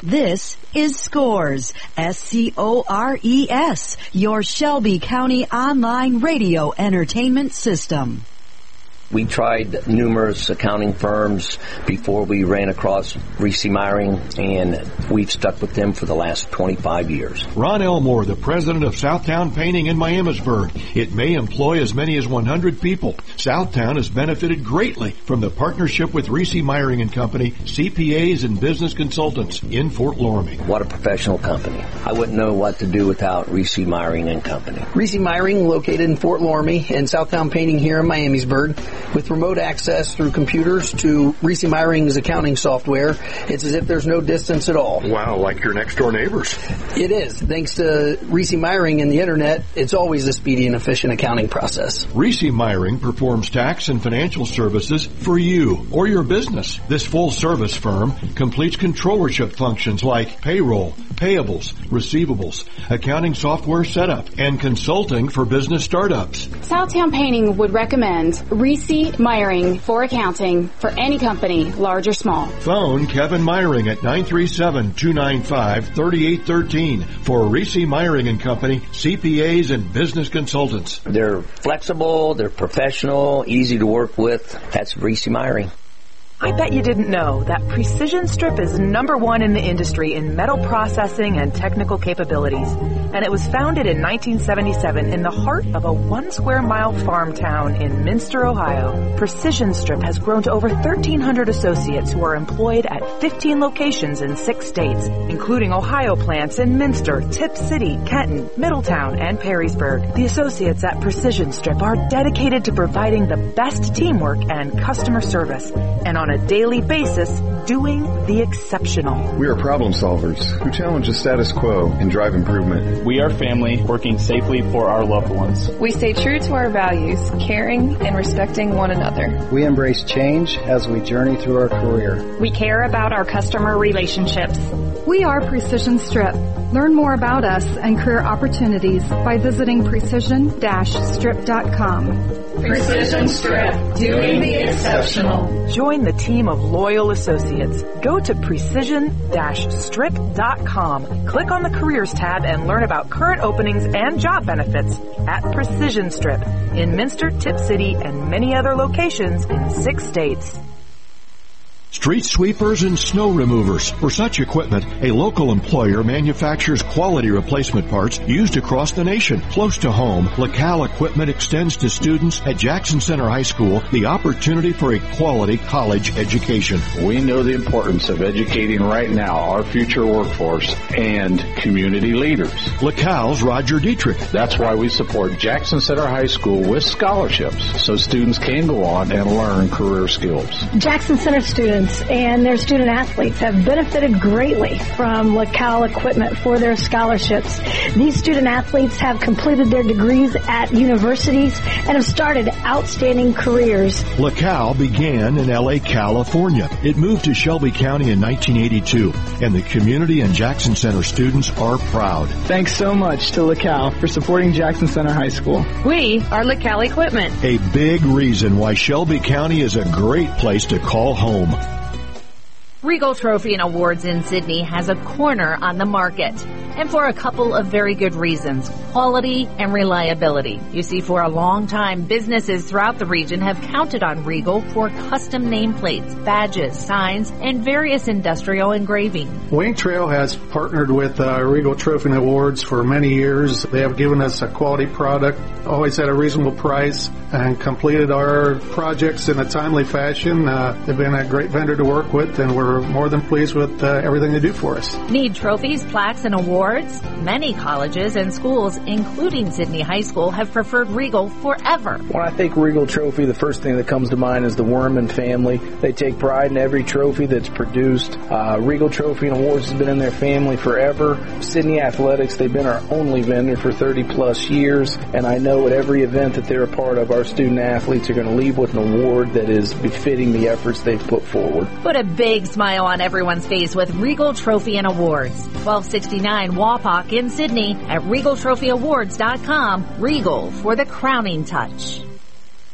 This is Scores, SCORES, your Shelby County online radio entertainment system. We tried numerous accounting firms before we ran across Reese Meyering, and we've stuck with them for the last 25 years. Ron Elmore, the president of Southtown Painting in Miamisburg. It may employ as many as 100 people. Southtown has benefited greatly from the partnership with Reese Meyering and Company, CPAs and business consultants in Fort Loramie. What a professional company. I wouldn't know what to do without Reese Meyering and Company. Reese Meyering, located in Fort Loramie, and Southtown Painting here in Miamisburg. With remote access through computers to Reese Meyering's accounting software, it's as if there's no distance at all. Wow, like your next-door neighbors. It is. Thanks to Reese Meyering and the Internet, it's always a speedy and efficient accounting process. Reese Meyering performs tax and financial services for you or your business. This full-service firm completes controllership functions like payroll, payables, receivables, accounting software setup, and consulting for business startups. Southtown Painting would recommend Reese Meyering for accounting for any company, large or small. Phone Kevin Meyering at 937-295-3813 for Reese Meyering and Company, CPAs and business consultants. They're flexible, they're professional, easy to work with. That's Reese Meyering. I bet you didn't know that Precision Strip is #1 in the industry in metal processing and technical capabilities. And it was founded in 1977 in the heart of a 1 square mile farm town in Minster, Ohio. Precision Strip has grown to over 1,300 associates who are employed at 15 locations in 6 states, including Ohio plants in Minster, Tip City, Kenton, Middletown, and Perrysburg. The associates at Precision Strip are dedicated to providing the best teamwork and customer service, and on a daily basis, doing the exceptional. We are problem solvers who challenge the status quo and drive improvement. We are family working safely for our loved ones. We stay true to our values, caring and respecting one another. We embrace change as we journey through our career. We care about our customer relationships. We are Precision Strip. Learn more about us and career opportunities by visiting precision-strip.com. Precision Strip, doing the exceptional. Join the team of loyal associates. Go to precision-strip.com. Click on the Careers tab and learn about current openings and job benefits at Precision Strip in Minster, Tip City, and many other locations in 6 states. Street sweepers and snow removers. For such equipment, a local employer manufactures quality replacement parts used across the nation. Close to home, LaCal Equipment extends to students at Jackson Center High School the opportunity for a quality college education. We know the importance of educating right now our future workforce and community leaders. LaCal's Roger Dietrich. That's why we support Jackson Center High School with scholarships so students can go on and learn career skills. Jackson Center students and their student athletes have benefited greatly from LaCal Equipment for their scholarships. These student athletes have completed their degrees at universities and have started outstanding careers. LaCal began in L.A., California. It moved to Shelby County in 1982, and the community and Jackson Center students are proud. Thanks so much to LaCal for supporting Jackson Center High School. We are LaCal Equipment. A big reason why Shelby County is a great place to call home. Regal Trophy and Awards in Sydney has a corner on the market, and for a couple of very good reasons: quality and reliability. You see, for a long time, businesses throughout the region have counted on Regal for custom nameplates, badges, signs, and various industrial engraving. Wayne Trail has partnered with Regal Trophy and Awards for many years. They have given us a quality product, always at a reasonable price, and completed our projects in a timely fashion. They've been a great vendor to work with, and we're more than pleased with everything they do for us. Need trophies, plaques, and awards? Many colleges and schools, including Sydney High School, have preferred Regal forever. When I think Regal Trophy, the first thing that comes to mind is the Worman family. They take pride in every trophy that's produced. Regal Trophy and Awards has been in their family forever. Sydney Athletics, they've been our only vendor for 30 plus years, and I know at every event that they're a part of, our student athletes are going to leave with an award that is befitting the efforts they've put forward. Put a big smile on everyone's face with Regal Trophy and Awards. 1269 Wapak in Sydney at RegalTrophyAwards.com. Regal for the crowning touch.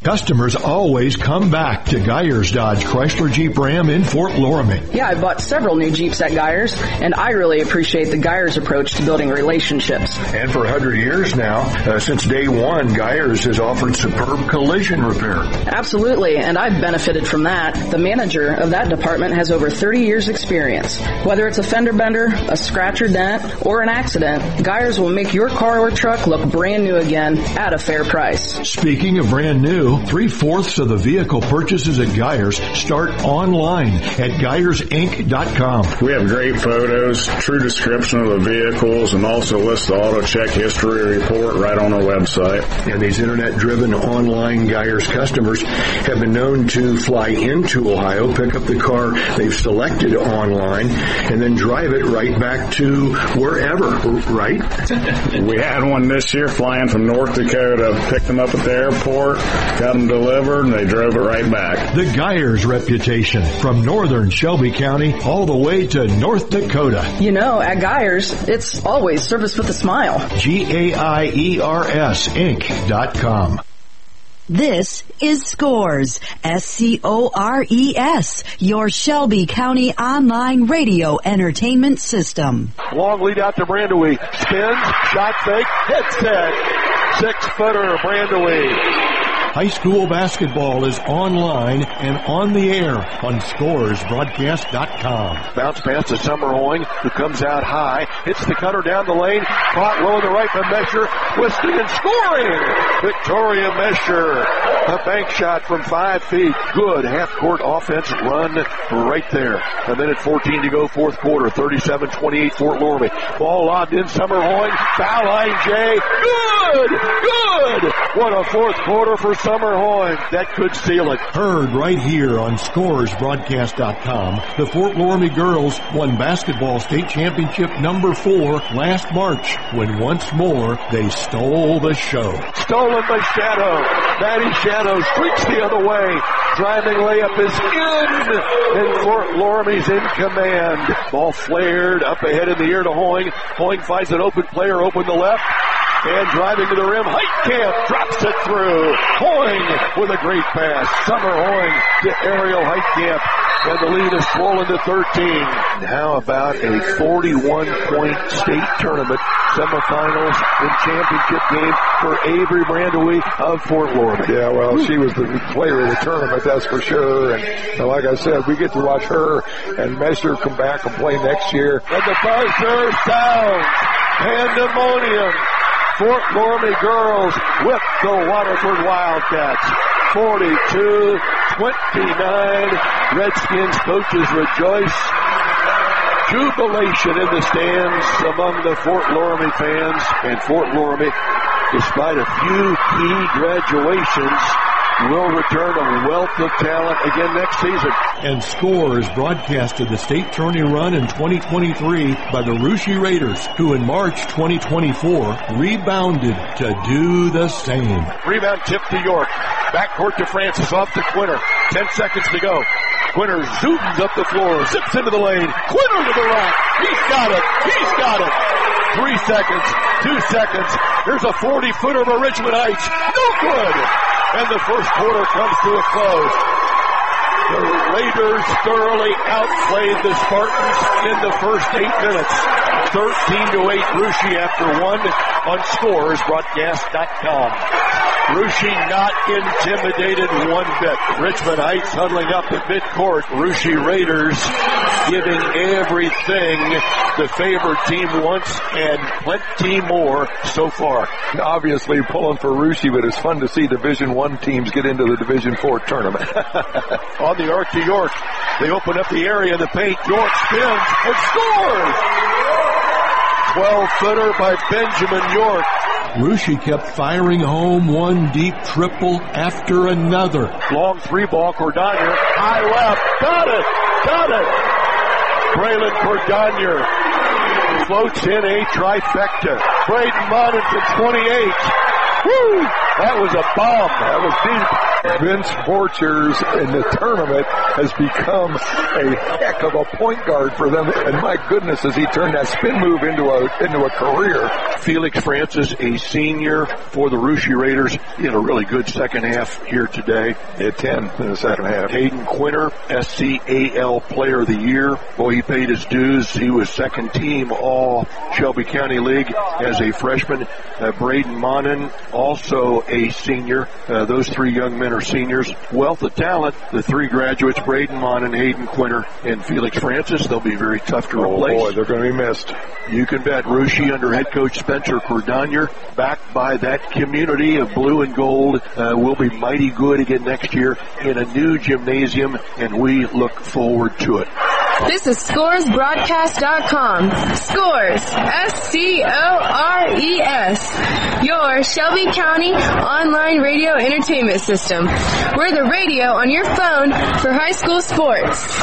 Customers always come back to Geyers Dodge Chrysler Jeep Ram in Fort Loramie. Yeah, I bought several new Jeeps at Geyers, and I really appreciate the Geyers approach to building relationships. And for 100 years now, since day one, Geyers has offered superb collision repair. Absolutely, and I've benefited from that. The manager of that department has over 30 years experience. Whether it's a fender bender, a scratch or dent, or an accident, Geyers will make your car or truck look brand new again at a fair price. Speaking of brand new, 3/4 of the vehicle purchases at Geyers start online at GeyersInc.com. We have great photos, true description of the vehicles, and also list the auto check history report right on our website. And these internet-driven online Geyers customers have been known to fly into Ohio, pick up the car they've selected online, and then drive it right back to wherever, right? We had one this year flying from North Dakota, picked them up at the airport, got them delivered, and they drove it right back. The Geyers reputation, from northern Shelby County all the way to North Dakota. You know, at Geyers, it's always service with a smile. GAIERS Inc.com. This is Scores, SCORES, your Shelby County online radio entertainment system. Long lead out to Brandewee. Spins, shot fake, head set. 6-footer, Brandewee. High school basketball is online and on the air on ScoresBroadcast.com. Bounce pass to Summerhoing, who comes out high, hits the cutter down the lane, caught low in the right by Mesher, twisting and scoring! Victoria Mesher, a bank shot from 5 feet. Good half-court offense run right there. A minute 14 to go, fourth quarter, 37-28 Fort Loramie. Ball lobbed in, Summerhoing, foul line, Jay. Good! What a fourth quarter for Summerhoing. That could seal it. Heard right here on ScoresBroadcast.com. The Fort Loramie girls won basketball state championship number 4 last March, when once more they stole the show. Stolen by Shadow. Maddie Shadow streaks the other way. Driving layup is in, and Fort Loramie's in command. Ball flared up ahead in the air to Hoing. Hoing finds an open player, open the left. And driving to the rim, Heitkamp drops it through. Hoing with a great pass. Summerhoing to Ariel Heitkamp. And the lead is swollen to 13. How about a 41-point state tournament semifinals and championship game for Avery Brandewee of Fort Loramie? Yeah, well, she was the player of the tournament, that's for sure. And like I said, we get to watch her and Mesher come back and play next year. And the buzzer sounds. Pandemonium. Fort Loramie girls whip the Waterford Wildcats. 42-29. Redskins coaches rejoice. Jubilation in the stands among the Fort Loramie fans. And Fort Loramie, despite a few key graduations, will return a wealth of talent again next season. And Scores broadcasted the state tourney run in 2023 by the Russia Raiders, who in March 2024 rebounded to do the same. Rebound tip to York. Backcourt to Francis, off to Quinter. 10 seconds to go. Quinter zooms up the floor, zips into the lane. Quinter to the rack. He's got it. 3 seconds. 2 seconds. Here's a 40-footer for Richmond Heights. No good. And the first quarter comes to a close. The Raiders thoroughly outplayed the Spartans in the first 8 minutes. 13-8 Russia after 1 on ScoresBroadcast.com. Russia not intimidated one bit. Richmond Heights huddling up at midcourt. Russia Raiders giving everything the favored team wants and plenty more so far. Obviously pulling for Russia, but it's fun to see Division I teams get into the Division IV tournament. On the arc to York. They open up the area in the paint. York spins and scores! 12-footer by Benjamin York. Russia kept firing home one deep triple after another. Long 3-ball, Cordonier. High left. Got it! Braylon Cordonier floats in a trifecta. Braden Monin from 28. Woo! That was a bomb. That was deep. Vince Borchers in the tournament has become a heck of a point guard for them. And my goodness, has he turned that spin move into a career. Felix Francis, a senior for the Russia Raiders, in a really good second half here today. At 10 in the second half. Hayden Quinter, SCAL Player of the Year. Boy, he paid his dues. He was second team all Shelby County League as a freshman. Braden Monin, also a senior. Those three young men are seniors. Wealth of talent. The three graduates, Braden Monin, Hayden Quinter, and Felix Francis. They'll be very tough to replace. Oh boy, they're going to be missed. You can bet Russia under head coach Spencer Cordonier, backed by that community of blue and gold, will be mighty good again next year in a new gymnasium, and we look forward to it. This is ScoresBroadcast.com. Scores, S-C-O-R-E-S. Your Shelby County online radio entertainment system. We're the radio on your phone for high school sports.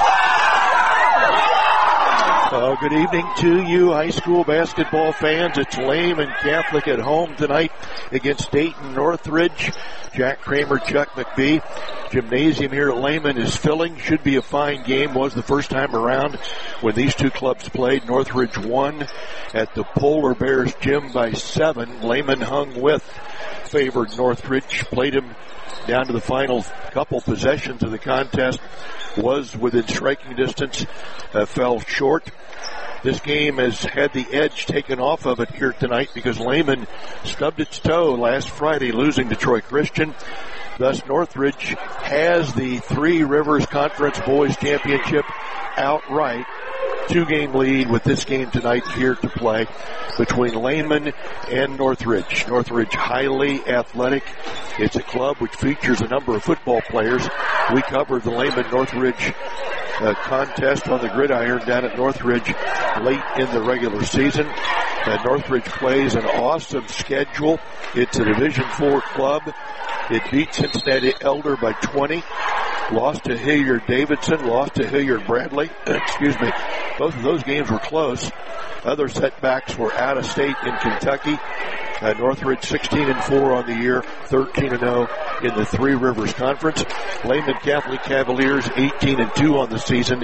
Good evening to you, high school basketball fans. It's Lehman Catholic at home tonight against Dayton Northridge. Jack Kramer, Chuck McBee. Gymnasium here at Lehman is filling. Should be a fine game. Was the first time around when these two clubs played. Northridge won at the Polar Bears gym by 7. Lehman hung with favored Northridge. Played him down to the final couple possessions of the contest. Was within striking distance. Fell short. This game has had the edge taken off of it here tonight because Lehman stubbed its toe last Friday, losing to Troy Christian. Thus, Northridge has the Three Rivers Conference Boys Championship outright. 2-game lead with this game tonight here to play between Lehman and Northridge. Northridge highly athletic. It's a club which features a number of football players. We covered the Lehman-Northridge contest on the gridiron down at Northridge late in the regular season. Northridge plays an awesome schedule. It's a Division IV club. It beat Cincinnati Elder by 20. Lost to Hilliard-Davidson, lost to Hilliard-Bradley. Both of those games were close. Other setbacks were out of state in Kentucky. Northridge 16-4 on the year, 13-0 in the Three Rivers Conference. Lehman Catholic Cavaliers 18-2 on the season,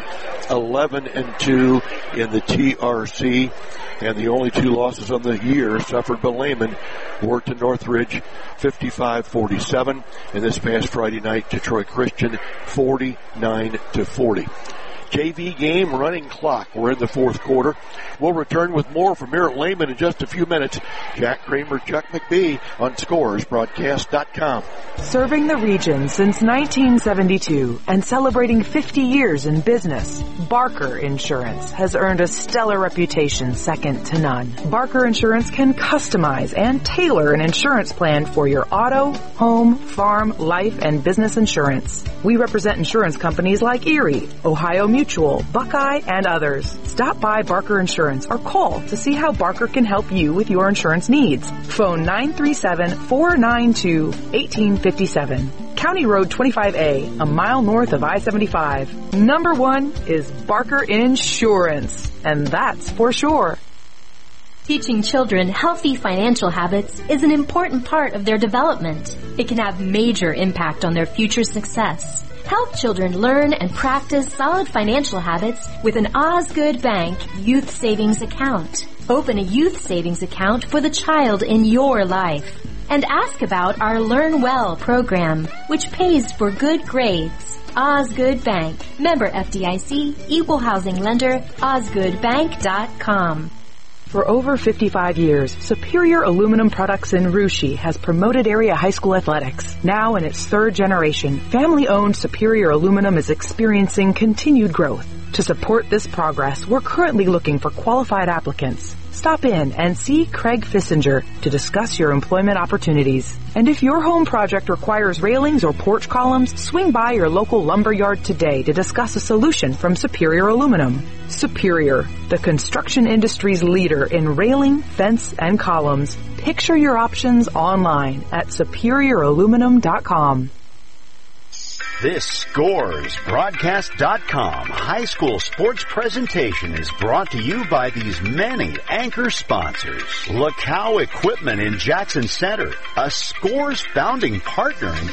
11-2 in the TRC. And the only two losses on the year suffered by Lehman were to Northridge, 55-47, and this past Friday night to Troy Christian, 49-40. JV game, running clock. We're in the fourth quarter. We'll return with more from here at Lehman in just a few minutes. Jack Kramer, Chuck McBee on ScoresBroadcast.com. Serving the region since 1972 and celebrating 50 years in business, Barker Insurance has earned a stellar reputation second to none. Barker Insurance can customize and tailor an insurance plan for your auto, home, farm, life, and business insurance. We represent insurance companies like Erie, Ohio Mutual, Buckeye, and others. Stop by Barker Insurance or call to see how Barker can help you with your insurance needs. Phone 937-492-1857. County Road 25A, a mile north of I-75. Number one is Barker Insurance, and that's for sure. Teaching children healthy financial habits is an important part of their development. It can have major impact on their future success. Help children learn and practice solid financial habits with an Osgood Bank Youth Savings Account. Open a youth savings account for the child in your life. And ask about our Learn Well program, which pays for good grades. Osgood Bank. Member FDIC. Equal housing lender. OsgoodBank.com. For over 55 years, Superior Aluminum Products in Russia has promoted area high school athletics. Now in its third generation, family-owned Superior Aluminum is experiencing continued growth. To support this progress, we're currently looking for qualified applicants. Stop in and see Craig Fissinger to discuss your employment opportunities. And if your home project requires railings or porch columns, swing by your local lumber yard today to discuss a solution from Superior Aluminum. Superior, the construction industry's leader in railing, fence, and columns. Picture your options online at superiораluminum.com. This ScoresBroadcast.com high school sports presentation is brought to you by these many anchor sponsors. LaCow Equipment in Jackson Center, a Scores founding partner in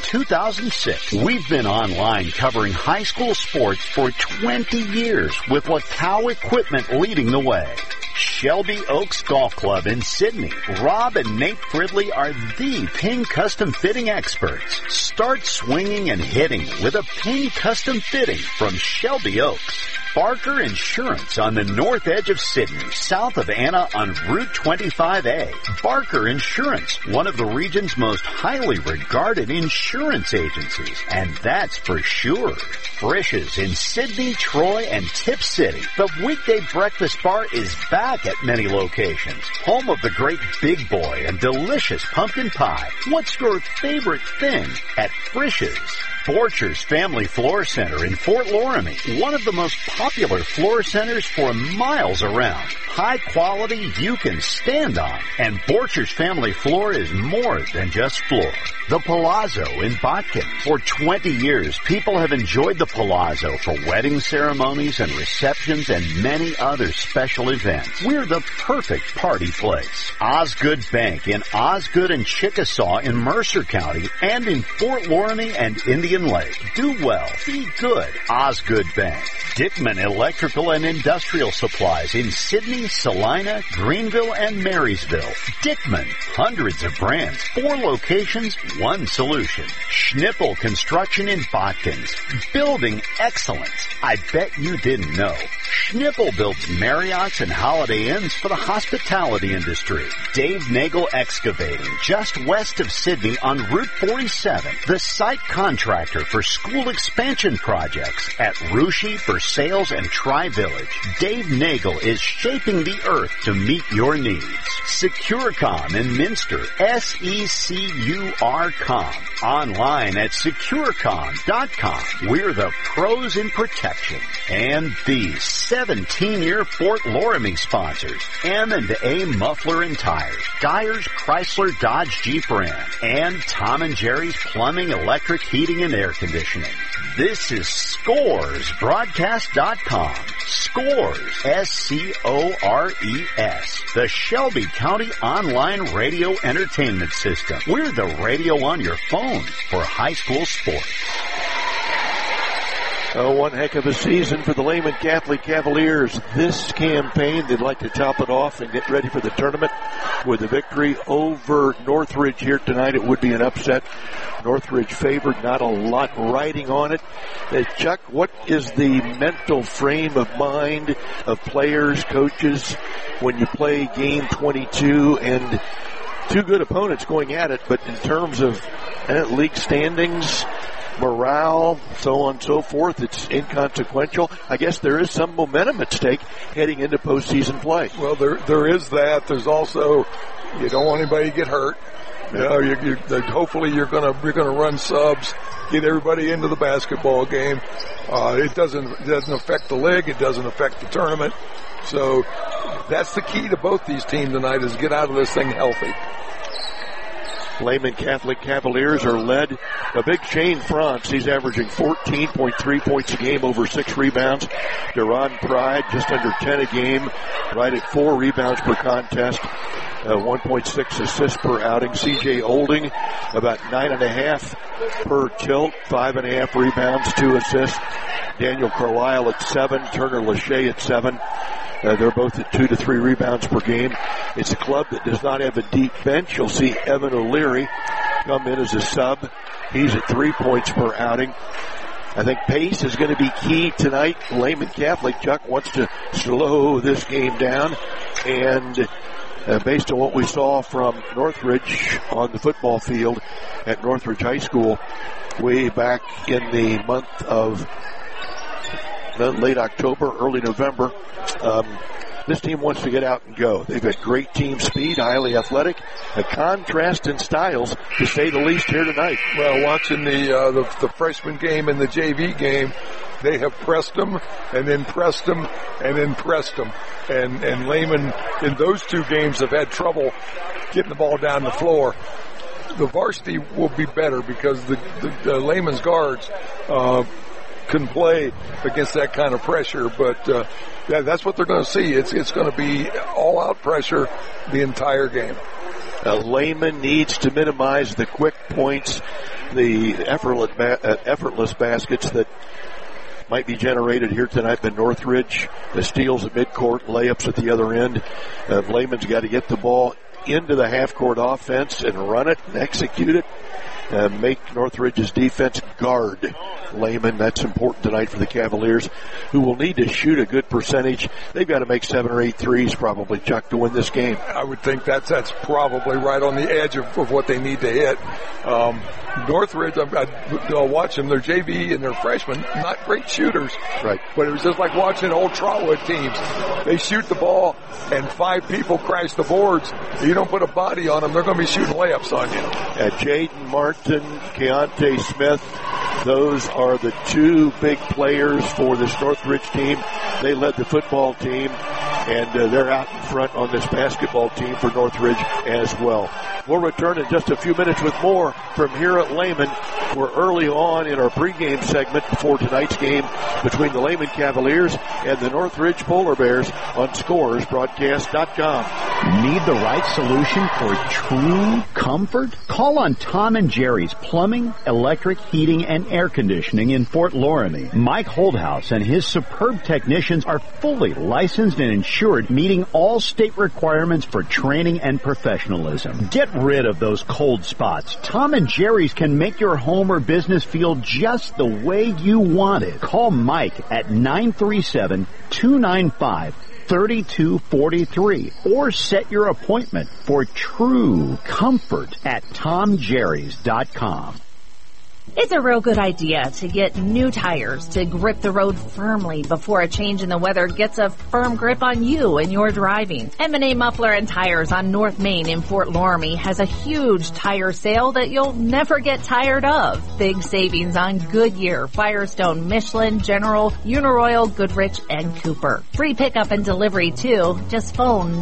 2006. We've been online covering high school sports for 20 years with LaCow Equipment leading the way. Shelby Oaks Golf Club in Sydney. Rob and Nate Fridley are the Ping Custom Fitting experts. Start swinging and hitting with a Ping Custom Fitting from Shelby Oaks. Barker Insurance on the north edge of Sydney, south of Anna on Route 25A. Barker Insurance, one of the region's most highly regarded insurance agencies, and that's for sure. Frisch's in Sydney, Troy, and Tip City. The weekday breakfast bar is back at many locations. Home of the great Big Boy and delicious pumpkin pie. What's your favorite thing at Frisch's? Borchers Family Floor Center in Fort Loramie, one of the most popular floor centers for miles around. High quality you can stand on. And Borchers Family Floor is more than just floor. The Palazzo in Botkin. For 20 years, people have enjoyed the Palazzo for wedding ceremonies and receptions and many other special events. We're the perfect party place. Osgood Bank in Osgood and Chickasaw in Mercer County and in Fort Loramie and Indian Lake. Do well. Be good. Osgood Bank. Dickman Electrical and Industrial Supplies in Sydney, Salina, Greenville, and Marysville. Dickman. Hundreds of brands. 4 locations. 1 solution. Schnippel Construction in Botkins. Building excellence. I bet you didn't know. Schnippel builds Marriotts and Holiday Inns for the hospitality industry. Dave Nagel Excavating, just west of Sydney on Route 47. The site contractor for school expansion projects at Rushi, Versailles, and Tri-Village. Dave Nagel is shaping the earth to meet your needs. Securecom in Minster, SECURCom. Online at securecom.com. We're the pros in protection. And these 17-year Fort Loramie sponsors, M&A Muffler and Tires, Geyers Chrysler Dodge Jeep Ram, and Tom and Jerry's Plumbing, Electric, Heating, and Air Conditioning. This is ScoresBroadcast.com. Scores, S-C-O-R-E-S. The Shelby County Online Radio Entertainment System. We're the radio on your phone for high school sports. Oh, one heck of a season for the Lehman Catholic Cavaliers. This campaign, they'd like to top it off and get ready for the tournament with a victory over Northridge here tonight. It would be an upset. Northridge favored, not a lot riding on it. Chuck, what is the mental frame of mind of players, coaches, when you play game 22 and 2 good opponents going at it, but in terms of league standings, morale, so on and so forth, it's inconsequential. I guess there is some momentum at stake heading into postseason play. Well, there is that. There's also, you don't want anybody to get hurt. You know, hopefully you're gonna run subs, get everybody into the basketball game. It doesn't affect the league. It doesn't affect the tournament. So that's the key to both these teams tonight, is get out of this thing healthy. Lehman Catholic Cavaliers are led by big Shane Franz. He's averaging 14.3 points a game, over 6 rebounds. Duran Pride just under 10 a game, right at 4 rebounds per contest. 1.6 assists per outing. CJ Olding about 9.5 per tilt, 5.5 rebounds, 2 assists. Daniel Carlisle at 7, Turner Lachey at 7. They're both at 2 to 3 rebounds per game. It's a club that does not have a deep bench. You'll see Evan O'Leary come in as a sub. He's at 3 points per outing. I think pace is going to be key tonight. Lehman Catholic, Chuck, wants to slow this game down. And based on what we saw from Northridge on the football field at Northridge High School way back in the month of late October, early November, this team wants to get out and go. They've got great team speed, highly athletic, a contrast in styles, to say the least, here tonight. Well, watching the freshman game and the JV game, they have pressed them and then pressed them and then pressed them. And Lehman in those 2 games have had trouble getting the ball down the floor. the varsity will be better because the Lehman's guards can play against that kind of pressure. But that's what they're going to see. It's going to be all-out pressure the entire game. Lehman needs to minimize the quick points, the effortless baskets that might be generated here tonight by Northridge. The steals at midcourt, layups at the other end. Lehman's got to get the ball into the half-court offense and run it and execute it. Make Northridge's defense guard Lehman. That's important tonight for the Cavaliers, who will need to shoot a good percentage. They've got to make 7 or 8 threes probably, Chuck, to win this game. I would think that's probably right on the edge of what they need to hit. Northridge, I'll watch them. They're JV and they're freshmen, not great shooters. Right. But it was just like watching old Trotwood teams. They shoot the ball and 5 people crash the boards. If you don't put a body on them, they're going to be shooting layups on you. Jaden Martin, Keontae Smith, those are the 2 big players for this Northridge team. They led the football team, and they're out in front on this basketball team for Northridge as well. We'll return in just a few minutes with more from here at Lehman. We're early on in our pregame segment before tonight's game between the Lehman Cavaliers and the Northridge Polar Bears on ScoresBroadcast.com. Need the right solution for true comfort? Call on Tom and Jerry's Plumbing, Electric, Heating, and Air Conditioning in Fort Loramie. Mike Holdhouse and his superb technicians are fully licensed and insured, meeting all state requirements for training and professionalism. Get rid of those cold spots. Tom and Jerry's can make your home or business feel just the way you want it. Call Mike at 937-295-3243 or set your appointment for true comfort at TomJerrys.com. It's a real good idea to get new tires to grip the road firmly before a change in the weather gets a firm grip on you and your driving. M&A Muffler and Tires on North Main in Fort Loramie has a huge tire sale that you'll never get tired of. Big savings on Goodyear, Firestone, Michelin, General, Uniroyal, Goodrich, and Cooper. Free pickup and delivery too. Just phone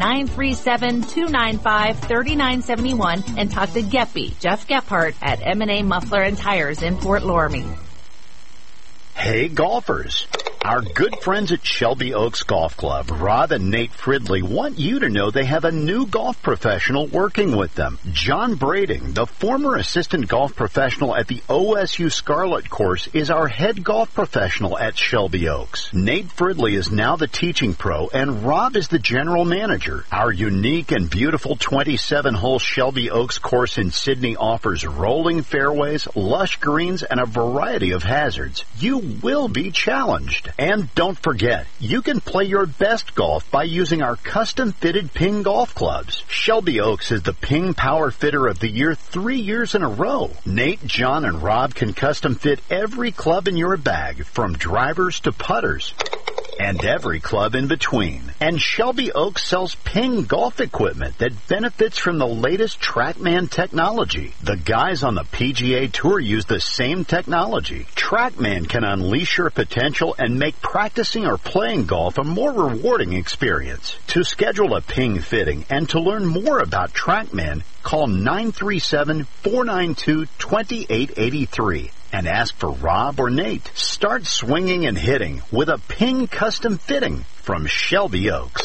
937-295-3971 and talk to Geppy, Jeff Gephardt at M&A Muffler and Tires in Fort Loramie. Hey golfers, our good friends at Shelby Oaks Golf Club, Rob and Nate Fridley, want you to know they have a new golf professional working with them. John Brading, the former assistant golf professional at the OSU Scarlet course, is our head golf professional at Shelby Oaks. Nate Fridley is now the teaching pro, and Rob is the general manager. Our unique and beautiful 27-hole Shelby Oaks course in Sydney offers rolling fairways, lush greens, and a variety of hazards. You will be challenged. And don't forget, you can play your best golf by using our custom-fitted Ping golf clubs. Shelby Oaks is the Ping Power Fitter of the Year 3 years in a row. Nate, John, and Rob can custom fit every club in your bag, from drivers to putters, and every club in between. And Shelby Oaks sells Ping golf equipment that benefits from the latest TrackMan technology. The guys on the PGA Tour use the same technology. TrackMan can unleash your potential and make practicing or playing golf a more rewarding experience. To schedule a Ping fitting and to learn more about TrackMan, call 937-492-2883 and ask for Rob or Nate. Start swinging and hitting with a Ping custom fitting from Shelby Oaks.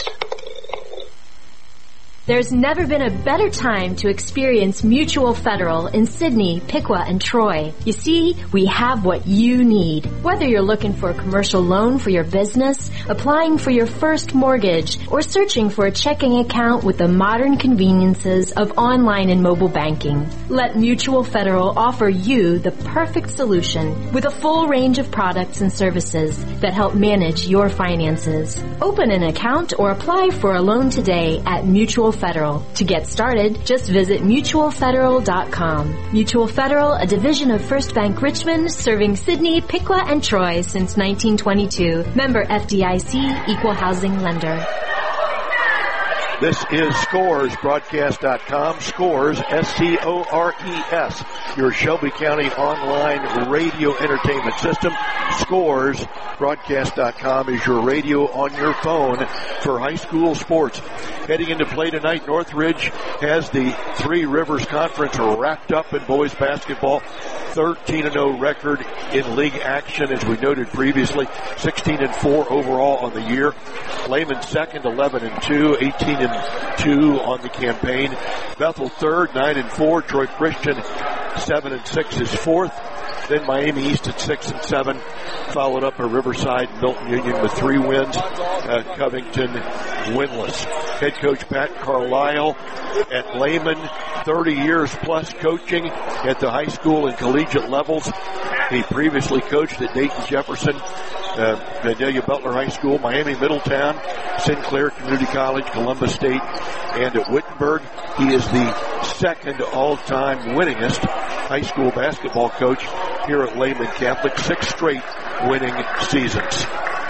There's never been a better time to experience Mutual Federal in Sydney, Piqua, and Troy. You see, we have what you need. Whether you're looking for a commercial loan for your business, applying for your first mortgage, or searching for a checking account with the modern conveniences of online and mobile banking, let Mutual Federal offer you the perfect solution with a full range of products and services that help manage your finances. Open an account or apply for a loan today at Mutual Federal. To get started, just visit mutualfederal.com. Mutual Federal, a division of First Bank Richmond, serving Sydney, Piqua, and Troy since 1922. Member FDIC, Equal Housing Lender. This is ScoresBroadcast.com. Scores, S-C-O-R-E-S. Your Shelby County online radio entertainment system. ScoresBroadcast.com is your radio on your phone for high school sports. Heading into play tonight, Northridge has the Three Rivers Conference wrapped up in boys basketball. 13-0 record in league action, as we noted previously. 16-4 overall on the year. Lehman second, 11-2, 18-2 on the campaign. Bethel third, 9-4. Troy Christian 7-6 is fourth. Then Miami East at 6-7, followed up by Riverside and Milton Union with 3 wins. Covington winless. Head coach Pat Carlisle at Lehman, 30 years plus coaching at the high school and collegiate levels. He previously coached at Dayton Jefferson, Vandalia Butler High School, Miami Middletown, Sinclair Community College, Columbus State, and at Wittenberg. He is the second all-time winningest high school basketball coach here at Lehman Catholic, 6 straight winning seasons.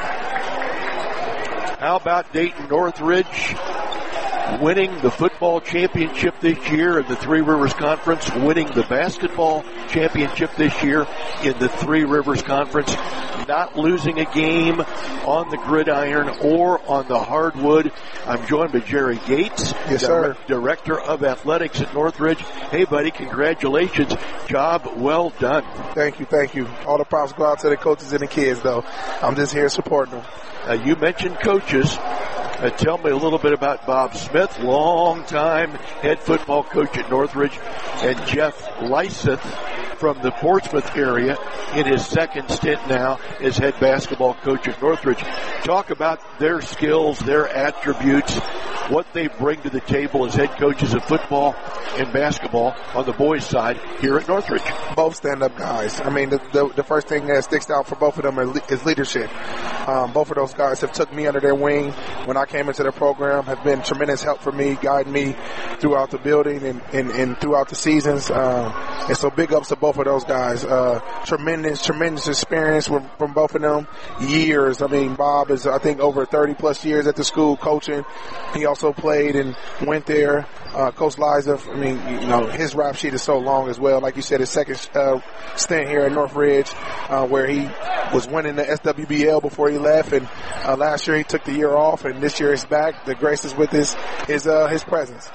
How about Dayton Northridge winning the football championship this year in the Three Rivers Conference, winning the basketball championship this year in the Three Rivers Conference, not losing a game on the gridiron or on the hardwood. I'm joined by Jerry Gates, yes, sir. Director of Athletics at Northridge. Hey, buddy, congratulations. Job well done. Thank you. All the props go out to the coaches and the kids, though. I'm just here supporting them. You mentioned coaches. Tell me a little bit about Bob Smith, long-time head football coach at Northridge, and Jeff Lyseth from the Portsmouth area in his second stint now as head basketball coach at Northridge. Talk about their skills, their attributes, what they bring to the table as head coaches of football and basketball on the boys' side here at Northridge. Both stand-up guys. I mean, the first thing that sticks out for both of them is leadership. Both of those guys have took me under their wing when I came into the program, have been tremendous help for me, guiding me throughout the building and throughout the seasons. And so big ups to both of those guys. Tremendous experience from both of them. Years. I mean, Bob is, I think, over 30-plus years at the school coaching. He also played and went there. Coach Lyseth, I mean, his rap sheet is so long as well. Like you said, his second stint here at Northridge, where he was winning the SWBL before he left, and last year he took the year off, and this year he's back. The grace is with his presence.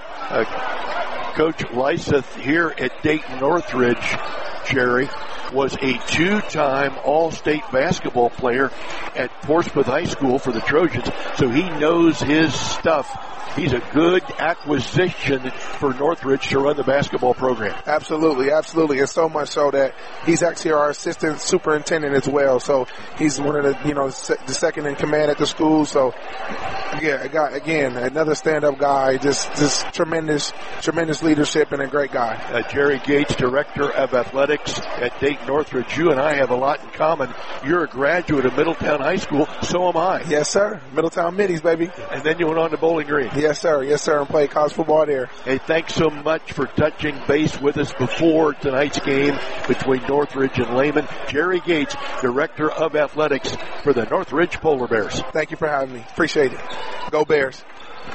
Coach Lyseth here at Dayton Northridge, Jerry, was a 2-time All-State basketball player at Portsmouth High School for the Trojans, so he knows his stuff. He's a good acquisition for Northridge to run the basketball program. Absolutely. And so much so that he's actually our assistant superintendent as well. So he's one of the second in command at the school. So yeah, again, another stand-up guy, just tremendous leadership and a great guy. Jerry Gates, Director of Athletics at Dayton Northridge. You and I have a lot in common. You're a graduate of Middletown High School. So am I. Yes, sir. Middletown Middies, baby. And then you went on to Bowling Green. Yes, sir, and played college football there. Hey, thanks so much for touching base with us before tonight's game between Northridge and Lehman. Jerry Gates, Director of Athletics for the Northridge Polar Bears. Thank you for having me. Appreciate it. Go Bears.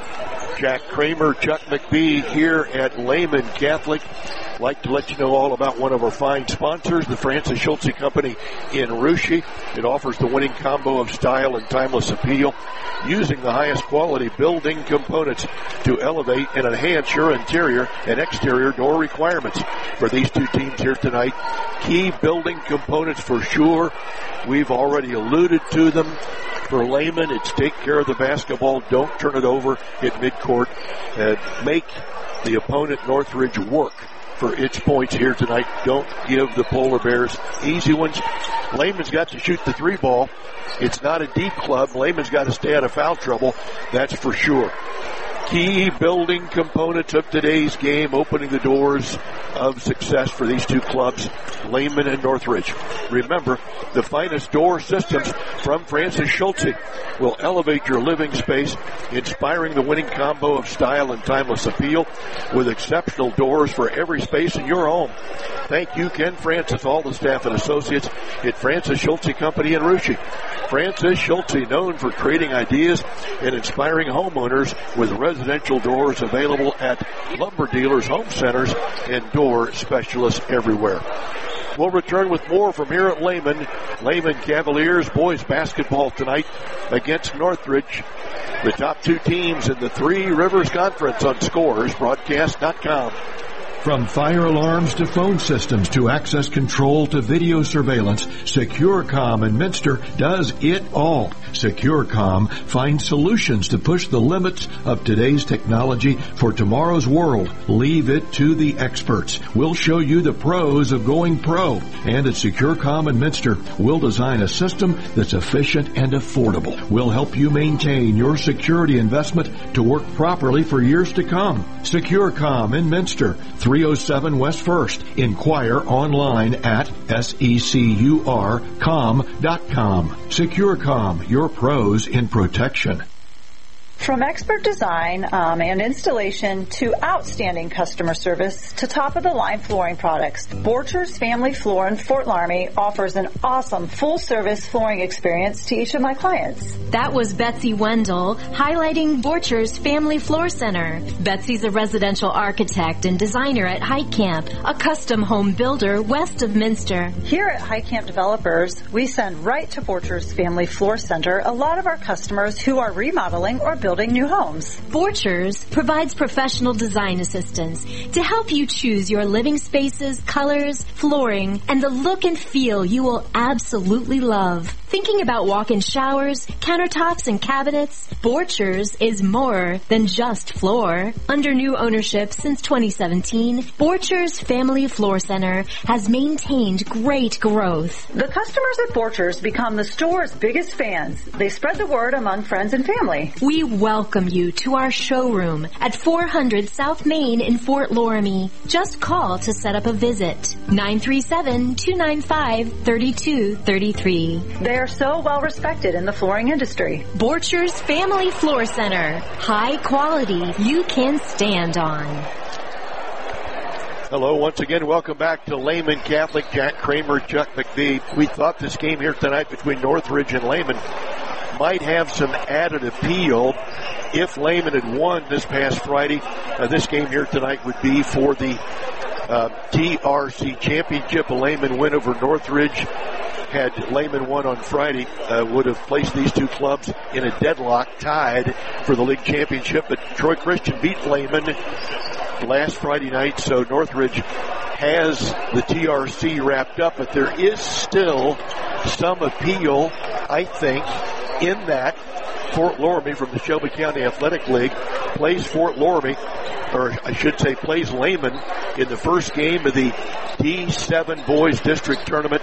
Jack Kramer, Chuck McBee here at Lehman Catholic. Like to let you know all about one of our fine sponsors, the Francis Schultze Company in Russia. It offers the winning combo of style and timeless appeal, using the highest quality building components to elevate and enhance your interior and exterior door requirements. For these two teams here tonight, key building components for sure. We've already alluded to them. For Lehman, it's take care of the basketball, don't turn it over at midcourt, and make the opponent Northridge work for its points here tonight. Don't give the Polar Bears easy ones. Lehman's got to shoot the 3 ball. It's not a deep club. Lehman's got to stay out of foul trouble, that's for sure. Key building components of today's game, opening the doors of success for these two clubs, Lehman and Northridge. Remember, the finest door systems from Francis Schultze will elevate your living space, inspiring the winning combo of style and timeless appeal with exceptional doors for every space in your home. Thank you, Ken Francis, all the staff and associates at Francis Schultze Company in Russia. Francis Schultze, known for creating ideas and inspiring homeowners with residential residential doors available at lumber dealers, home centers, and door specialists everywhere. We'll return with more from here at Lehman. Lehman Cavaliers boys basketball tonight against Northridge. The top two teams in the Three Rivers Conference on ScoresBroadcast.com. From fire alarms to phone systems to access control to video surveillance, SecureCom in Minster does it all. SecureCom finds solutions to push the limits of today's technology for tomorrow's world. Leave it to the experts. We'll show you the pros of going pro. And at SecureCom in Minster, we'll design a system that's efficient and affordable. We'll help you maintain your security investment to work properly for years to come. SecureCom in Minster, 307 West 1st. Inquire online at securcom.com. SecureCom, your pros in protection. From expert design and installation to outstanding customer service to top-of-the-line flooring products, Borchers Family Floor in Fort Laramie offers an awesome full-service flooring experience to each of my clients. That was Betsy Wendell highlighting Borchers Family Floor Center. Betsy's a residential architect and designer at Heitkamp, a custom home builder west of Minster. Here at Heitkamp Developers, we send right to Borchers Family Floor Center a lot of our customers who are remodeling or building new homes. Borchers provides professional design assistance to help you choose your living spaces, colors, flooring, and the look and feel you will absolutely love. Thinking about walk-in showers, countertops, and cabinets? Borchers is more than just floor. Under new ownership since 2017, Borchers Family Floor Center has maintained great growth. The customers at Borchers become the store's biggest fans. They spread the word among friends and family. We welcome you to our showroom at 400 South Main in Fort Laramie. Just call to set up a visit. 937-295-3233. They are so well respected in the flooring industry. Borchers Family Floor Center. High quality you can stand on. Hello, once again, welcome back to Lehman Catholic. Jack Kramer, Chuck McVie. We thought this game here tonight between Northridge and Lehman might have some added appeal if Lehman had won this past Friday. This game here tonight would be for the TRC Championship. A Lehman win over Northridge, had Lehman won on Friday, would have placed these two clubs in a deadlock, tied for the league championship. But Troy Christian beat Lehman last Friday night, so Northridge has the TRC wrapped up. But there is still some appeal, I think, in that Fort Laramie from the Shelby County Athletic League plays Fort Laramie, or I should say plays Lehman in the first game of the D7 Boys District Tournament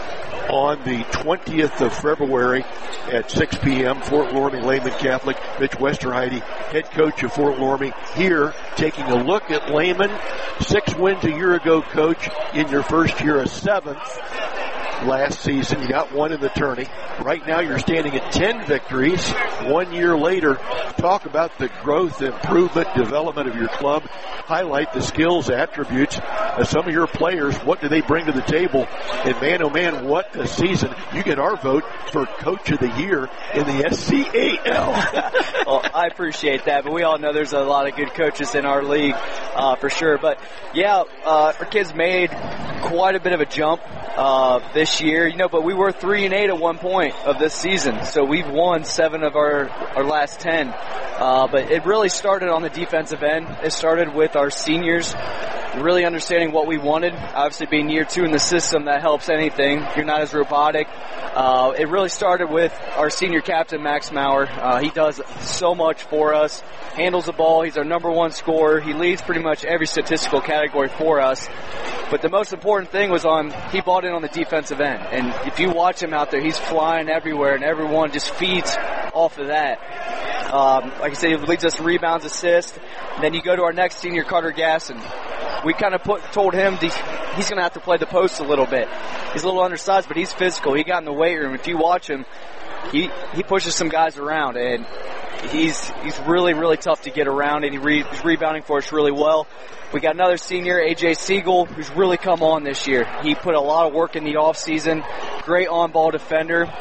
on the 20th of February at 6 p.m. Fort Laramie Lehman Catholic. Mitch Westerheide, head coach of Fort Laramie, here taking a look at Lehman. 6 wins a year ago, coach, in your first year, a 7th last season. You got one in the tourney. Right now you're standing at 10 victories 1 year later. Talk about the growth, improvement, development of your club. Highlight the skills, attributes of some of your players. What do they bring to the table? And man, oh man, what a season. You get our vote for Coach of the Year in the SCAL. Well, I appreciate that, but we all know there's a lot of good coaches in our league, for sure. But yeah, our kids made quite a bit of a jump this year, but we were 3-8 at one point of this season, so we've won 7 of our last 10. But it really started on the defensive end. It started with our seniors really understanding what we wanted. Obviously, being year 2 in the system, that helps anything. You're not as robotic. It really started with our senior captain, Max Maurer. He does so much for us, handles the ball. He's our number 1 scorer. He leads pretty much every statistical category for us. But the most important thing was he bought in on the defensive end. And if you watch him out there, he's flying everywhere, and everyone just feeds off of that. Like I said, he leads us to rebounds, assists. And then you go to our next senior, Carter Gasson. We kind of told him he's going to have to play the post a little bit. He's a little undersized, but he's physical. He got in the weight room. If you watch him, he pushes some guys around, and he's really, really tough to get around, and he's rebounding for us really well. We got another senior, A.J. Siegel, who's really come on this year. He put a lot of work in the offseason. Great on-ball defender.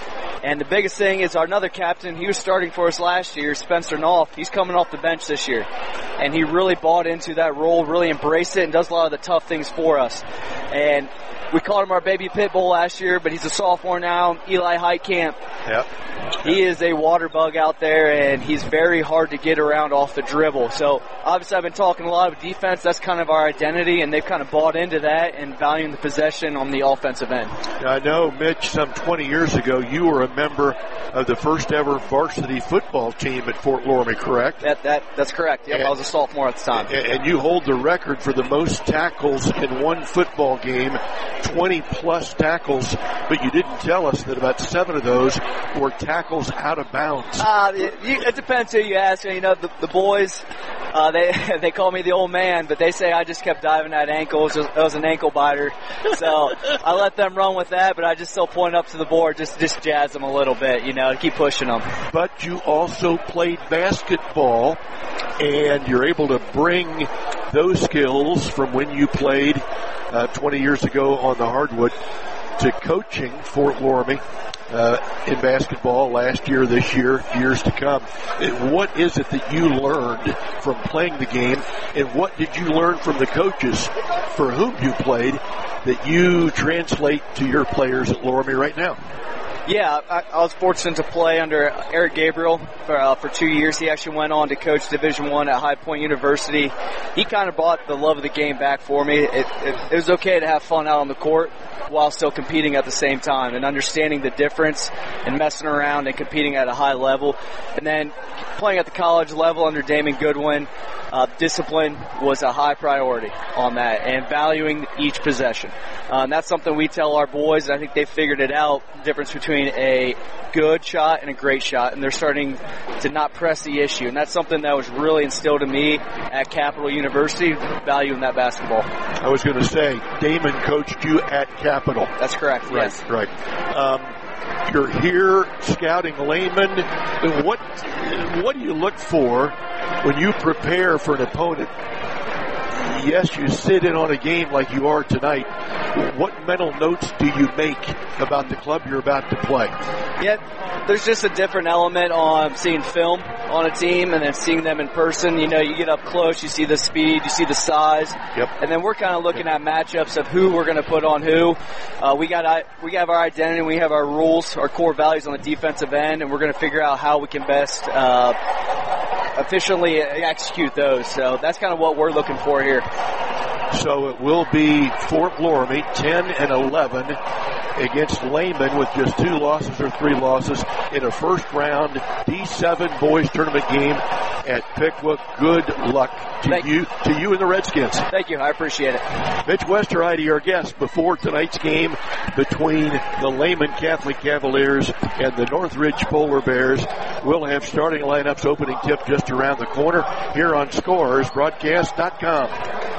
And the biggest thing is our another captain, he was starting for us last year, Spencer Knopf. He's coming off the bench this year. And he really bought into that role, really embraced it, and does a lot of the tough things for us. And we called him our baby pit bull last year, but he's a sophomore now, Eli Heitkamp. Yep. He is a water bug out there, and he's very hard to get around off the dribble. So, obviously, I've been talking a lot of defense. That's kind of our identity, and they've kind of bought into that and valuing the possession on the offensive end. I know, Mitch, some 20 years ago, you were a member of the first ever varsity football team at Fort Loramie, correct? That's correct. Yep, I was a sophomore at the time. And you hold the record for the most tackles in one football game, 20-plus tackles, but you didn't tell us that about 7 of those were tackles out of bounds. It depends who you ask. You know, the boys, they call me the old man, but they say I just kept diving at ankles. It was an ankle biter. So I let them run with that, but I just still point up to the board, just jazz them a little bit, you know, to keep pushing them. But you also played basketball, and you're able to bring those skills from when you played 20 years ago on the hardwood to coaching Fort Loramie in basketball last year, this year, years to come. What is it that you learned from playing the game, and what did you learn from the coaches for whom you played that you translate to your players at Loramie right now? Yeah, I was fortunate to play under Eric Gabriel for 2 years. He actually went on to coach Division I at High Point University. He kind of brought the love of the game back for me. It was okay to have fun out on the court while still competing at the same time and understanding the difference and messing around and competing at a high level. And then playing at the college level under Damon Goodwin, discipline was a high priority on that and valuing each possession. And that's something we tell our boys, and I think they figured it out, the difference between a good shot and a great shot, and they're starting to not press the issue. And that's something that was really instilled in me at Capital University, valuing that basketball. I was going to say, Damon coached you at Capital. That's correct, yes. Right. You're here scouting Lehman. What do you look for when you prepare for an opponent? Yes, you sit in on a game like you are tonight. What mental notes do you make about the club you're about to play? Yeah, there's just a different element on seeing film on a team and then seeing them in person. You know, you get up close, you see the speed, you see the size. Yep. And then we're kind of looking at matchups of who we're going to put on who. We have our identity, we have our rules, our core values on the defensive end, and we're going to figure out how we can best efficiently execute those. So that's kind of what we're looking for here. So it will be Fort Loramie 10-11 against Lehman with just 2 losses or 3 losses in a first round D7 boys tournament game at Piqua. Good luck to you and the Redskins. Thank you. I appreciate it. Mitch Westerheide, our guest before tonight's game between the Lehman Catholic Cavaliers and the Northridge Polar Bears. We'll have starting lineups opening tip just around the corner here on ScorersBroadcast.com.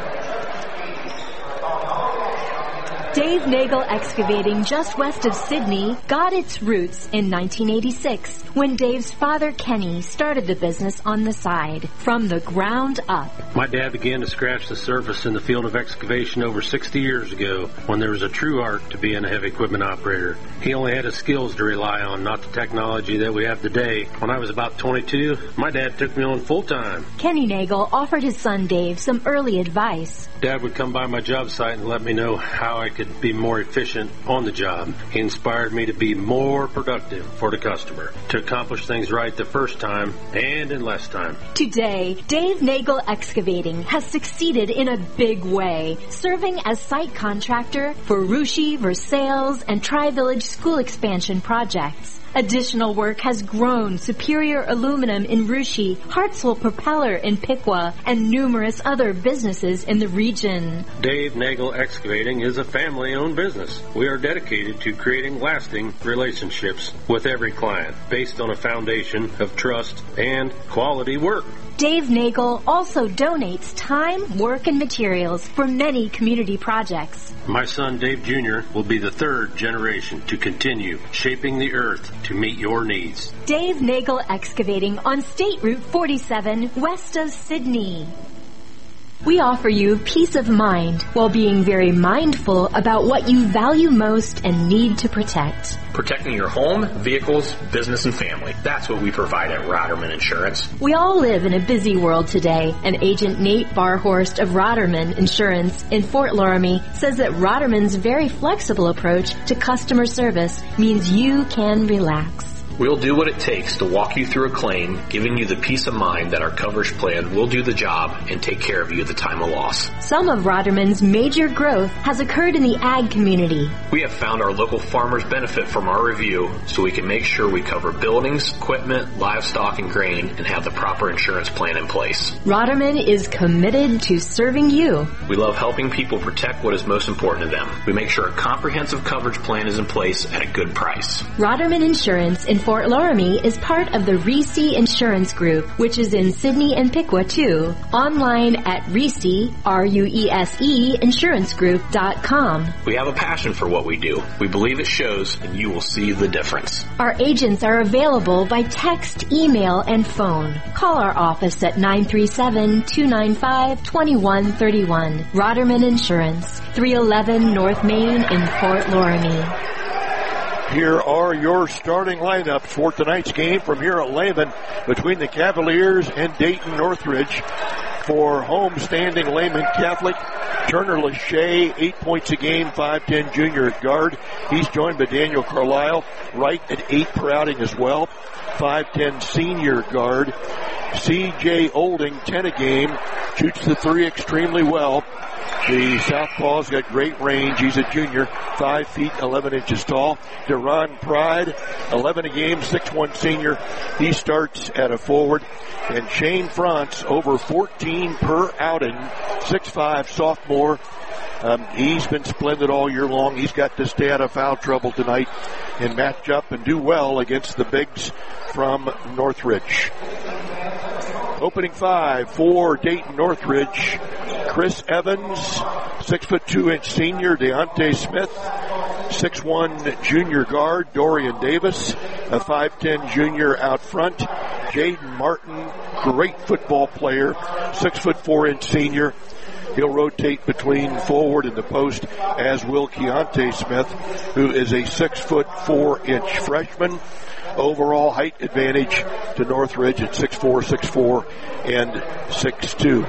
Dave Nagel Excavating, just west of Sydney, got its roots in 1986 when Dave's father, Kenny, started the business on the side, from the ground up. My dad began to scratch the surface in the field of excavation over 60 years ago when there was a true art to being a heavy equipment operator. He only had his skills to rely on, not the technology that we have today. When I was about 22, my dad took me on full time. Kenny Nagel offered his son Dave some early advice. Dad would come by my job site and let me know how I could be more efficient on the job. He inspired me to be more productive for the customer, to accomplish things right the first time and in less time. Today, Dave Nagel Excavating has succeeded in a big way, serving as site contractor for Russia, Versailles, and Tri-Village school expansion projects. Additional work has grown Superior Aluminum in Russia, Hartsville Propeller in Piqua, and numerous other businesses in the region. Dave Nagel Excavating is a family-owned business. We are dedicated to creating lasting relationships with every client based on a foundation of trust and quality work. Dave Nagel also donates time, work, and materials for many community projects. My son, Dave Jr., will be the 3rd generation to continue shaping the earth to meet your needs. Dave Nagel Excavating on State Route 47, west of Sydney. We offer you peace of mind while being very mindful about what you value most and need to protect. Protecting your home, vehicles, business, and family. That's what we provide at Roderman Insurance. We all live in a busy world today, and Agent Nate Barhorst of Roderman Insurance in Fort Laramie says that Roderman's very flexible approach to customer service means you can relax. We'll do what it takes to walk you through a claim, giving you the peace of mind that our coverage plan will do the job and take care of you at the time of loss. Some of Roderman's major growth has occurred in the ag community. We have found our local farmers benefit from our review, so we can make sure we cover buildings, equipment, livestock, and grain, and have the proper insurance plan in place. Roderman is committed to serving you. We love helping people protect what is most important to them. We make sure a comprehensive coverage plan is in place at a good price. Roderman Insurance in Fort Laramie is part of the Reese Insurance Group, which is in Sidney and Piqua too. Online at Reese, R-U-E-S-E, insurancegroup.com. We have a passion for what we do. We believe it shows, and you will see the difference. Our agents are available by text, email, and phone. Call our office at 937-295-2131. Roderman Insurance, 311 North Main in Fort Laramie. Here are your starting lineups for tonight's game from here at Lehman between the Cavaliers and Dayton Northridge. For home-standing Lehman Catholic, Turner Lachey, 8 points a game, 5'10" junior at guard. He's joined by Daniel Carlisle, right at 8 per outing as well, 5'10" senior guard. C.J. Olding, 10 a game, shoots the three extremely well. The southpaw's got great range. He's a junior, 5 feet, 11 inches tall. Deron Pride, 11 a game, 6'1" senior. He starts at a forward. And Shane Frantz, over 14 per outing, 6'5", sophomore. He's been splendid all year long. He's got to stay out of foul trouble tonight and match up and do well against the bigs from Northridge. Opening five for Dayton Northridge. Chris Evans, 6'2" senior. Deontay Smith, 6'1" junior guard. Dorian Davis, a 5'10" junior out front. Jaden Martin, great football player, 6'4" senior. He'll rotate between forward and the post, as will Keontae Smith, who is a 6'4" freshman. Overall height advantage to Northridge at 6'4", and 6'2".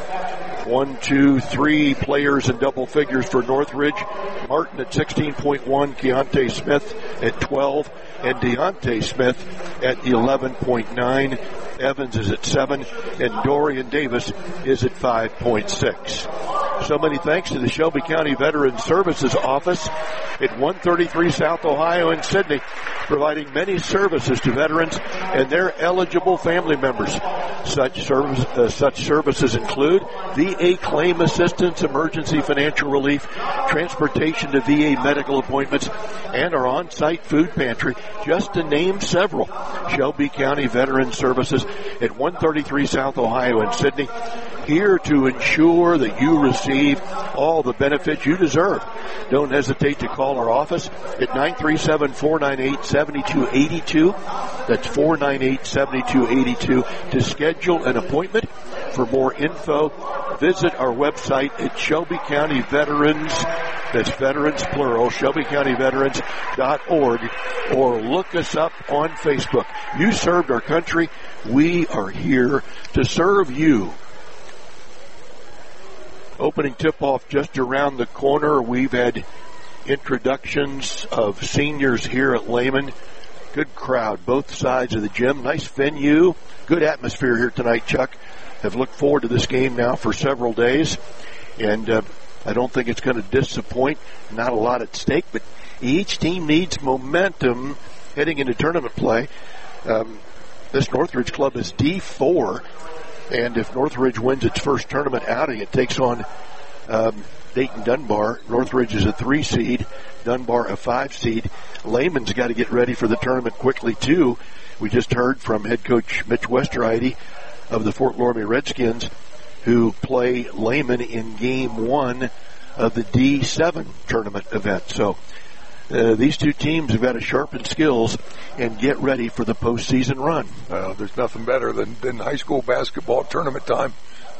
1, 2, 3 players in double figures for Northridge. Martin at 16.1, Keontae Smith at 12, and Deontay Smith at 11.9. Evans is at 7, and Dorian Davis is at 5.6. So many thanks to the Shelby County Veterans Services Office at 133 South Ohio in Sidney, providing many services to veterans and their eligible family members. Such services include VA claim assistance, emergency financial relief, transportation to VA medical appointments, and our on-site food pantry, just to name several. Shelby County Veterans Services at 133 South Ohio in Sidney, here to ensure that you receive all the benefits you deserve. Don't hesitate to call our office at 937-498-7282. That's 498-7282 to schedule an appointment. For more info, visit our website at Shelby County Veterans, that's veterans plural, shelbycountyveterans.org, or look us up on Facebook. You served our country. We are here to serve you. Opening tip-off just around the corner. We've had introductions of seniors here at Lehman. Good crowd, both sides of the gym. Nice venue. Good atmosphere here tonight, Chuck. Have looked forward to this game now for several days. And I don't think it's going to disappoint. Not a lot at stake, but each team needs momentum heading into tournament play. This Northridge club is D4. And if Northridge wins its first tournament outing, it takes on Dayton Dunbar. Northridge is a 3 seed, Dunbar a 5 seed. Lehman's got to get ready for the tournament quickly too. We just heard from head coach Mitch Westerheide of the Fort Laramie Redskins, who play Lehman in game 1 of the D7 tournament event. So these two teams have got to sharpen skills and get ready for the postseason run. There's nothing better than high school basketball tournament time.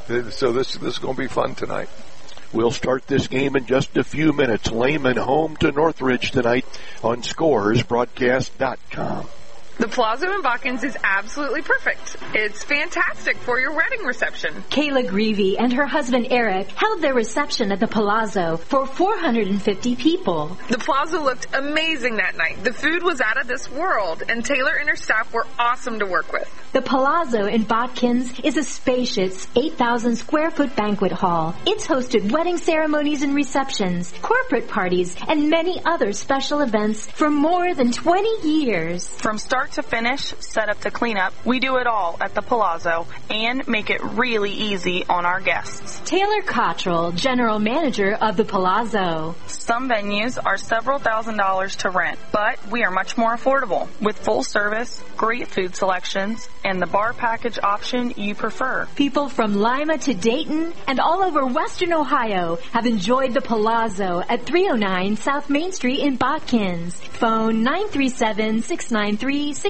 So this is going to be fun tonight. We'll start this game in just a few minutes. Lehman home to Northridge tonight on ScoresBroadcast.com. The Palazzo in Botkins is absolutely perfect. It's fantastic for your wedding reception. Kayla Greavy and her husband Eric held their reception at the Palazzo for 450 people. The Palazzo looked amazing that night. The food was out of this world, and Taylor and her staff were awesome to work with. The Palazzo in Botkins is a spacious 8,000 square foot banquet hall. It's hosted wedding ceremonies and receptions, corporate parties, and many other special events for more than 20 years. From start to finish, set up to clean up, we do it all at the Palazzo and make it really easy on our guests. Taylor Cottrell, General Manager of the Palazzo. Some venues are several $1,000s to rent, but we are much more affordable with full service, great food selections, and the bar package option you prefer. People from Lima to Dayton and all over Western Ohio have enjoyed the Palazzo at 309 South Main Street in Botkins. Phone 937-693-6325.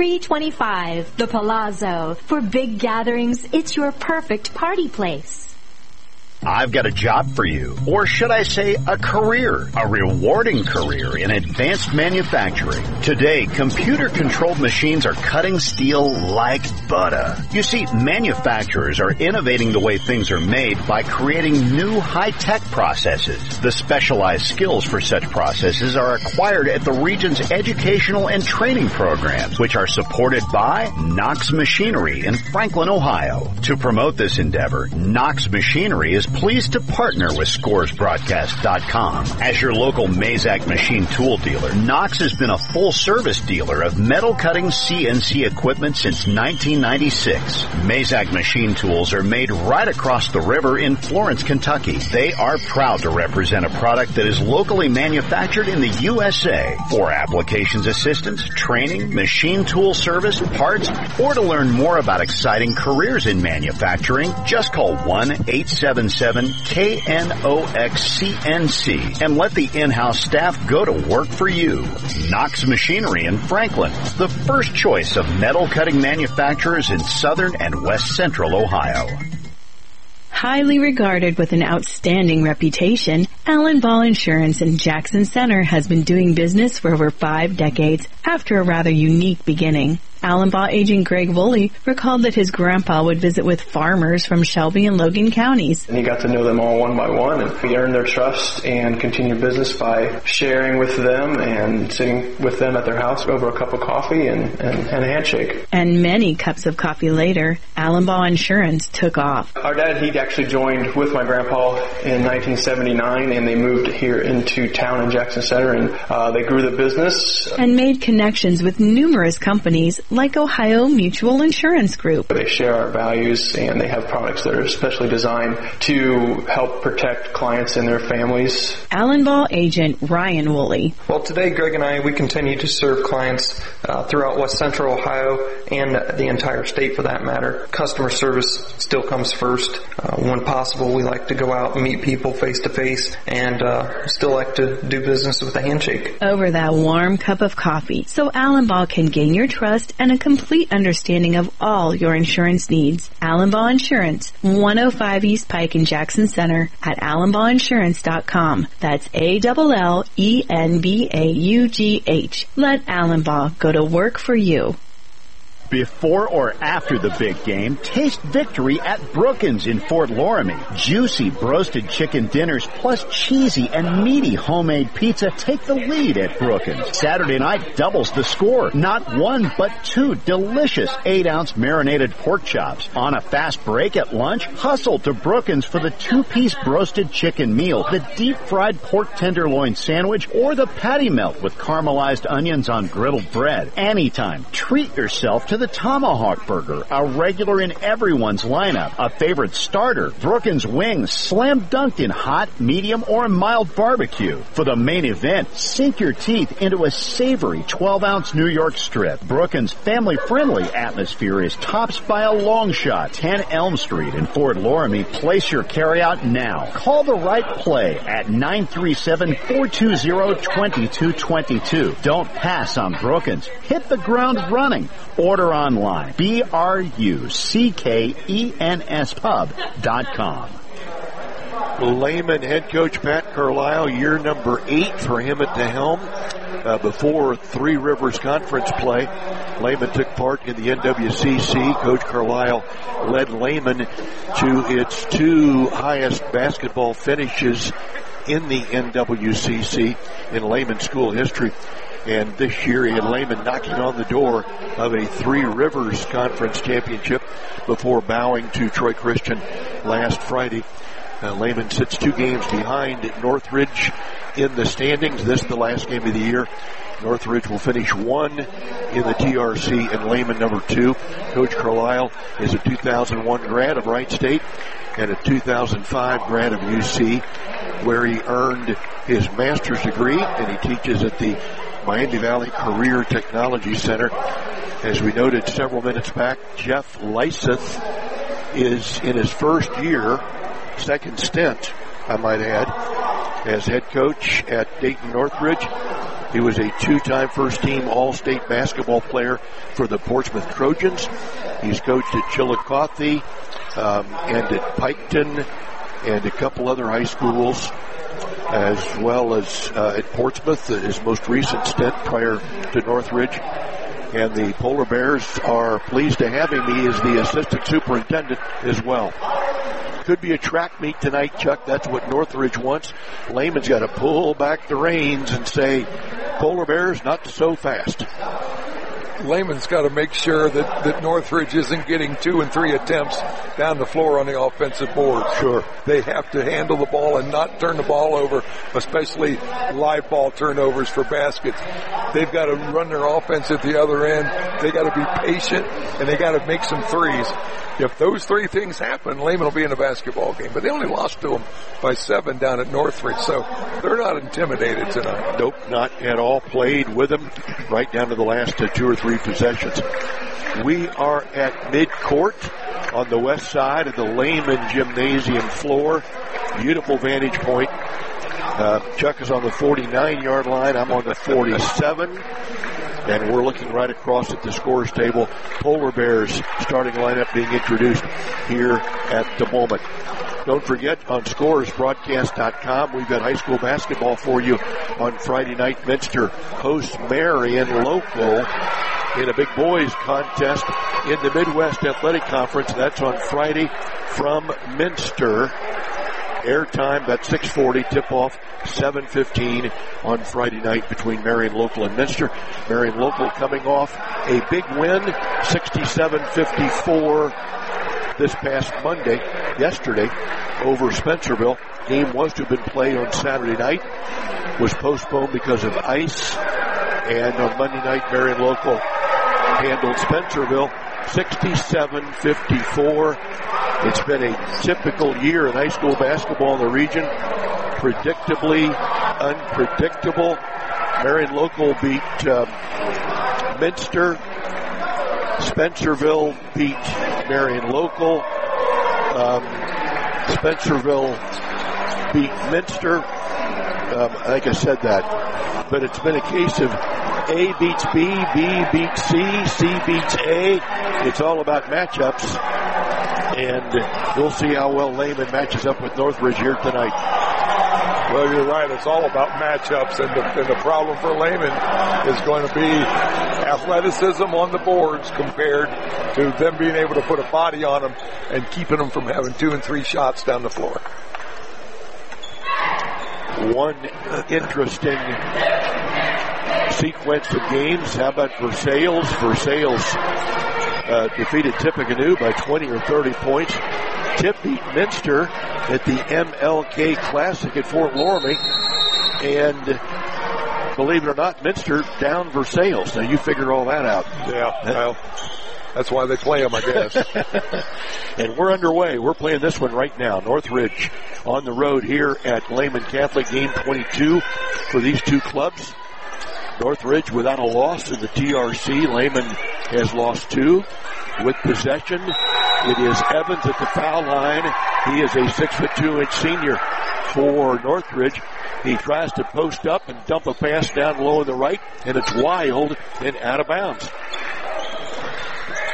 The Palazzo. For big gatherings, it's your perfect party place. I've got a job for you, or should I say a career, a rewarding career in advanced manufacturing. Today, computer-controlled machines are cutting steel like butter. You see, manufacturers are innovating the way things are made by creating new high-tech processes. The specialized skills for such processes are acquired at the region's educational and training programs, which are supported by Knox Machinery in Franklin, Ohio. To promote this endeavor, Knox Machinery is pleased to partner with ScoresBroadcast.com. As your local Mazak machine tool dealer, Knox has been a full-service dealer of metal cutting CNC equipment since 1996. Mazak machine tools are made right across the river in Florence, Kentucky. They are proud to represent a product that is locally manufactured in the USA. For applications assistance, training, machine tool service, parts, or to learn more about exciting careers in manufacturing, just call 1-877-KNOXCNC and let the in-house staff go to work for you. Knox Machinery in Franklin, the first choice of metal cutting manufacturers in southern and west central Ohio. Highly regarded with an outstanding reputation, Allen Ball Insurance in Jackson Center has been doing business for over 5 decades after a rather unique beginning. Allen Ball agent Greg Woolley recalled that his grandpa would visit with farmers from Shelby and Logan counties. And he got to know them all one by one, and he earned their trust and continued business by sharing with them and sitting with them at their house over a cup of coffee and a handshake. And many cups of coffee later, Allen Ball Insurance took off. Our dad, he actually joined with my grandpa in 1979, and they moved here into town in Jackson Center, and they grew the business. And made connections with numerous companies like Ohio Mutual Insurance Group. They share our values, and they have products that are specially designed to help protect clients and their families. Allen Ball agent Ryan Woolley. Well, today Greg and I, we continue to serve clients throughout West Central Ohio and the entire state for that matter. Customer service still comes first. When possible, we like to go out and meet people face to face and still like to do business with a handshake. Over that warm cup of coffee, so Allen Ball can gain your trust and a complete understanding of all your insurance needs. Allen Ball Insurance, 105 East Pike in Jackson Center at AllenBallInsurance.com. That's ALLENBAUGH. Let Allen Ball go to work for you. Before or after the big game, taste victory at Brookins in Fort Loramie. Juicy broasted chicken dinners plus cheesy and meaty homemade pizza take the lead at Brookins. Saturday night doubles the score. Not one, but 2 delicious 8-ounce marinated pork chops. On a fast break at lunch, hustle to Brookins for the 2-piece broasted chicken meal, the deep-fried pork tenderloin sandwich, or the patty melt with caramelized onions on griddled bread. Anytime, treat yourself to the Tomahawk Burger, a regular in everyone's lineup, a favorite starter, Brookins wings, slam dunked in hot, medium, or mild barbecue. For the main event, sink your teeth into a savory 12-ounce New York strip. Brookins' family-friendly atmosphere is topped by a long shot. 10 Elm Street in Fort Loramie. Place your carryout now. Call the right play at 937-420-2222. Don't pass on Brookins. Hit the ground running. Order Order online, BRUCKENS Lehman head coach Pat Carlisle, year number 8 for him at the helm. Before Three Rivers Conference play, Lehman took part in the NWCC. Coach Carlisle led Lehman to its 2 highest basketball finishes in the NWCC in Lehman school history. And this year he had Lehman knocking on the door of a Three Rivers Conference championship before bowing to Troy Christian last Friday. Lehman sits 2 games behind Northridge in the standings. This is the last game of the year. Northridge will finish 1 in the TRC and Lehman number 2. Coach Carlisle is a 2001 grad of Wright State and a 2005 grad of UC, where he earned his master's degree, and he teaches at the Miami Valley Career Technology Center. As we noted several minutes back, Jeff Lyseth is in his first year, second stint, I might add, as head coach at Dayton Northridge. He was a 2-time first-team All-State basketball player for the Portsmouth Trojans. He's coached at Chillicothe and at Piketon and a couple other high schools, as well as at Portsmouth, his most recent stint prior to Northridge. And the Polar Bears are pleased to have him. He is the assistant superintendent as well. Could be a track meet tonight, Chuck. That's what Northridge wants. Lehman's got to pull back the reins and say, Polar Bears, not so fast. Lehman's got to make sure that Northridge isn't getting 2 and 3 attempts down the floor on the offensive board. Sure. They have to handle the ball and not turn the ball over, especially live ball turnovers for baskets. They've got to run their offense at the other end. They got to be patient, and they got to make some threes. If those 3 things happen, Lehman will be in a basketball game. But they only lost to them by 7 down at Northridge, so they're not intimidated tonight. Nope, not at all. Played with them right down to the last 2 or 3 possessions. We are at midcourt on the west side of the Lehman Gymnasium floor. Beautiful vantage point. Chuck is on the 49-yard line. I'm on the 47. And we're looking right across at the scores table. Polar Bears starting lineup being introduced here at the moment. Don't forget, on scoresbroadcast.com, we've got high school basketball for you on Friday night. Minster hosts Marion local in a big boys contest in the Midwest Athletic Conference. That's on Friday from Minster. Airtime, that's 6:40, tip-off 7:15 on Friday night between Marion Local and Minster. Marion Local coming off a big win, 67-54 this past yesterday, over Spencerville. Game was to have been played on Saturday night, was postponed because of ice, and on Monday night, Marion Local handled Spencerville 67-54. It's been a typical year in high school basketball in the region. Predictably unpredictable. Marion Local beat Minster. Spencerville beat Marion Local. Spencerville beat Minster. I think I said that. But it's been a case of A beats B, B beats C, C beats A. It's all about matchups. And we'll see how well Lehman matches up with Northridge here tonight. Well, you're right. It's all about matchups, and the problem for Lehman is going to be athleticism on the boards compared to them being able to put a body on them and keeping them from having 2 and 3 shots down the floor. One interesting sequence of games. How about Versailles? Versailles defeated Tippecanoe by 20 or 30 points. Tip beat Minster at the MLK Classic at Fort Loramie. And believe it or not, Minster down Versailles. Now you figure all that out. Yeah, well, that's why they play them, I guess. And we're underway. We're playing this one right now. Northridge on the road here at Lehman Catholic, game 22 for these two clubs. Northridge without a loss in the TRC. Lehman has lost 2 with possession. It is Evans at the foul line. He is a 6'2" senior for Northridge. He tries to post up and dump a pass down low on the right, and it's wild and out of bounds.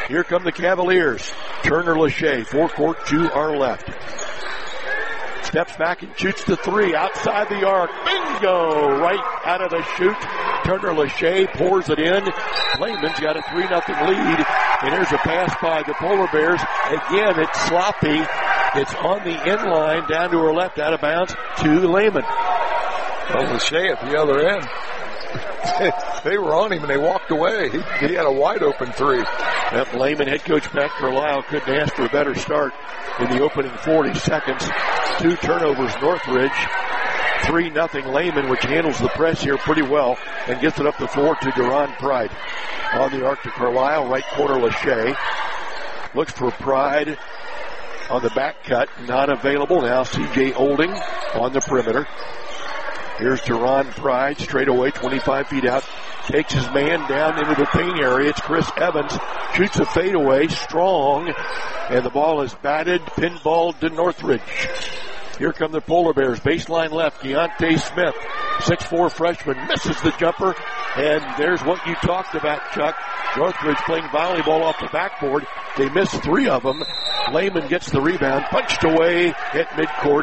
Here come the Cavaliers. Turner Lachey, forecourt to our left. Steps back and shoots the three outside the arc. Bingo! Right out of the chute. Turner Lachey pours it in. Lehman's got a 3-0 lead. And here's a pass by the Polar Bears. Again, it's sloppy. It's on the end line down to her left, out of bounds to Lehman. Well, Lachey at the other end. They were on him and they walked away. He had a wide open three. Yep, Lehman, head coach Matt Carlisle couldn't ask for a better start in the opening 40 seconds. 2 turnovers Northridge. 3-0 Lehman, which handles the press here pretty well and gets it up the floor to Duran Pride. On the arc to Carlisle, right corner Lachey. Looks for Pride on the back cut, not available. Now C.J. Olding on the perimeter. Here's Duran Pride, straight away, 25 feet out. Takes his man down into the paint area. It's Chris Evans. Shoots a fadeaway, strong. And the ball is batted, pinballed to Northridge. Here come the Polar Bears. Baseline left, Deontay Smith. 6'4" freshman, misses the jumper. And there's what you talked about, Chuck. Northridge playing volleyball off the backboard. They missed 3 of them. Lehman gets the rebound, punched away at midcourt.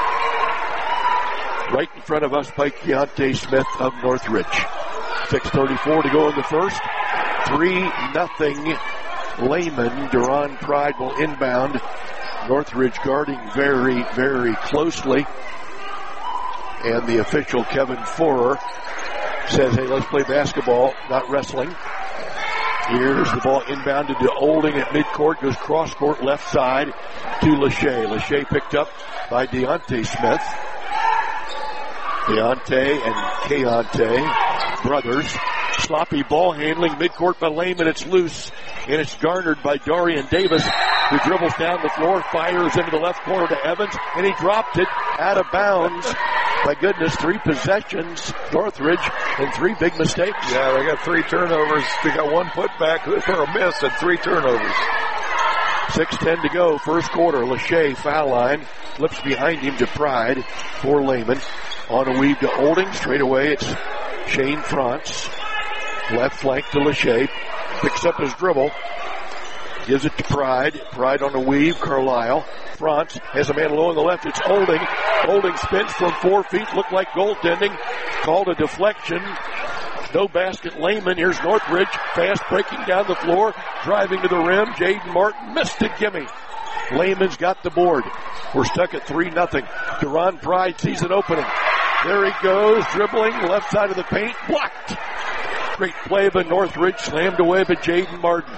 Right in front of us by Deontay Smith of Northridge. 6:34 to go in the first. 3-0 Lehman. Duran Pride will inbound. Northridge guarding very, very closely. And the official, Kevin Forer, says, hey, let's play basketball, not wrestling. Here's the ball inbounded to Olding at midcourt. Goes cross court left side to Lachey. Lachey picked up by Deontay Smith. Deontay and Keontae, brothers. Sloppy ball handling, midcourt by Lehman. It's loose, and it's garnered by Dorian Davis, who dribbles down the floor, fires into the left corner to Evans, and he dropped it out of bounds. My goodness, 3 possessions, Northridge, and 3 big mistakes. Yeah, they got 3 turnovers. They got 1 putback for a miss and 3 turnovers. 6:10 to go, first quarter. Lachey, foul line, flips behind him to Pride for Lehman. On a weave to Olding, straight away it's Shane Frantz. Left flank to Lachey, picks up his dribble, gives it to Pride. Pride on a weave, Carlisle. Frantz has a man low on the left, it's Olding. Olding spins from 4 feet, looked like goaltending, called a deflection. No basket, Lehman. Here's Northridge, fast breaking down the floor, driving to the rim. Jaden Martin missed a gimme. Lehman's got the board. We're stuck at 3-0. Duran Pride sees an opening. There he goes, dribbling, left side of the paint, blocked. Great play by Northridge, slammed away by Jaden Martin.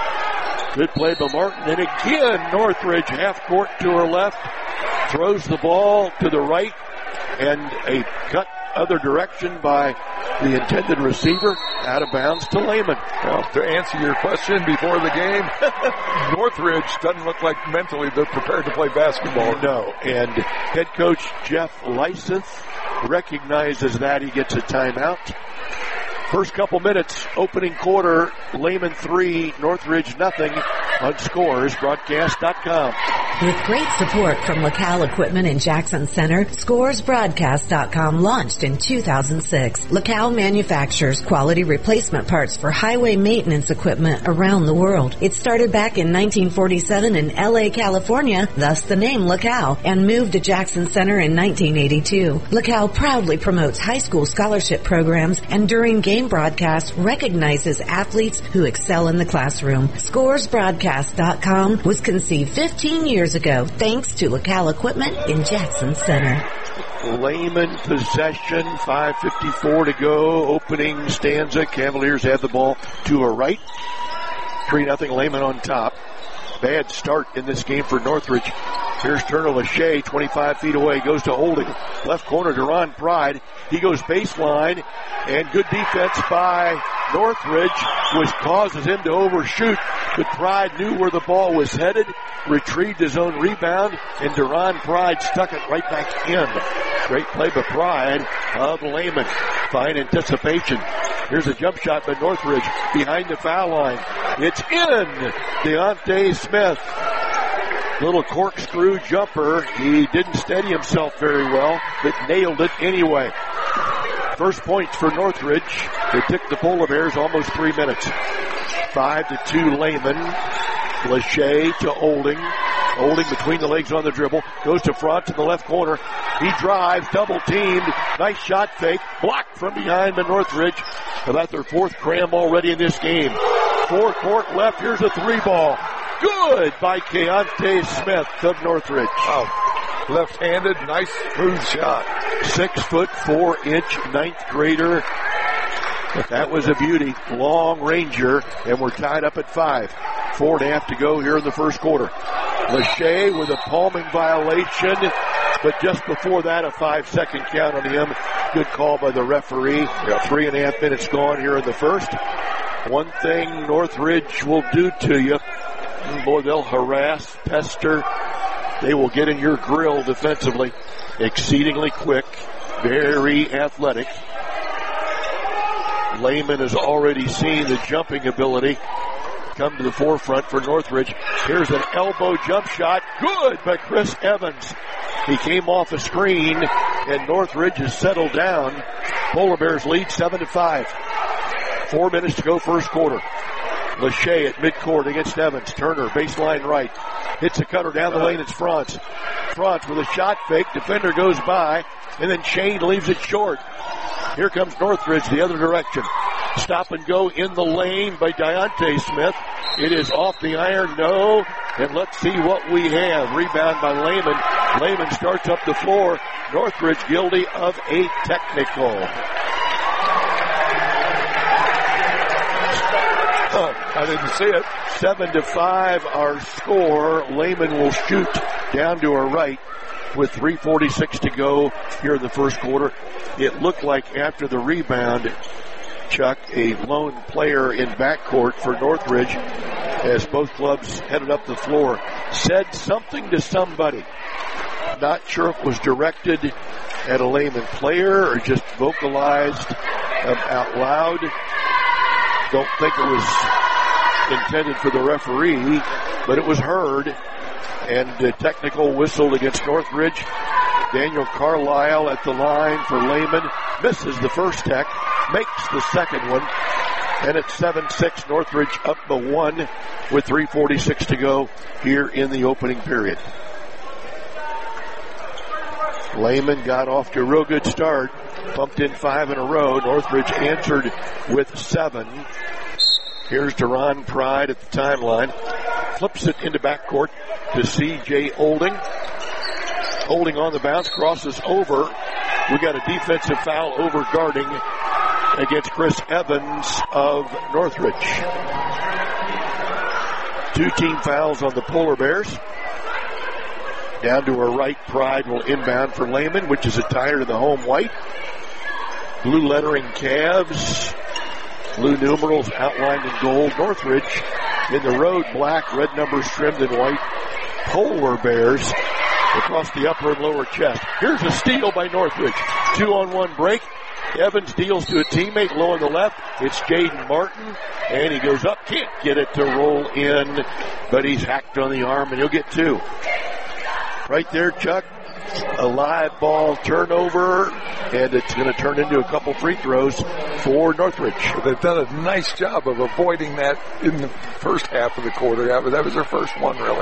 Good play by Martin, and again, Northridge, half court to her left, throws the ball to the right, and a cut other direction by the intended receiver, out of bounds to Lehman. Well, to answer your question before the game, Northridge doesn't look like mentally they're prepared to play basketball. No, and head coach Jeff Lyseth recognizes that. He gets a timeout. First couple minutes, opening quarter, Lehman 3, Northridge nothing on ScoresBroadcast.com. With great support from LaCal Equipment in Jackson Center, ScoresBroadcast.com launched in 2006. LaCal manufactures quality replacement parts for highway maintenance equipment around the world. It started back in 1947 in LA, California, thus the name LaCal, and moved to Jackson Center in 1982. LaCal proudly promotes high school scholarship programs and during game broadcasts recognizes athletes who excel in the classroom. ScoresBroadcast.com was conceived 15 years ago thanks to LaCal Equipment in Jackson Center. Lehman possession, 5:54 to go, opening stanza. Cavaliers have the ball to her right. 3-0 Lehman on top. Bad start in this game for Northridge. Here's Turner Lachey, 25 feet away, goes to Olding. Left corner, Duran Pride. He goes baseline, and good defense by Northridge, which causes him to overshoot. But Pride knew where the ball was headed, retrieved his own rebound, and Duran Pride stuck it right back in. Great play by Pride of Lehman. Fine anticipation. Here's a jump shot by Northridge behind the foul line. It's in! Deontay Smith. Little corkscrew jumper. He didn't steady himself very well, but nailed it anyway. First points for Northridge. It took the Polar Bears almost 3 minutes. 5-2 Lehman. Lachey to Olding. Olding between the legs on the dribble. Goes to Front in the left corner. He drives, double teamed. Nice shot fake. Blocked from behind by Northridge. About their 4th cram already in this game. 4-court left. Here's a 3-ball. Good by Keontae Smith of Northridge. Oh. Left-handed, nice smooth shot. 6'4" 9th grader. That was a beauty. Long ranger, and we're tied up at 5. 4.5 to go here in the first quarter. Lachey with a palming violation, but just before that, a 5-second count on him. Good call by the referee. 3.5 minutes gone here in the first. One thing Northridge will do to you, boy, they'll harass, pester. They will get in your grill defensively. Exceedingly quick, very athletic. Lehman has already seen the jumping ability come to the forefront for Northridge. Here's an elbow jump shot. Good by Chris Evans. He came off a screen, and Northridge has settled down. Polar Bears lead 7-5. 4 minutes to go first quarter. Lachey at midcourt against Evans. Turner, baseline right. Hits a cutter down the lane. It's Franz. Franz with a shot fake. Defender goes by, and then Shane leaves it short. Here comes Northridge the other direction. Stop and go in the lane by Deontay Smith. It is off the iron, no. And let's see what we have. Rebound by Lehman. Lehman starts up the floor. Northridge guilty of a technical. I didn't see it. 7-5 our score. Lehman will shoot down to her right with 3:46 to go here in the first quarter. It looked like after the rebound, Chuck, a lone player in backcourt for Northridge, as both clubs headed up the floor, said something to somebody. Not sure if it was directed at a Lehman player or just vocalized out loud. Don't think it was intended for the referee, but it was heard. And the technical whistled against Northridge. Daniel Carlisle at the line for Lehman. Misses the first tech. Makes the second one. And it's 7-6. Northridge up the 1 with 3:46 to go here in the opening period. Lehman got off to a real good start. Pumped in 5 in a row. Northridge answered with 7. Here's Deron Pride at the timeline. Flips it into backcourt to C.J. Olding. Olding on the bounce, crosses over. We got a defensive foul over guarding against Chris Evans of Northridge. 2 team fouls on the Polar Bears. Down to her right, Pride will inbound for Lehman, which is attire to the home white. Blue lettering Cavs. Blue numerals outlined in gold. Northridge in the road black, red numbers trimmed in white. Polar Bears across the upper and lower chest. Here's a steal by Northridge. 2-on-1 break. Evans deals to a teammate low on the left. It's Jaden Martin, and he goes up. Can't get it to roll in, but he's hacked on the arm, and he'll get 2. Right there, Chuck. A live ball turnover, and it's going to turn into a couple free throws for Northridge. They've done a nice job of avoiding that in the first half of the quarter. That was their first one, really.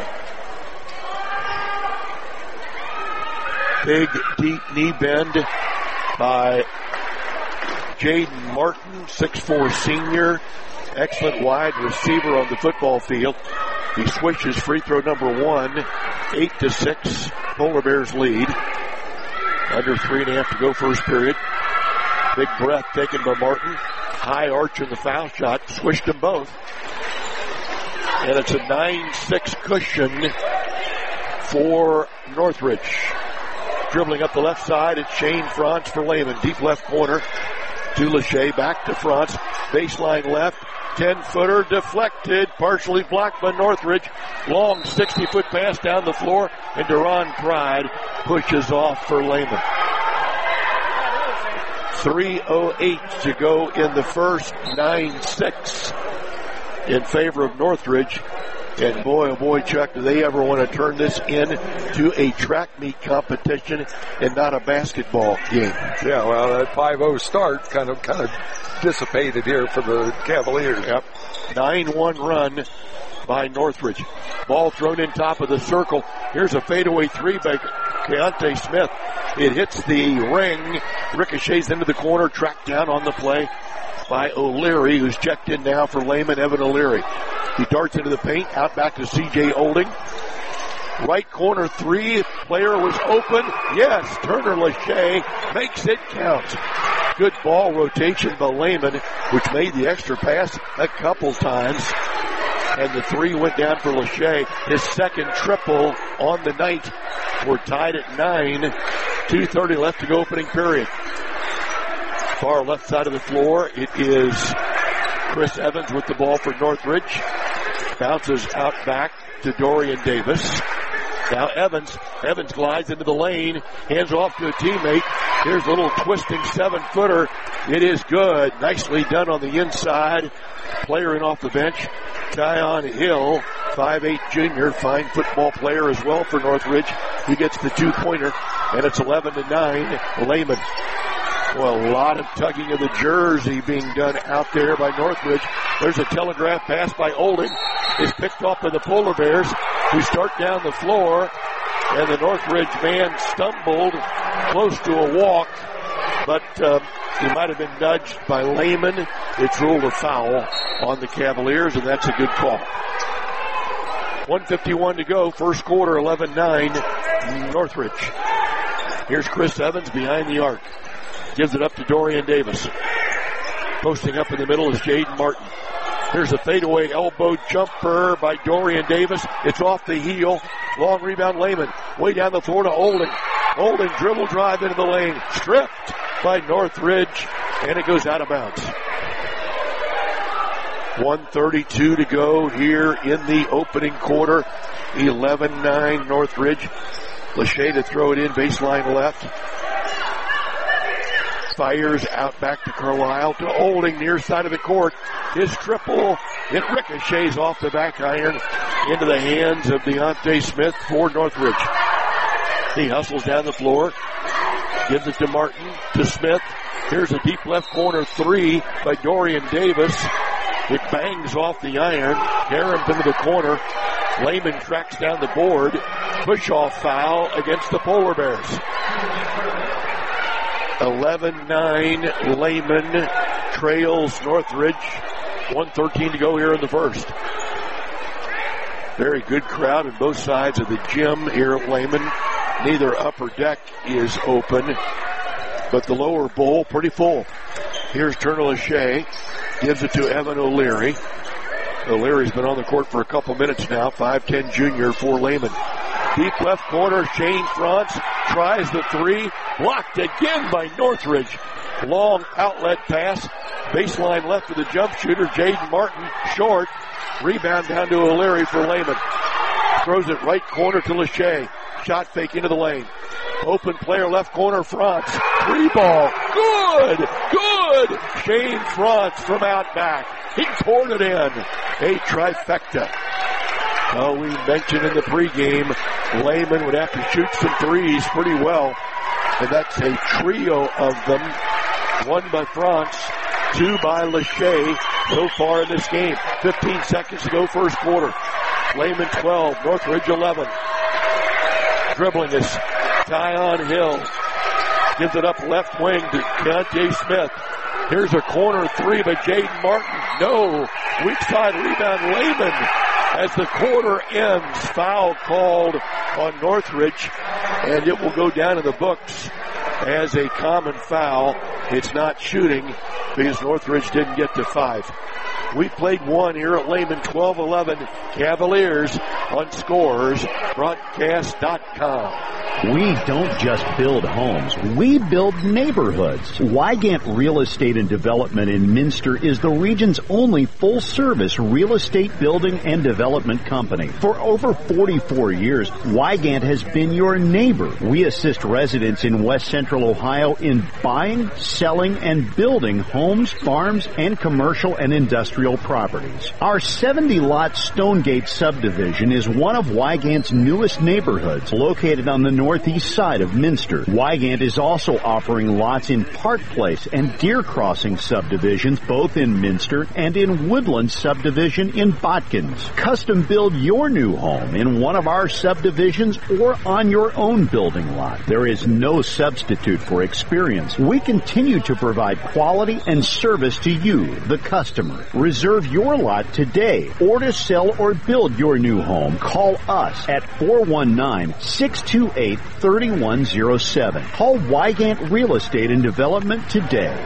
Big, deep knee bend by Jaden Martin, 6'4" senior. Excellent wide receiver on the football field. He swishes free throw number 1, 8-6. Polar Bears lead. Under 3.5 to go first period. Big breath taken by Martin. High arch in the foul shot. Swished them both. And it's a 9-6 cushion for Northridge. Dribbling up the left side, it's Shane Franz for Lehman. Deep left corner to Lachey. Back to Franz. Baseline left. 10-footer deflected, partially blocked by Northridge. Long 60-foot pass down the floor, and Deron Pride pushes off for Lehman. 3:08 to go in the first. 9-6 in favor of Northridge. And boy, oh boy, Chuck, do they ever want to turn this into a track meet competition and not a basketball game. Yeah, well, that 5-0 start kind of dissipated here for the Cavaliers. Yep. 9-1 run by Northridge. Ball thrown in top of the circle. Here's a fadeaway three by Keontae Smith. It hits the ring, ricochets into the corner, tracked down on the play by O'Leary, who's checked in now for Lehman, Evan O'Leary. He darts into the paint, out back to C.J. Olding. Right corner three, player was open. Yes, Turner Lachey makes it count. Good ball rotation by Lehman, which made the extra pass a couple times. And the three went down for Lachey. His second triple on the night. We're tied at 9. 2:30 left to go opening period. Far left side of the floor, it is Chris Evans with the ball for Northridge. Bounces out back to Dorian Davis. Now Evans glides into the lane, hands off to a teammate. Here's a little twisting 7-footer. It is good. Nicely done on the inside. Player in off the bench, Tyon Hill, 5'8" junior, fine football player as well for Northridge. He gets the 2-pointer, and it's 11-9, Lehman. Well, a lot of tugging of the jersey being done out there by Northridge. There's a telegraph pass by Olding. It's picked off by the Polar Bears, who start down the floor, and the Northridge man stumbled close to a walk, but he might have been nudged by Lehman. It's ruled a foul on the Cavaliers, and that's a good call. 1:51 to go, first quarter, 11-9, Northridge. Here's Chris Evans behind the arc. Gives it up to Dorian Davis. Posting up in the middle is Jaden Martin. Here's a fadeaway elbow jumper by Dorian Davis. It's off the heel. Long rebound, Lehman. Way down the floor to Olding. Olding dribble drive into the lane. Stripped by Northridge, and it goes out of bounds. 1:32 to go here in the opening quarter. 11-9 Northridge. Lachey to throw it in, baseline left. Fires out back to Carlisle to Olding, near side of the court. His triple, it ricochets off the back iron into the hands of Deontay Smith for Northridge. He hustles down the floor, gives it to Martin, to Smith. Here's a deep left corner three by Dorian Davis. It bangs off the iron. Garams into the corner. Lehman tracks down the board. Push-off foul against the Polar Bears. 11-9 Lehman trails Northridge. 1:13 to go here in the first. Very good crowd on both sides of the gym here at Lehman. Neither upper deck is open, but the lower bowl pretty full. Here's Turner Lachey. Gives it to Evan O'Leary. O'Leary's been on the court for a couple minutes now. 5'10" junior for Lehman. Deep left corner, Shane Franz tries the three. Blocked again by Northridge. Long outlet pass. Baseline left for the jump shooter, Jaden Martin. Short. Rebound down to O'Leary for Lehman. Throws it right corner to Lachey. Shot fake into the lane. Open player left corner, Franz. Three ball. Good! Good! Shane Franz from out back. He poured it in. A trifecta. Well, we mentioned in the pregame, Lehman would have to shoot some threes pretty well. And that's a trio of them. One by Franz, two by Lachey so far in this game. 15 seconds to go first quarter. Lehman 12, Northridge 11. Dribbling is Tyon Hill. Gives it up left wing to Keontae Smith. Here's a corner three by Jaden Martin. No. Weak side rebound, Lehman. As the quarter ends, foul called on Northridge, and it will go down in the books as a common foul. It's not shooting because Northridge didn't get to 5. We played one here at Lehman, 12-11 Cavaliers on Scores Broadcast.com. We don't just build homes, we build neighborhoods. Wygant Real Estate and Development in Minster is the region's only full-service real estate building and development company. For over 44 years, Wygant has been your neighbor. We assist residents in West Central Ohio in buying, selling, and building homes, farms, and commercial and industrial properties. Our 70-lot Stonegate subdivision is one of Wygant's newest neighborhoods, located on the northeast side of Minster. Wygant is also offering lots in Park Place and Deer Crossing subdivisions, both in Minster, and in Woodland subdivision in Botkins. Custom build your new home in one of our subdivisions or on your own building lot. There is no substitute for experience. We continue to provide quality and service to you, the customer. Reserve your lot today, or to sell or build your new home, call us at 419-628-3107. Call Wygant Real Estate and Development today.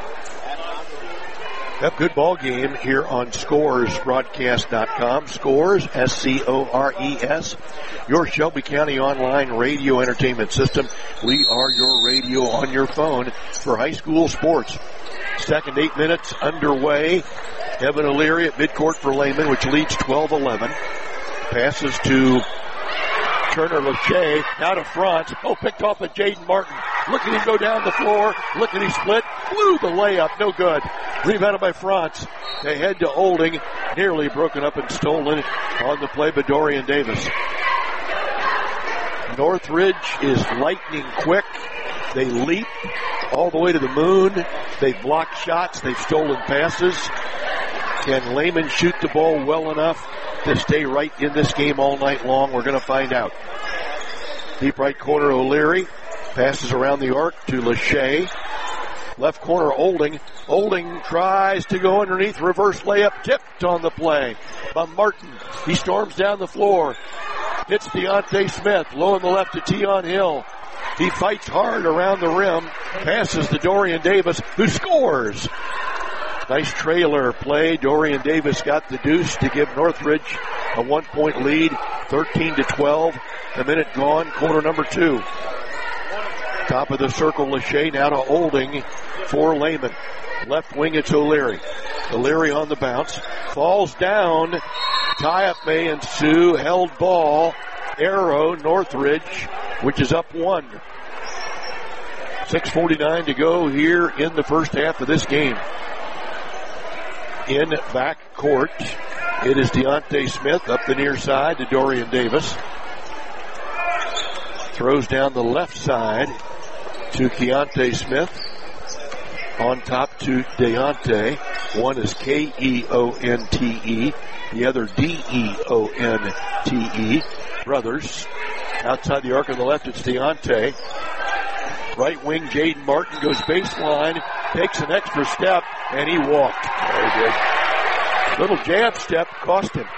A good ball game here on ScoresBroadcast.com. Scores, S-C-O-R-E-S. Your Shelby County online radio entertainment system. We are your radio on your phone for high school sports. Second 8 minutes underway. Evan O'Leary at midcourt for Lehman, which leads 12-11. Passes to Turner Lachey, now to Franz. Picked off by Jaden Martin. Look at him go down the floor. Look at him split. Blew the layup. No good. Rebounded by Franz. They head to Olding. Nearly broken up and stolen on the play by Dorian Davis. Northridge is lightning quick. They leap all the way to the moon. They've blocked shots. They've stolen passes. Can Lehman shoot the ball well enough to stay right in this game all night long? We're going to find out. Deep right corner O'Leary. Passes around the arc to Lachey. Left corner Olding. Olding tries to go underneath. Reverse layup tipped on the play by Martin. He storms down the floor. Hits Deontay Smith. Low on the left to Tion Hill. He fights hard around the rim. Passes to Dorian Davis, who scores. Nice trailer play. Dorian Davis got the deuce to give Northridge a 1-point lead. 13-12. A minute gone. Quarter number 2. Top of the circle, Lachey now to Olding for Lehman. Left wing, it's O'Leary. O'Leary on the bounce. Falls down. Tie-up may ensue. Held ball. Arrow, Northridge, which is up 1. 6:49 to go here in the first half of this game. In back court, it is Deontay Smith up the near side to Dorian Davis. Throws down the left side to Keontae Smith. On top to Deontay. One is Keonte, the other Deonte. Brothers. Outside the arc on the left, it's Deontay. Right wing, Jaden Martin goes baseline, takes an extra step, and he walked. Very good. Little jab step cost him.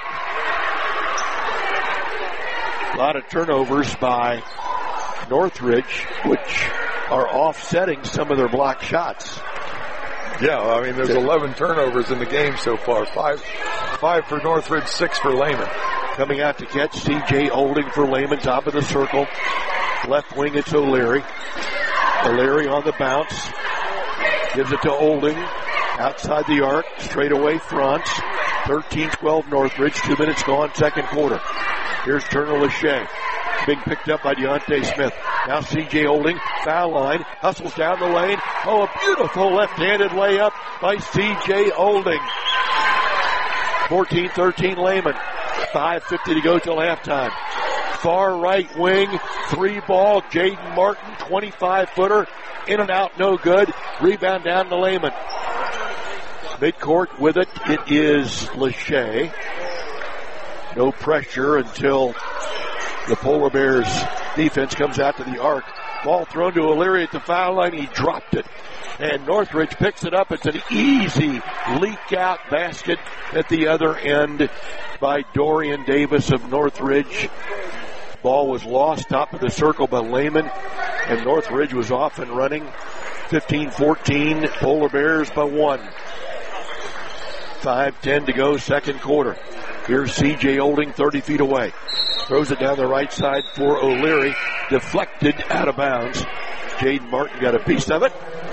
A lot of turnovers by Northridge, which are offsetting some of their blocked shots. Yeah, I mean, there's 11 turnovers in the game so far. Five for Northridge, 6 for Lehman. Coming out to catch C.J. Olding for Lehman, top of the circle. Left wing, it's O'Leary. O'Leary on the bounce. Gives it to Olding. Outside the arc, straight away Franz. 13-12 Northridge, 2 minutes gone, second quarter. Here's Turner Lachey. Big picked up by Deontay Smith. Now C.J. Olding, foul line, hustles down the lane. Oh, a beautiful left-handed layup by C.J. Olding. 14-13 Lehman. 5:50 to go till halftime. Far right wing, 3-ball, Jaden Martin, 25-footer, in and out, no good. Rebound down to Lehman. Midcourt with it is Lachey. No pressure until the Polar Bears defense comes out to the arc. Ball thrown to O'Leary at the foul line. He dropped it. And Northridge picks it up. It's an easy leak-out basket at the other end by Dorian Davis of Northridge. Ball was lost top of the circle by Lehman, and Northridge was off and running. 15-14, Polar Bears by 1. 5:10 to go, second quarter. Here's C.J. Olding, 30 feet away. Throws it down the right side for O'Leary. Deflected out of bounds. Jaden Martin got a piece of it.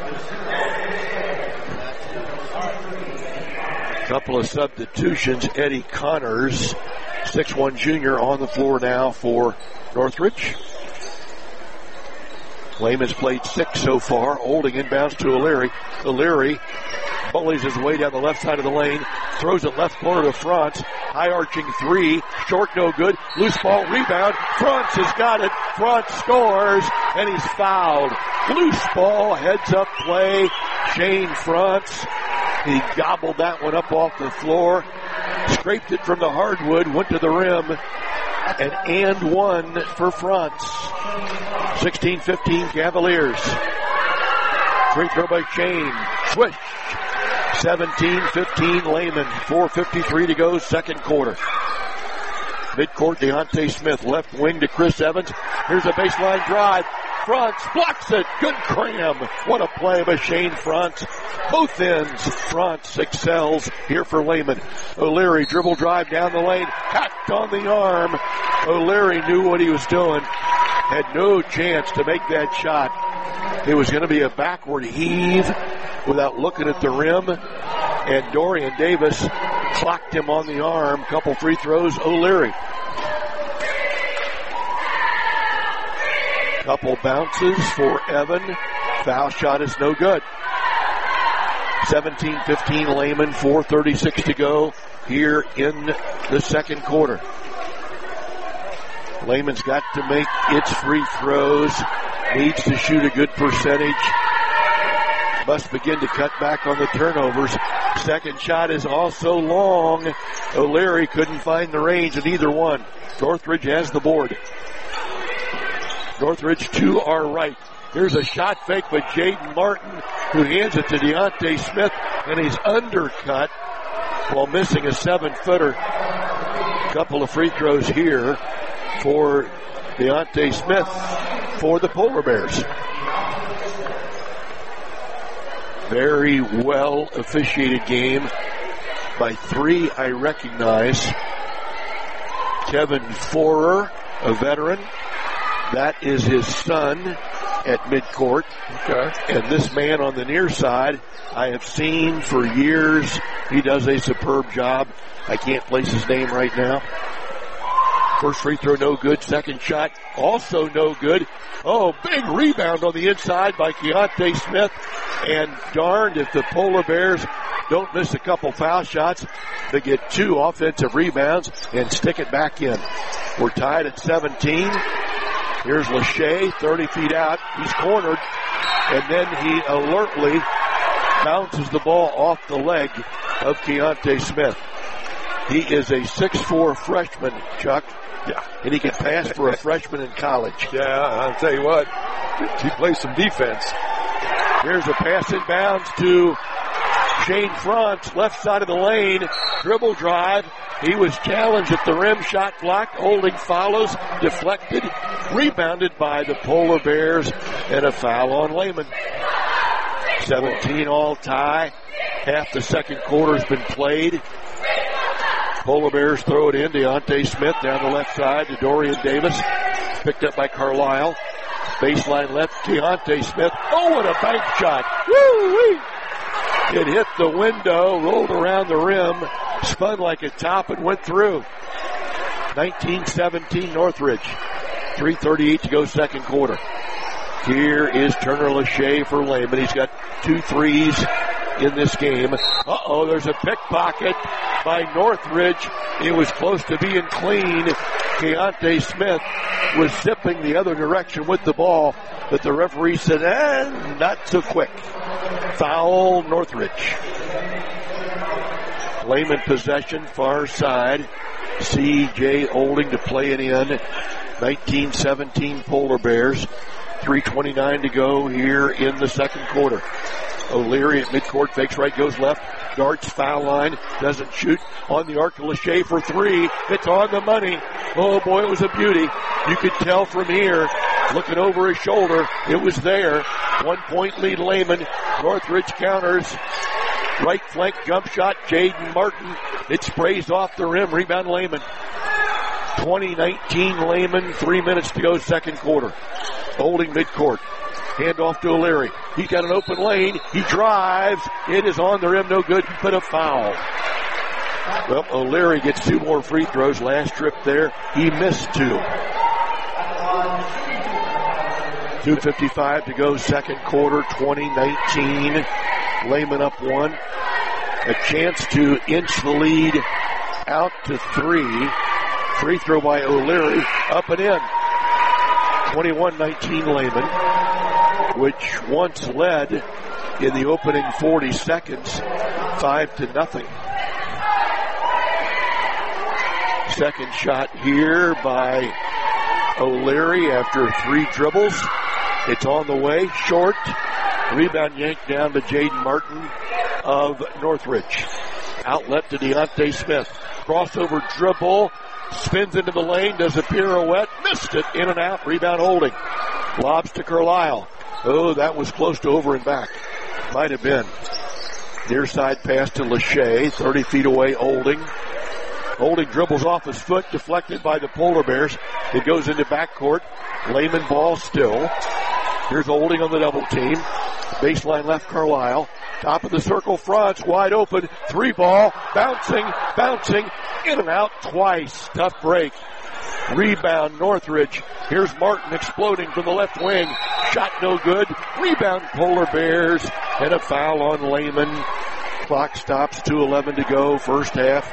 Couple of substitutions. Eddie Connors, 6'1" junior, on the floor now for Northridge. Lehman's played 6 so far. Olding inbounds to O'Leary. O'Leary bullies his way down the left side of the lane. Throws it left corner to Frantz. High arching 3. Short, no good. Loose ball, rebound. Frantz has got it. Frantz scores, and he's fouled. Loose ball, heads up play. Shane Frantz. He gobbled that one up off the floor. Scraped it from the hardwood. Went to the rim. And one for Frantz. 16-15 Cavaliers. Free throw by Shane. Swish. 17-15 Lehman. 4:53 to go, second quarter. Midcourt, Deontay Smith. Left wing to Chris Evans. Here's a baseline drive. Frantz blocks it. Good cram. What a play by Shane Frantz. Both ends. Frantz excels here for Lehman. O'Leary dribble drive down the lane. Hacked on the arm. O'Leary knew what he was doing. Had no chance to make that shot. It was going to be a backward heave without looking at the rim. And Dorian Davis clocked him on the arm. Couple free throws. O'Leary. Couple bounces for Evan. Foul shot is no good. 17-15 Lehman, 4:36 to go here in the second quarter. Lehman's got to make its free throws. Needs to shoot a good percentage. Must begin to cut back on the turnovers. Second shot is also long. O'Leary couldn't find the range in either one. Northridge has the board. Northridge to our right. Here's a shot fake by Jaden Martin, who hands it to Deontay Smith, and he's undercut while missing a 7-footer. Couple of free throws here for Deontay Smith for the Polar Bears. Very well officiated game. By 3, I recognize Kevin Forer, a veteran. That is his son at midcourt. Okay. And this man on the near side, I have seen for years. He does a superb job. I can't place his name right now. First free throw, no good. Second shot, also no good. Oh, big rebound on the inside by Keontae Smith. And darned if the Polar Bears don't miss a couple foul shots, they get 2 offensive rebounds and stick it back in. We're tied at 17. Here's Lachey, 30 feet out. He's cornered, and then he alertly bounces the ball off the leg of Keontae Smith. He is a 6'4" freshman, Chuck. Yeah. And he can pass for a freshman in college. Yeah, I'll tell you what, he plays some defense. Here's a pass inbounds to Shane Frantz, left side of the lane, dribble drive. He was challenged at the rim, shot blocked. Olding follows, deflected, rebounded by the Polar Bears, and a foul on Lehman. 17 all tie. Half the second quarter has been played. Polar Bears throw it in. Deontay Smith down the left side to Dorian Davis. Picked up by Carlisle. Baseline left, Keontae Smith. Oh, what a bank shot. Woo-wee! It hit the window, rolled around the rim, spun like a top, and went through. 19-17 Northridge. 3:38 to go second quarter. Here is Turner Lachey for Lehman. He's got 2 threes in this game. Uh-oh, there's a pickpocket by Northridge. It was close to being clean. Keontae Smith was zipping the other direction with the ball, but the referee said, not so quick. Foul Northridge. Lehman possession, far side. C.J. Olding to play it in. 19-17 Polar Bears. 3:29 to go here in the second quarter. O'Leary at midcourt, fakes right, goes left, darts, foul line, doesn't shoot, on the arc to Lachey for 3, it's on the money. Oh boy, it was a beauty. You could tell from here, looking over his shoulder, it was there. 1 point lead Lehman, Northridge counters, right flank jump shot, Jaden Martin, it sprays off the rim, rebound Lehman. 20-19 Lehman, 3 minutes to go, second quarter. Holding midcourt. Hand off to O'Leary. He's got an open lane. He drives. It is on the rim, no good, but a foul. Well, O'Leary gets 2 more free throws. Last trip there, he missed 2. 2:55 to go, second quarter, 20-19. Lehman up 1. A chance to inch the lead out to 3. Free throw by O'Leary, up and in. 21-19 Lehman, which once led in the opening 40 seconds, 5-0. Second shot here by O'Leary after 3 dribbles. It's on the way, short. Rebound yanked down to Jaden Martin of Northridge. Outlet to Deontay Smith. Crossover dribble. Spins into the lane, does a pirouette, missed it, in and out, rebound Holding. Lobs to Carlisle. Oh, that was close to over and back. Might have been. Near side pass to Lachey, 30 feet away, Holding. Holding dribbles off his foot, deflected by the Polar Bears. It goes into backcourt. Lehman ball still. Here's Holding on the double team. Baseline left, Carlisle. Top of the circle, Franz wide open. 3 ball, bouncing, in and out twice. Tough break. Rebound Northridge. Here's Martin exploding from the left wing. Shot no good. Rebound Polar Bears. And a foul on Lehman. Clock stops, 2:11 to go. First half,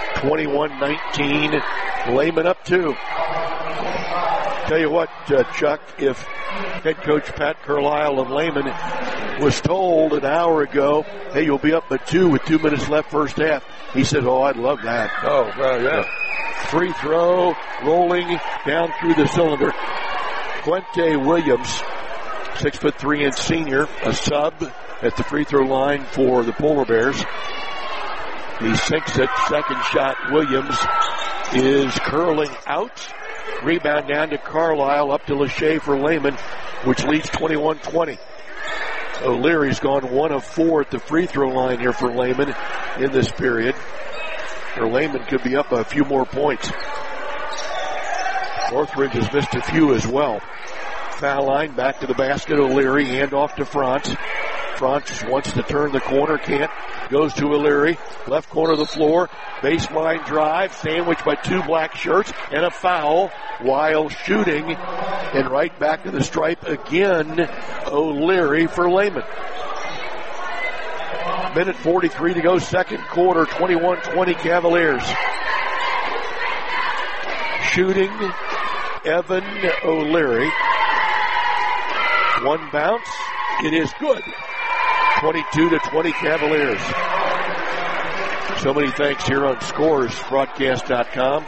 21-19. Lehman up 2. Tell you what, Chuck, if head coach Pat Carlisle of Lehman was told an hour ago, hey, you'll be up by 2 with 2 minutes left first half, he said, oh, I'd love that. Oh, well, yeah. Free throw, rolling down through the cylinder. Quente Williams, 6'3" senior, a sub at the free throw line for the Polar Bears. He sinks it. Second shot, Williams is curling out. Rebound down to Carlisle, up to Lachey for Lehman, which leads 21-20. O'Leary's gone 1 of 4 at the free throw line here for Lehman in this period. Or Lehman could be up a few more points. Northridge has missed a few as well. Foul line, back to the basket, O'Leary, hand off to Franz. Franz wants to turn the corner, can't. Goes to O'Leary, left corner of the floor, baseline drive, sandwiched by 2 black shirts, and a foul while shooting, and right back to the stripe again, O'Leary for Lehman. Minute 43 to go, second quarter, 21-20 Cavaliers. Shooting, Evan O'Leary. 1 bounce, it is good. 22-20 Cavaliers. So many thanks here on ScoresBroadcast.com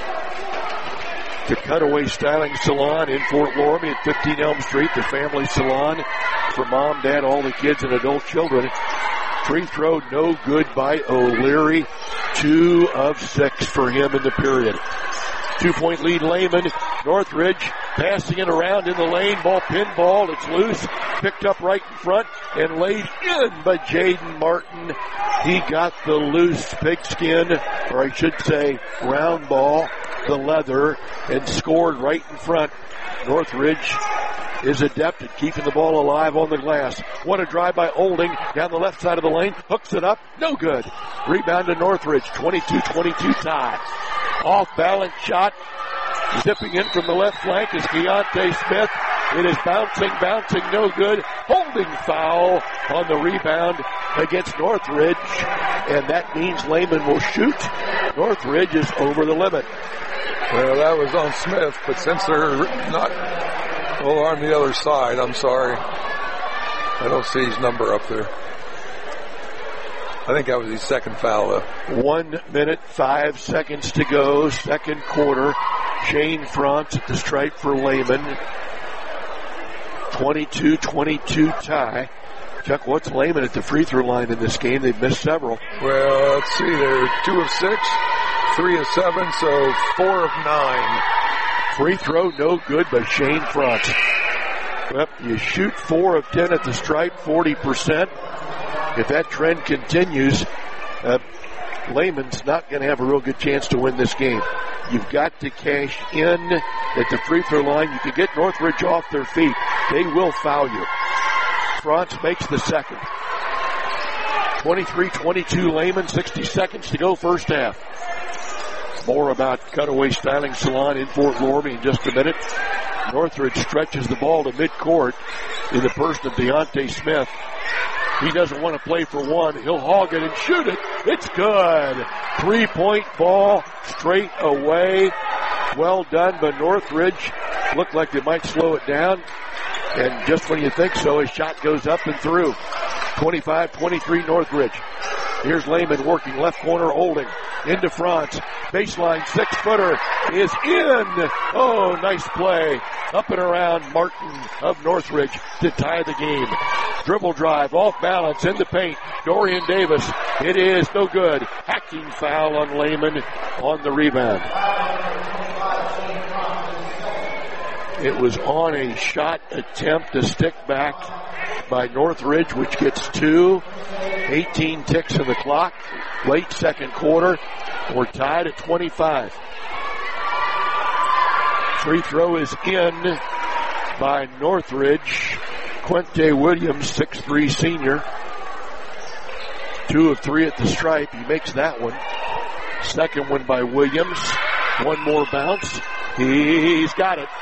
to Cutaway Styling Salon in Fort Loramie at 15 Elm Street, the family salon for mom, dad, all the kids and adult children. Free throw no good by O'Leary. 2 of 6 for him in the period. 2-point lead Lehman. Northridge passing it around in the lane. Ball pinball. It's loose. Picked up right in front and laid in by Jaden Martin. He got the loose pigskin, or I should say round ball, the leather, and scored right in front. Northridge is adept at keeping the ball alive on the glass. What a drive by Holding down the left side of the lane. Hooks it up. No good. Rebound to Northridge. 22-22 tie. Off balance shot. Zipping in from the left flank is Deontay Smith. It is bouncing, no good. Holding foul on the rebound against Northridge. And that means Lehman will shoot. Northridge is over the limit. Well, that was on Smith, but since they're not on the other side, I'm sorry. I don't see his number up there. I think that was his second foul, though. 1 minute, 5 seconds to go. Second quarter. Shane Franz at the stripe for Lehman. 22-22 tie. Chuck, what's Lehman at the free throw line in this game? They've missed several. Well, let's see. They're 2 of 6, 3 of 7, so 4 of 9. Free throw no good by Shane Franz. Well, you shoot 4 of 10 at the stripe, 40%. If that trend continues, Lehman's not going to have a real good chance to win this game. You've got to cash in at the free throw line. You can get Northridge off their feet. They will foul you. Franz makes the second. 23-22 Lehman, 60 seconds to go first half. More about Cutaway Styling Salon in Fort Loramie in just a minute. Northridge stretches the ball to midcourt in the person of Deontay Smith. He doesn't want to play for one. He'll hog it and shoot it. It's good. 3-point ball straight away. Well done by Northridge. Looked like they might slow it down. And just when you think so, his shot goes up and through. 25-23 Northridge. Here's Lehman working left corner, Olding into Franz. Baseline 6-footer is in. Oh, nice play. Up and around Martin of Northridge to tie the game. Dribble drive, off balance, in the paint. Dorian Davis. It is no good. Hacking foul on Lehman on the rebound. It was on a shot attempt to stick back by Northridge, which gets 2. 18 ticks in the clock. Late second quarter. We're tied at 25. Free throw is in by Northridge. Quinte Williams, 6'3" senior. 2 of 3 at the stripe. He makes that one. Second one by Williams. One more bounce. He's got it.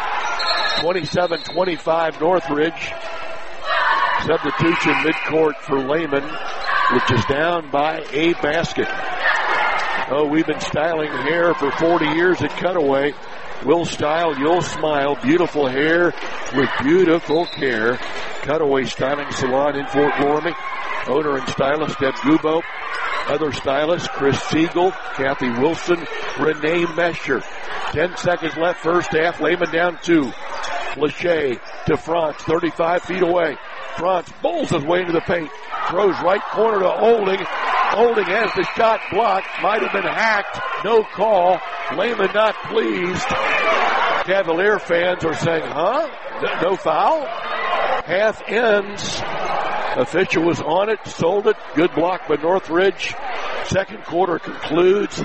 27-25 Northridge. Substitution midcourt for Lehman, which is down by a basket. Oh, we've been styling hair for 40 years at Cutaway. We'll style, you'll smile. Beautiful hair with beautiful care. Cutaway Styling Salon in Fort Loramie. Owner and stylist Deb Gubo. Other stylists, Chris Siegel, Kathy Wilson, Renee Mesher. 10 seconds left first half. Lehman down 2. Lachey to Franz, 35 feet away. Franz bowls his way into the paint. Throws right corner to Olding. Olding has the shot blocked. Might have been hacked. No call. Lehman not pleased. Cavalier fans are saying, huh? No foul? Half ends. Official was on it, sold it. Good block by Northridge. Second quarter concludes.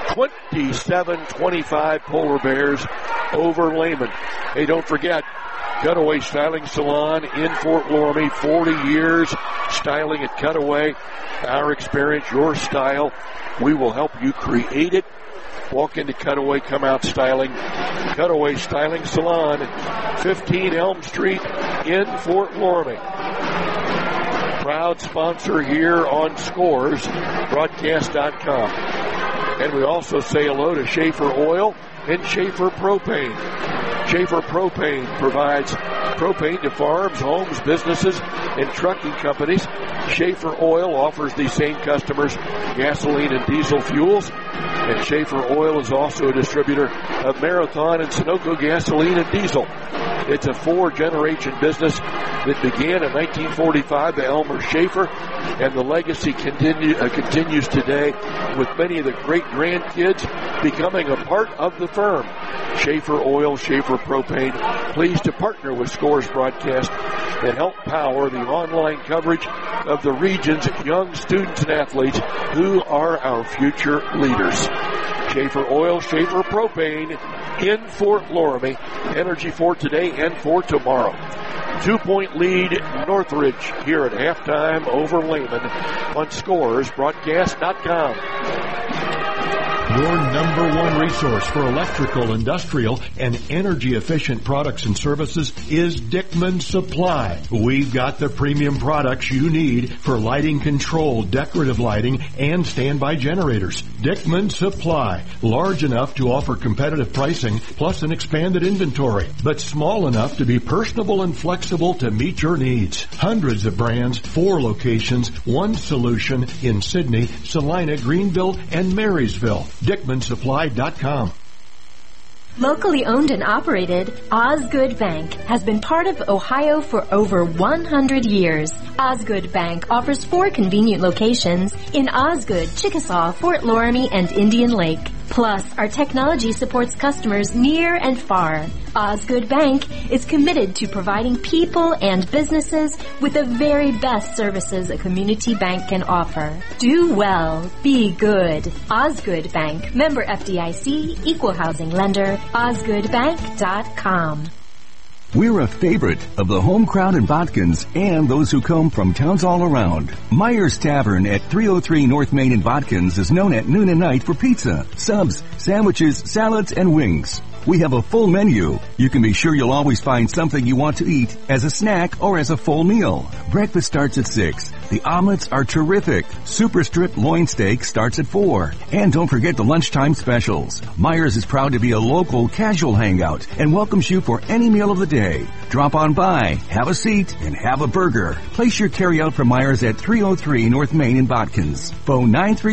27-25 Polar Bears over Lehman. Hey, don't forget, Cutaway Styling Salon in Fort Loramie. 40 years styling at Cutaway. Our experience, your style. We will help you create it. Walk into Cutaway, come out styling. Cutaway Styling Salon, 15 Elm Street in Fort Loramie. Proud sponsor here on Scores, broadcast.com. And we also say hello to Schaefer Oil and Schaefer Propane. Schaefer Propane provides propane to farms, homes, businesses, and trucking companies. Schaefer Oil offers these same customers gasoline and diesel fuels. And Schaefer Oil is also a distributor of Marathon and Sunoco gasoline and diesel. It's a 4-generation business that began in 1945 by Elmer Schaefer, and the legacy continues today with many of the great grandkids becoming a part of the firm. Schaefer Oil, Schaefer Propane, pleased to partner with Scores Broadcast and help power the online coverage of the region's young students and athletes who are our future leaders. Schaefer Oil, Schaefer Propane in Fort Loramie. Energy for today and for tomorrow. 2-point lead Northridge here at halftime over Lehman on Scores Broadcast.com. Your number one resource for electrical, industrial, and energy-efficient products and services is Dickman Supply. We've got the premium products you need for lighting control, decorative lighting, and standby generators. Dickman Supply, large enough to offer competitive pricing plus an expanded inventory, but small enough to be personable and flexible to meet your needs. Hundreds of brands, 4 locations, 1 solution in Sydney, Salina, Greenville, and Marysville. DickmanSupply.com. Locally owned and operated, Osgood Bank has been part of Ohio for over 100 years. Osgood Bank offers 4 convenient locations in Osgood, Chickasaw, Fort Loramie, and Indian Lake. Plus, our technology supports customers near and far. Osgood Bank is committed to providing people and businesses with the very best services a community bank can offer. Do well. Be good. Osgood Bank. Member FDIC. Equal housing lender. OsgoodBank.com. We're a favorite of the home crowd in Botkins and those who come from towns all around. Myers Tavern at 303 North Main in Botkins is known at noon and night for pizza, subs, sandwiches, salads, and wings. We have a full menu. You can be sure you'll always find something you want to eat as a snack or as a full meal. Breakfast starts at 6. The omelets are terrific. Super Strip loin steak starts at 4. And don't forget the lunchtime specials. Myers is proud to be a local casual hangout and welcomes you for any meal of the day. Drop on by, have a seat, and have a burger. Place your carryout from Myers at 303 North Main in Botkins. Phone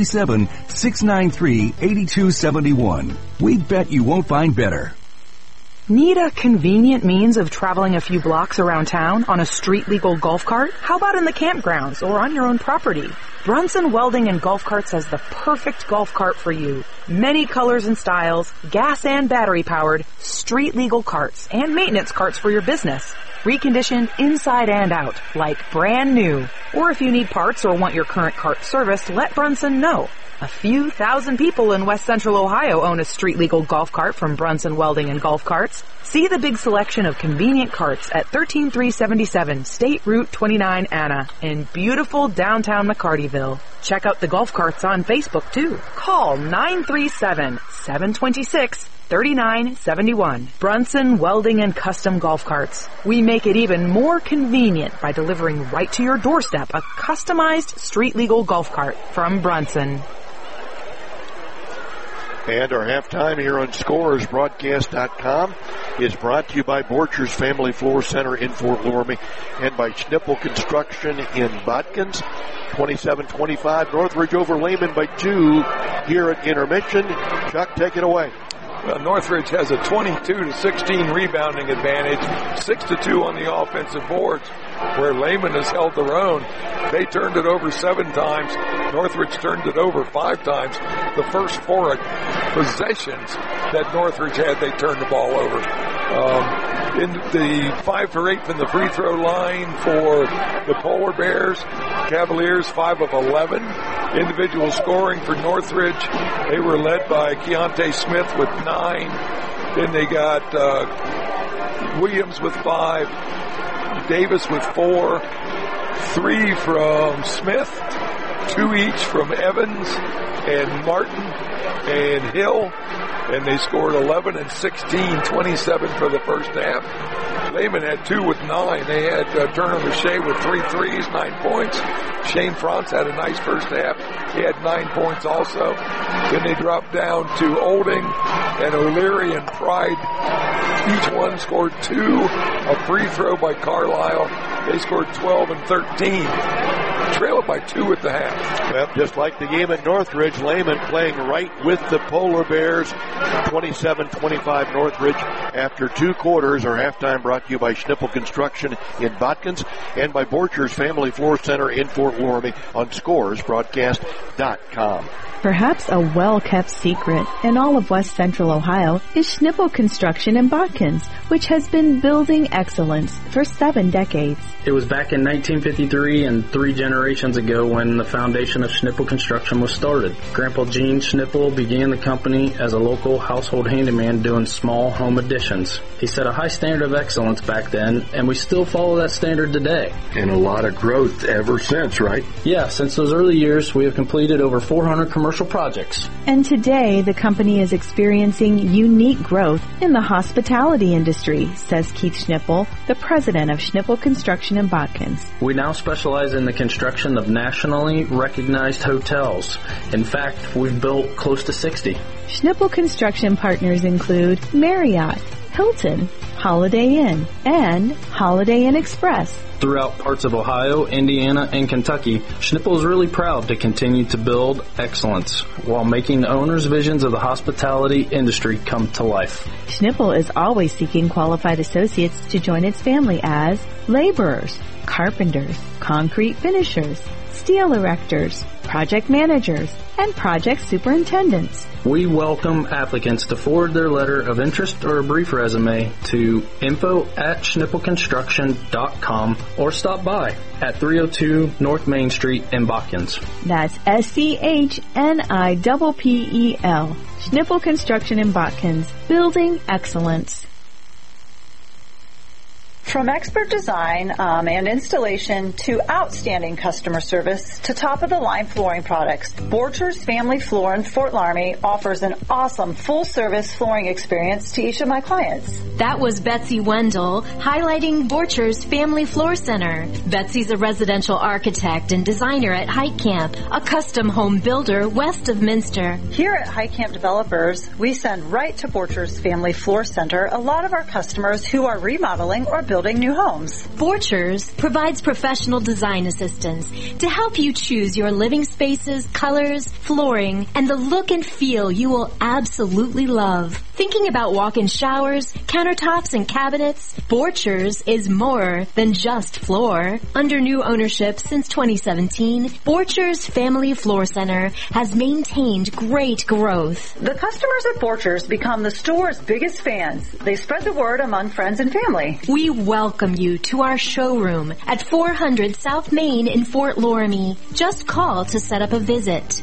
937-693-8271. We bet you won't find better. Need a convenient means of traveling a few blocks around town on a street-legal golf cart? How about in the campgrounds or on your own property? Brunson Welding and Golf Carts has the perfect golf cart for you. Many colors and styles, gas and battery-powered, street-legal carts, and maintenance carts for your business. Reconditioned inside and out, like brand new. Or if you need parts or want your current cart serviced, let Brunson know. A few thousand people in West Central Ohio own a street-legal golf cart from Brunson Welding and Golf Carts. See the big selection of convenient carts at 13377 State Route 29 Anna in beautiful downtown McCartyville. Check out the golf carts on Facebook, too. Call 937-726-3971. Brunson Welding and Custom Golf Carts. We make it even more convenient by delivering right to your doorstep a customized street-legal golf cart from Brunson. And our halftime here on ScoresBroadcast.com is brought to you by Borchers Family Floor Center in Fort Loramie and by Schnipple Construction in Botkins. 27-25, Northridge over Lehman by 2 here at intermission. Chuck, take it away. Well, Northridge has a 22-16 rebounding advantage, 6-2 on the offensive boards, where Lehman has held their own. They turned it over 7 times. Northridge turned it over 5 times. The first 4 possessions that Northridge had, they turned the ball over. In the 5 for 8 from the free throw line for the Polar Bears. Cavaliers 5 of 11. Individual scoring for Northridge. They were led by Keontae Smith with 9. Then they got Williams with 5. Davis with 4. 3 from Smith. 2 each from Evans and Martin and Hill. And they scored 11 and 16, 27 for the first half. Lehman had 2 with 9. They had Turner Shea with 3 threes, 9 points. Shane Franz had a nice first half. He had 9 points also. Then they dropped down to Olding and O'Leary and Pride. Each one scored 2. A free throw by Carlisle. They scored 12 and 13. Trailed by 2 at the half. Well, just like the game at Northridge, Lehman playing right with the Polar Bears. 27-25 Northridge after 2 quarters. Our halftime brought to you by Schnipple Construction in Botkins and by Borchers Family Floor Center in Fort Loramie on ScoresBroadcast.com. Perhaps a well-kept secret in all of West Central Ohio is Schnipple Construction in Botkins, which has been building excellence for 7 decades. It was back in 1953 and 3 generations ago when the foundation of Schnipple Construction was started. Grandpa Gene Schnipple began the company as a local household handyman doing small home additions. He set a high standard of excellence back then, and we still follow that standard today. And a lot of growth ever since, right? Yeah, since those early years, we have completed over 400 commercial projects. And today, the company is experiencing unique growth in the hospitality industry, says Keith Schnipple, the president of Schnipple Construction in Botkins. We now specialize in the construction of nationally recognized hotels. In fact, we've built close to 60. Schnipple Construction partners include Marriott, Hilton, Holiday Inn, and Holiday Inn Express. Throughout parts of Ohio, Indiana, and Kentucky, Schnipple is really proud to continue to build excellence while making the owners' visions of the hospitality industry come to life. Schnipple is always seeking qualified associates to join its family as laborers, carpenters, concrete finishers, steel erectors, project managers, and project superintendents. We welcome applicants to forward their letter of interest or a brief resume to info@schnippelconstruction.com or stop by at 302 North Main Street in Botkins. That's SCHNIPPEL. Schnippel Construction in Botkins. Building excellence. From expert design and installation to outstanding customer service to top-of-the-line flooring products, Borchers Family Floor in Fort Laramie offers an awesome full-service flooring experience to each of my clients. That was Betsy Wendell highlighting Borchers Family Floor Center. Betsy's a residential architect and designer at Heitkamp, a custom home builder west of Minster. Here at Heitkamp Developers, we send right to Borchers Family Floor Center a lot of our customers who are remodeling or building new homes. Borchers provides professional design assistance to help you choose your living spaces, colors, flooring, and the look and feel you will absolutely love. Thinking about walk-in showers, countertops, and cabinets? Borchers is more than just floor. Under new ownership since 2017, Borchers Family Floor Center has maintained great growth. The customers at Borchers become the store's biggest fans. They spread the word among friends and family. We welcome you to our showroom at 400 South Main in Fort Laramie. Just call to set up a visit.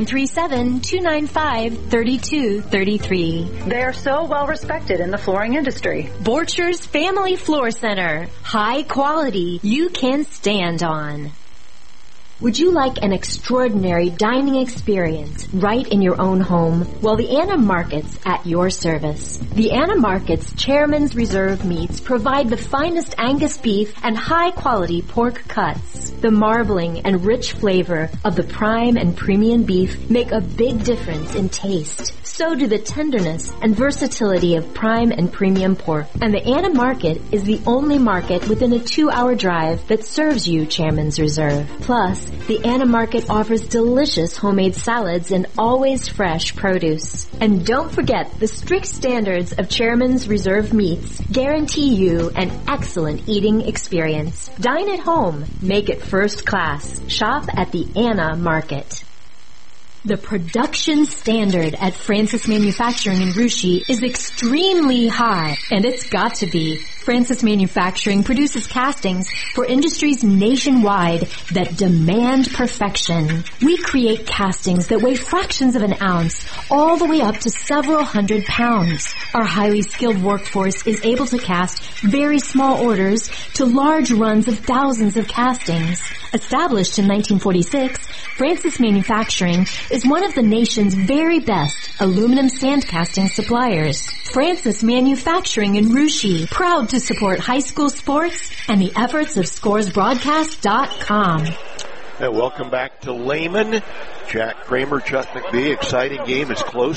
937-295-3233. They are so well respected in the flooring industry. Borchers Family Floor Center. High quality you can stand on. Would you like an extraordinary dining experience right in your own home? Well, the Anna Market's at your service. The Anna Market's Chairman's Reserve meats provide the finest Angus beef and high-quality pork cuts. The marbling and rich flavor of the prime and premium beef make a big difference in taste. So do the tenderness and versatility of prime and premium pork. And the Anna Market is the only market within a 2-hour drive that serves you Chairman's Reserve. Plus, the Anna Market offers delicious homemade salads and always fresh produce. And don't forget, the strict standards of Chairman's Reserve meats guarantee you an excellent eating experience. Dine at home. Make it first class. Shop at the Anna Market. The production standard at Francis Manufacturing in Russia is extremely high, and it's got to be. Francis Manufacturing produces castings for industries nationwide that demand perfection. We create castings that weigh fractions of an ounce, all the way up to several hundred pounds. Our highly skilled workforce is able to cast very small orders to large runs of thousands of castings. Established in 1946, Francis Manufacturing is one of the nation's very best aluminum sand casting suppliers. Francis Manufacturing in Russia, proud to support high school sports and the efforts of ScoresBroadcast.com. And welcome back to Lehman. Jack Kramer, Chuck McBee. Exciting game. It's close,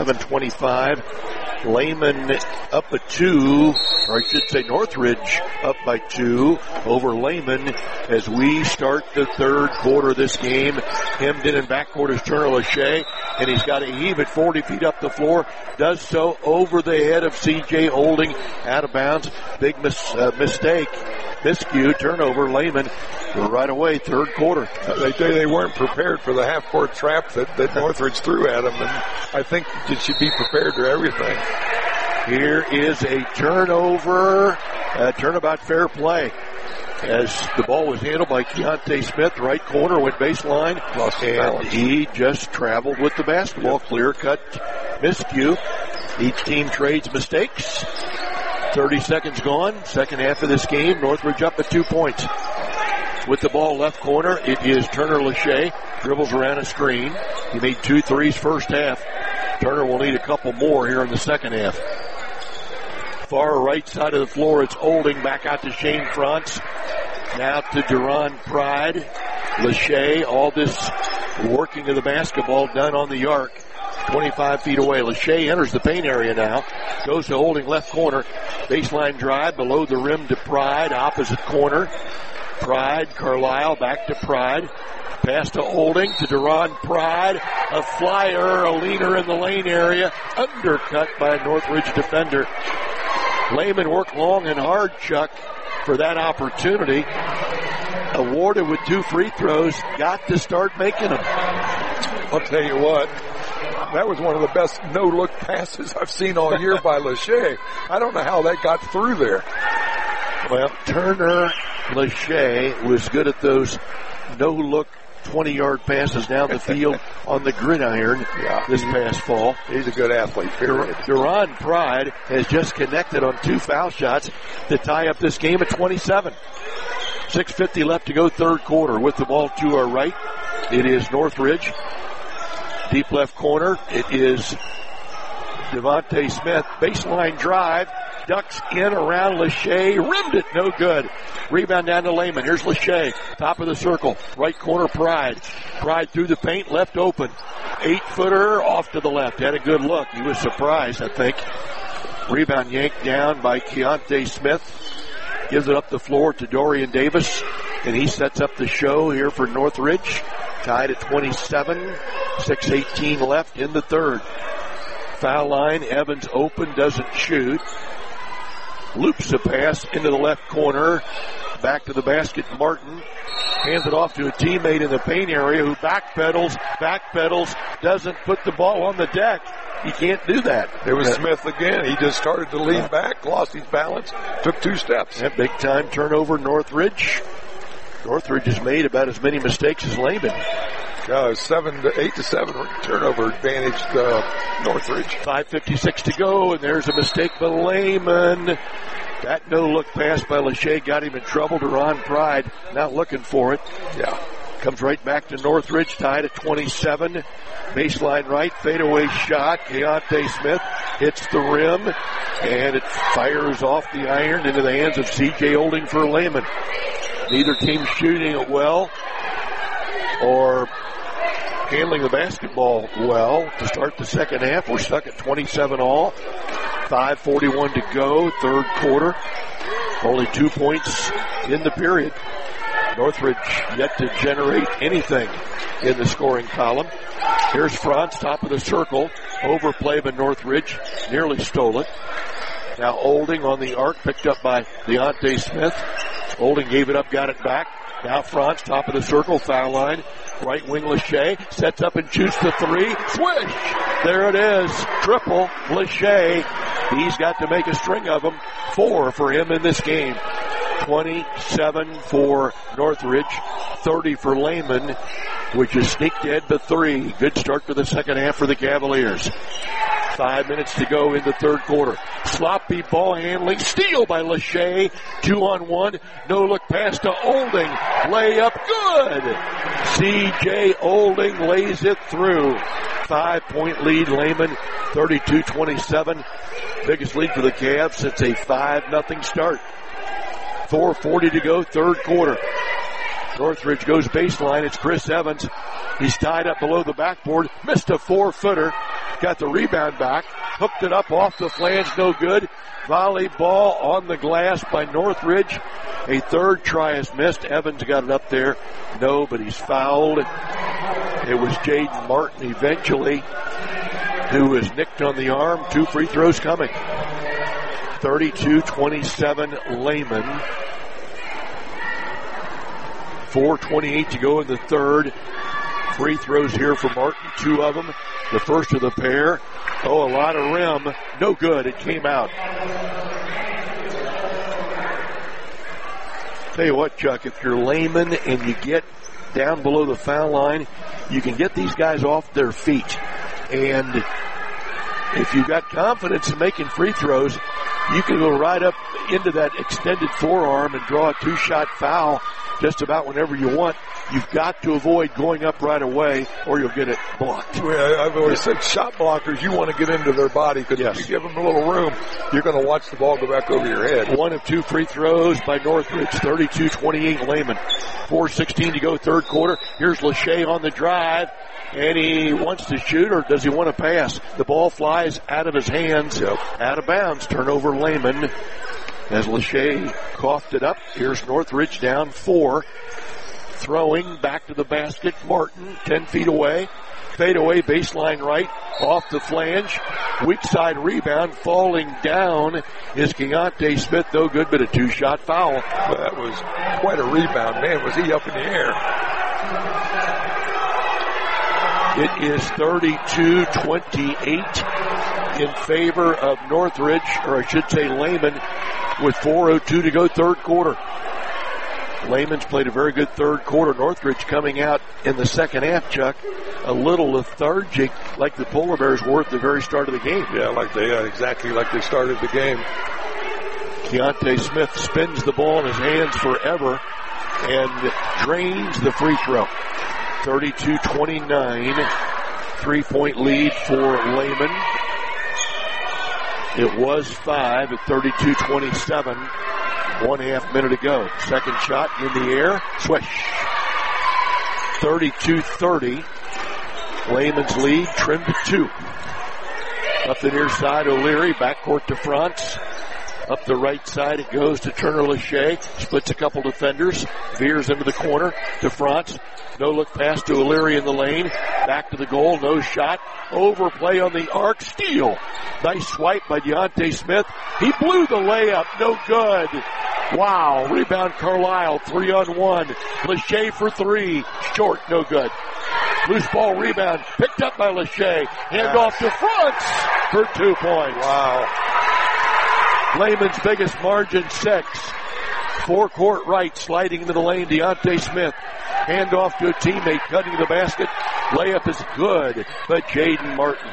27-25. Lehman up by 2, or I should say Northridge up by 2 over Lehman as we start the third quarter of this game. Hemmed in backcourt is Turner Lachey, and he's got a heave at 40 feet up the floor. Does so over the head of C.J. Holding, out of bounds. Big mistake. Miscue, turnover, Lehman right away, third quarter. They weren't prepared for the half-court trap that Northridge threw at them, and I think you should be prepared for everything. Here is a turnover, turnabout fair play. As the ball was handled by Keontae Smith, right corner, went baseline, and he just traveled with the basketball. Clear-cut miscue. Each team trades mistakes. 30 seconds gone. Second half of this game. Northridge up at 2 points. With the ball left corner, it is Turner Lachey. Dribbles around a screen. He made 2 threes first half. Turner will need a couple more here in the second half. Far right side of the floor, it's Olding back out to Shane Frantz. Now to Duran Pride. Lachey, all this working of the basketball done on the arc. 25 feet away. Lachey enters the paint area now. Goes to Holding left corner. Baseline drive below the rim to Pride. Opposite corner. Pride, Carlisle back to Pride. Pass to Holding to Duran Pride. A flyer, a leaner in the lane area. Undercut by a Northridge defender. Lehman worked long and hard, Chuck, for that opportunity. awarded with 2 free throws, got to start making them. I'll tell you what, that was one of the best no-look passes I've seen all year by Lachey. I don't know how that got through there. Well, Turner Lachey was good at those no-look 20-yard passes down the field on the gridiron this past fall. He's a good athlete, period. Duran Pride has just connected on 2 foul shots to tie up this game at 27. 6:50 left to go, third quarter. With the ball to our right, it is Northridge. Deep left corner, it is Devontae Smith. Baseline drive, ducks in around Lachey, rimmed it, no good. Rebound down to Lehman. Here's Lachey, top of the circle, right corner Pride. Pride through the paint, left open. 8-footer off to the left. Had a good look. He was surprised, I think. Rebound yanked down by Keontae Smith. Gives it up the floor to Dorian Davis, and he sets up the show here for Northridge. Tied at 27, 6:18 left in the third. Foul line, Evans open, doesn't shoot. Loops the pass into the left corner. Back to the basket, Martin. Hands it off to a teammate in the paint area who backpedals, doesn't put the ball on the deck. He can't do that. There was Smith again. He just started to lean back, lost his balance, took 2 steps. That big time turnover, Northridge. Northridge has made about as many mistakes as Lehman. 8 to 7 turnover advantage Northridge. 5:56 to go, and there's a mistake by Lehman. That no-look pass by Lachey got him in trouble. Duran Pride not looking for it. Comes right back to Northridge, tied at 27. Baseline right, fadeaway shot. Keontae Smith hits the rim, and it fires off the iron into the hands of C.J. Olding for Lehman. Neither team shooting it well or handling the basketball well to start the second half. We're stuck at 27 all. 5:41 to go, third quarter. Only 2 points in the period. Northridge yet to generate anything in the scoring column. Here's Franz, top of the circle. Overplay by Northridge. Nearly stole it. Now Olding on the arc, picked up by Deontay Smith. Olding gave it up, got it back. Now Franz, top of the circle, foul line. Right wing Lachey, sets up and shoots the 3. Swish! There it is. Triple Lachey. He's got to make a string of them. 4 for him in this game. 27 for Northridge, 30 for Lehman, which is sneaked ahead to 3. Good start to the second half for the Cavaliers. 5 minutes to go in the third quarter. Sloppy ball handling. Steal by Lachey. 2-on-1. No look pass to Olding. Layup good. C.J. Olding lays it through. 5-point lead. Lehman 32-27. Biggest lead for the Cavs since a 5-0 start. 4:40 to go, third quarter. Northridge goes baseline. It's Chris Evans. He's tied up below the backboard. Missed a 4-footer. Got the rebound back. Hooked it up off the flange. No good. Volley ball on the glass by Northridge. A third try is missed. Evans got it up there. No, but he's fouled. It was Jaden Martin eventually who was nicked on the arm. 2 free throws coming. 32-27 Lehman. 4:28 to go in the third. Free throws here for Martin, 2 of them. The first of the pair. Oh, a lot of rim. No good. It came out. Tell you what, Chuck, if you're Lehman and you get down below the foul line, you can get these guys off their feet. And if you've got confidence in making free throws, you can go right up into that extended forearm and draw a 2-shot foul just about whenever you want. You've got to avoid going up right away or you'll get it blocked. Well, I've always said shot blockers, you want to get into their body because if you give them a little room, you're going to watch the ball go back over your head. 1 of 2 free throws by Northridge, 32-28 Lehman. 4:16 to go, third quarter. Here's Lachey on the drive. And he wants to shoot, or does he want to pass? The ball flies out of his hands, out of bounds. Turnover Lehman as Lachey coughed it up. Here's Northridge down 4. Throwing back to the basket. Martin, 10 feet away. Fade away, baseline right. off the flange. Weak side rebound. Falling down is Keontae Smith. No good, but a 2-shot foul. Well, that was quite a rebound. Man, was he up in the air. It is 32-28 in favor of Northridge, or I should say Lehman, with 4:02 to go, third quarter. Lehman's played a very good third quarter. Northridge coming out in the second half, Chuck, a little lethargic, like the Polar Bears were at the very start of the game. Yeah, exactly like they started the game. Keontae Smith spins the ball in his hands forever and drains the free throw. 32-29, 3-point lead for Lehman. It was 5 at 32-27. 1.5 minute ago. Second shot in the air. Swish. 32-30. Lehman's lead trimmed to 2. Up the near side, O'Leary. Backcourt to France. Up the right side, it goes to Turner Lachey. Splits a couple defenders. Veers into the corner to France. No look pass to O'Leary in the lane. Back to the goal. No shot. Overplay on the arc. Steal. Nice swipe by Deontay Smith. He blew the layup. No good. Wow. Rebound Carlisle. 3-on-1. Lachey for 3. Short. No good. Loose ball rebound. Picked up by Lachey. Hand off to France for 2 points. Wow. Lehman's biggest margin, 6. Forecourt right, sliding into the lane, Deontay Smith. Hand off to a teammate, cutting the basket. Layup is good, but Jaden Martin.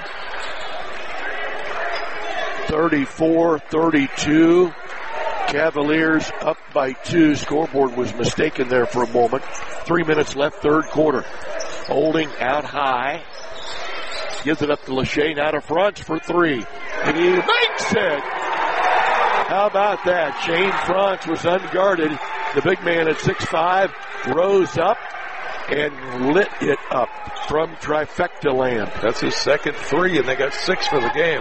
34-32. Cavaliers up by 2. Scoreboard was mistaken there for a moment. 3 minutes left, third quarter. Holding out high. Gives it up to Lachey, now to France for 3. And he makes it! How about that? Shane France was unguarded. The big man at 6'5" rose up and lit it up from trifecta land. That's his second 3, and they got 6 for the game.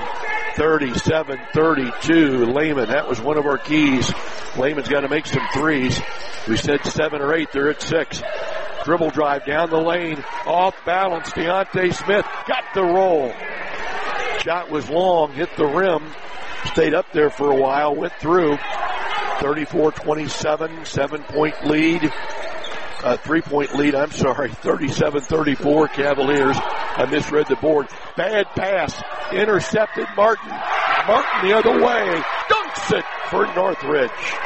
37-32, Lehman. That was one of our keys. Lehman's got to make some threes. We said 7 or 8. They're at 6. Dribble drive down the lane. Off balance. Deontay Smith got the roll. Shot was long. Hit the rim. Stayed up there for a while. Went through. 34-27. 7-point lead. 3-point lead. 37-34 Cavaliers. I misread the board. Bad pass. Intercepted Martin. Martin the other way. Dunks it for Northridge.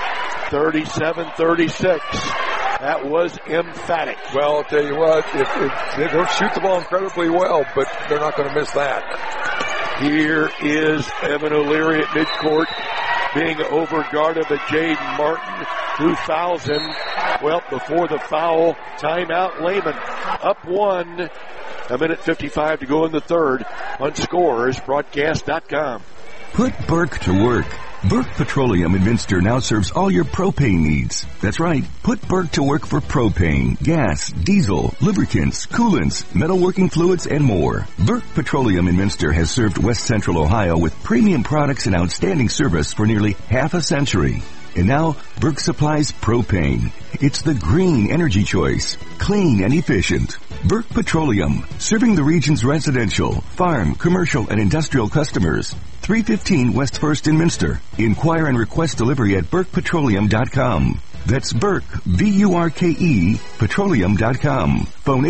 37-36. That was emphatic. Well, I'll tell you what, if they don't shoot the ball incredibly well, but they're not going to miss that. Here is Evan O'Leary at midcourt being overguarded by Jaden Martin, who fouls him. Well, before the foul, timeout Lehman. Up 1. 1:55 to go in the third on ScoresBroadcast.com. Put Burke to work. Burke Petroleum in Minster now serves all your propane needs. That's right. Put Burke to work for propane, gas, diesel, lubricants, coolants, metalworking fluids, and more. Burke Petroleum in Minster has served West Central Ohio with premium products and outstanding service for nearly half a century. And now, Burke supplies propane. It's the green energy choice. Clean and efficient. Burke Petroleum, serving the region's residential, farm, commercial, and industrial customers. 315 West First in Minster. Inquire and request delivery at burkepetroleum.com. That's Burke, B-U-R-K-E, petroleum.com. Phone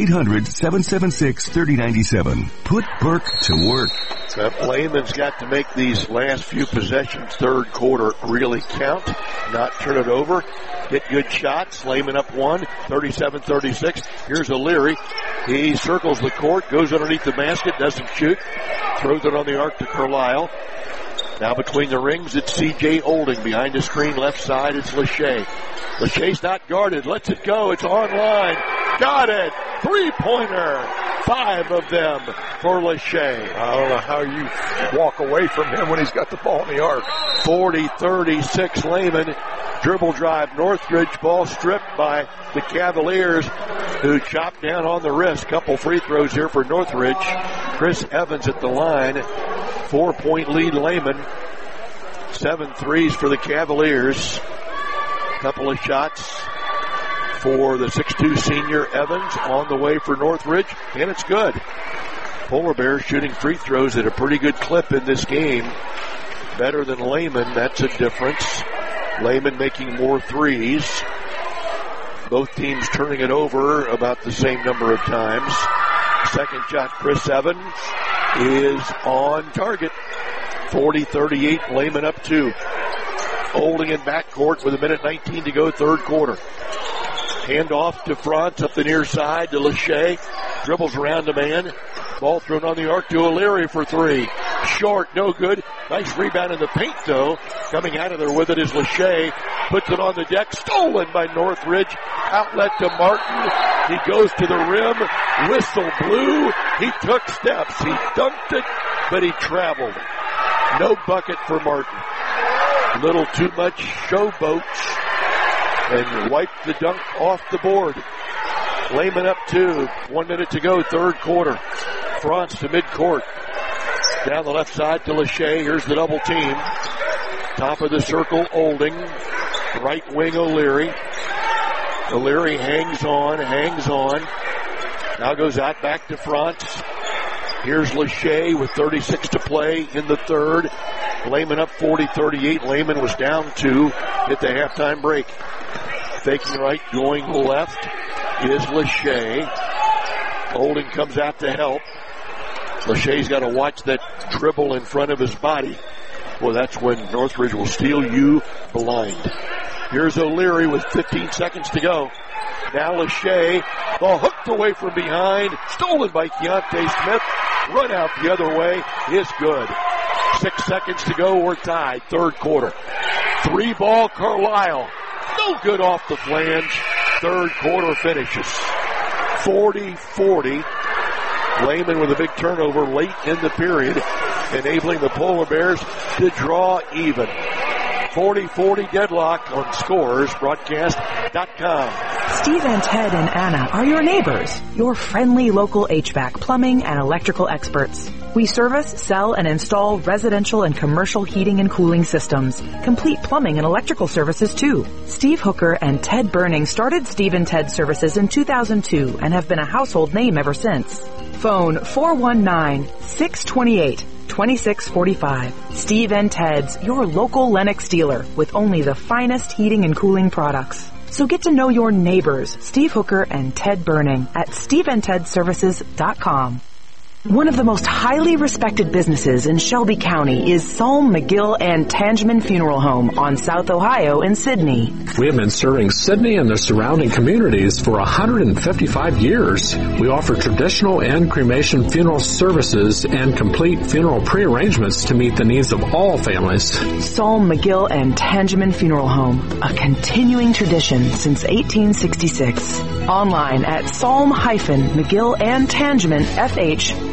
800-776-3097. Put Burke to work. Lehman's got to make these last few possessions, third quarter, really count, not turn it over. Hit good shots. Lehman up 1, 37-36. Here's O'Leary. He circles the court, goes underneath the basket, doesn't shoot. Throws it on the arc to Carlisle. Now between the rings, it's C.J. Olding. Behind the screen, left side, it's Lachey. Lachey's not guarded. Lets it go. It's online. Got it. 3-pointer. 5 of them for Lachey. I don't know how you walk away from him when he's got the ball in the arc. 40-36 Lehman. Dribble drive. Northridge ball stripped by the Cavaliers, who chopped down on the wrist. Couple free throws here for Northridge. Chris Evans at the line. 4-point lead Lehman. 7 threes for the Cavaliers. Couple of shots for the 6'2 senior Evans on the way for Northridge, and it's good. Polar Bears shooting free throws at a pretty good clip in this game. Better than Lehman. That's a difference. Lehman making more threes. Both teams turning it over about the same number of times. Second shot, Chris Evans is on target. 40-38, Lehman up 2. Holding in backcourt with 1:19 to go, third quarter. Hand off to Franz up the near side to Lachey. Dribbles around a man. Ball thrown on the arc to O'Leary for 3. Short, no good. Nice rebound in the paint, though. Coming out of there with it is Lachey. Puts it on the deck. Stolen by Northridge. Outlet to Martin. He goes to the rim. Whistle blew. He took steps. He dunked it, but he traveled. No bucket for Martin. Little too much showboat and wiped the dunk off the board. Lehman up 2. 1 minute to go, third quarter. Franz to midcourt. Down the left side to Lachey. Here's the double team. Top of the circle, Olding. Right wing, O'Leary. O'Leary hangs on. Now goes out back to Franz. Here's Lachey with 36 to play in the third. Lehman up 40-38. Lehman was down 2 at the halftime break. Faking right, going left is Lachey. Olding comes out to help. Lachey's got to watch that dribble in front of his body. Well, that's when Northridge will steal you blind. Here's O'Leary with 15 seconds to go. Now Lachey, ball hooked away from behind, stolen by Keontae Smith. Run out the other way is good. 6 seconds to go, we're tied, third quarter. 3-ball Carlisle. No good off the flange. Third quarter finishes. 40-40. Lehman with a big turnover late in the period, enabling the Polar Bears to draw even. 40-40 deadlock on scoresbroadcast.com. Steve and Ted and Anna are your neighbors, your friendly local HVAC, plumbing, and electrical experts. We service, sell, and install residential and commercial heating and cooling systems. Complete plumbing and electrical services, too. Steve Hooker and Ted Burning started Steve and Ted Services in 2002 and have been a household name ever since. Phone 419-628-2645. Steve and Ted's, your local Lennox dealer with only the finest heating and cooling products. So get to know your neighbors, Steve Hooker and Ted Burning, at SteveandTedServices.com. One of the most highly respected businesses in Shelby County is Salm, McGill, and Tangeman Funeral Home on South Ohio in Sidney. We have been serving Sidney and the surrounding communities for 155 years. We offer traditional and cremation funeral services and complete funeral prearrangements to meet the needs of all families. Salm, McGill, and Tangeman Funeral Home, a continuing tradition since 1866. Online at Salm-McGill-and-Tangeman-FH.com.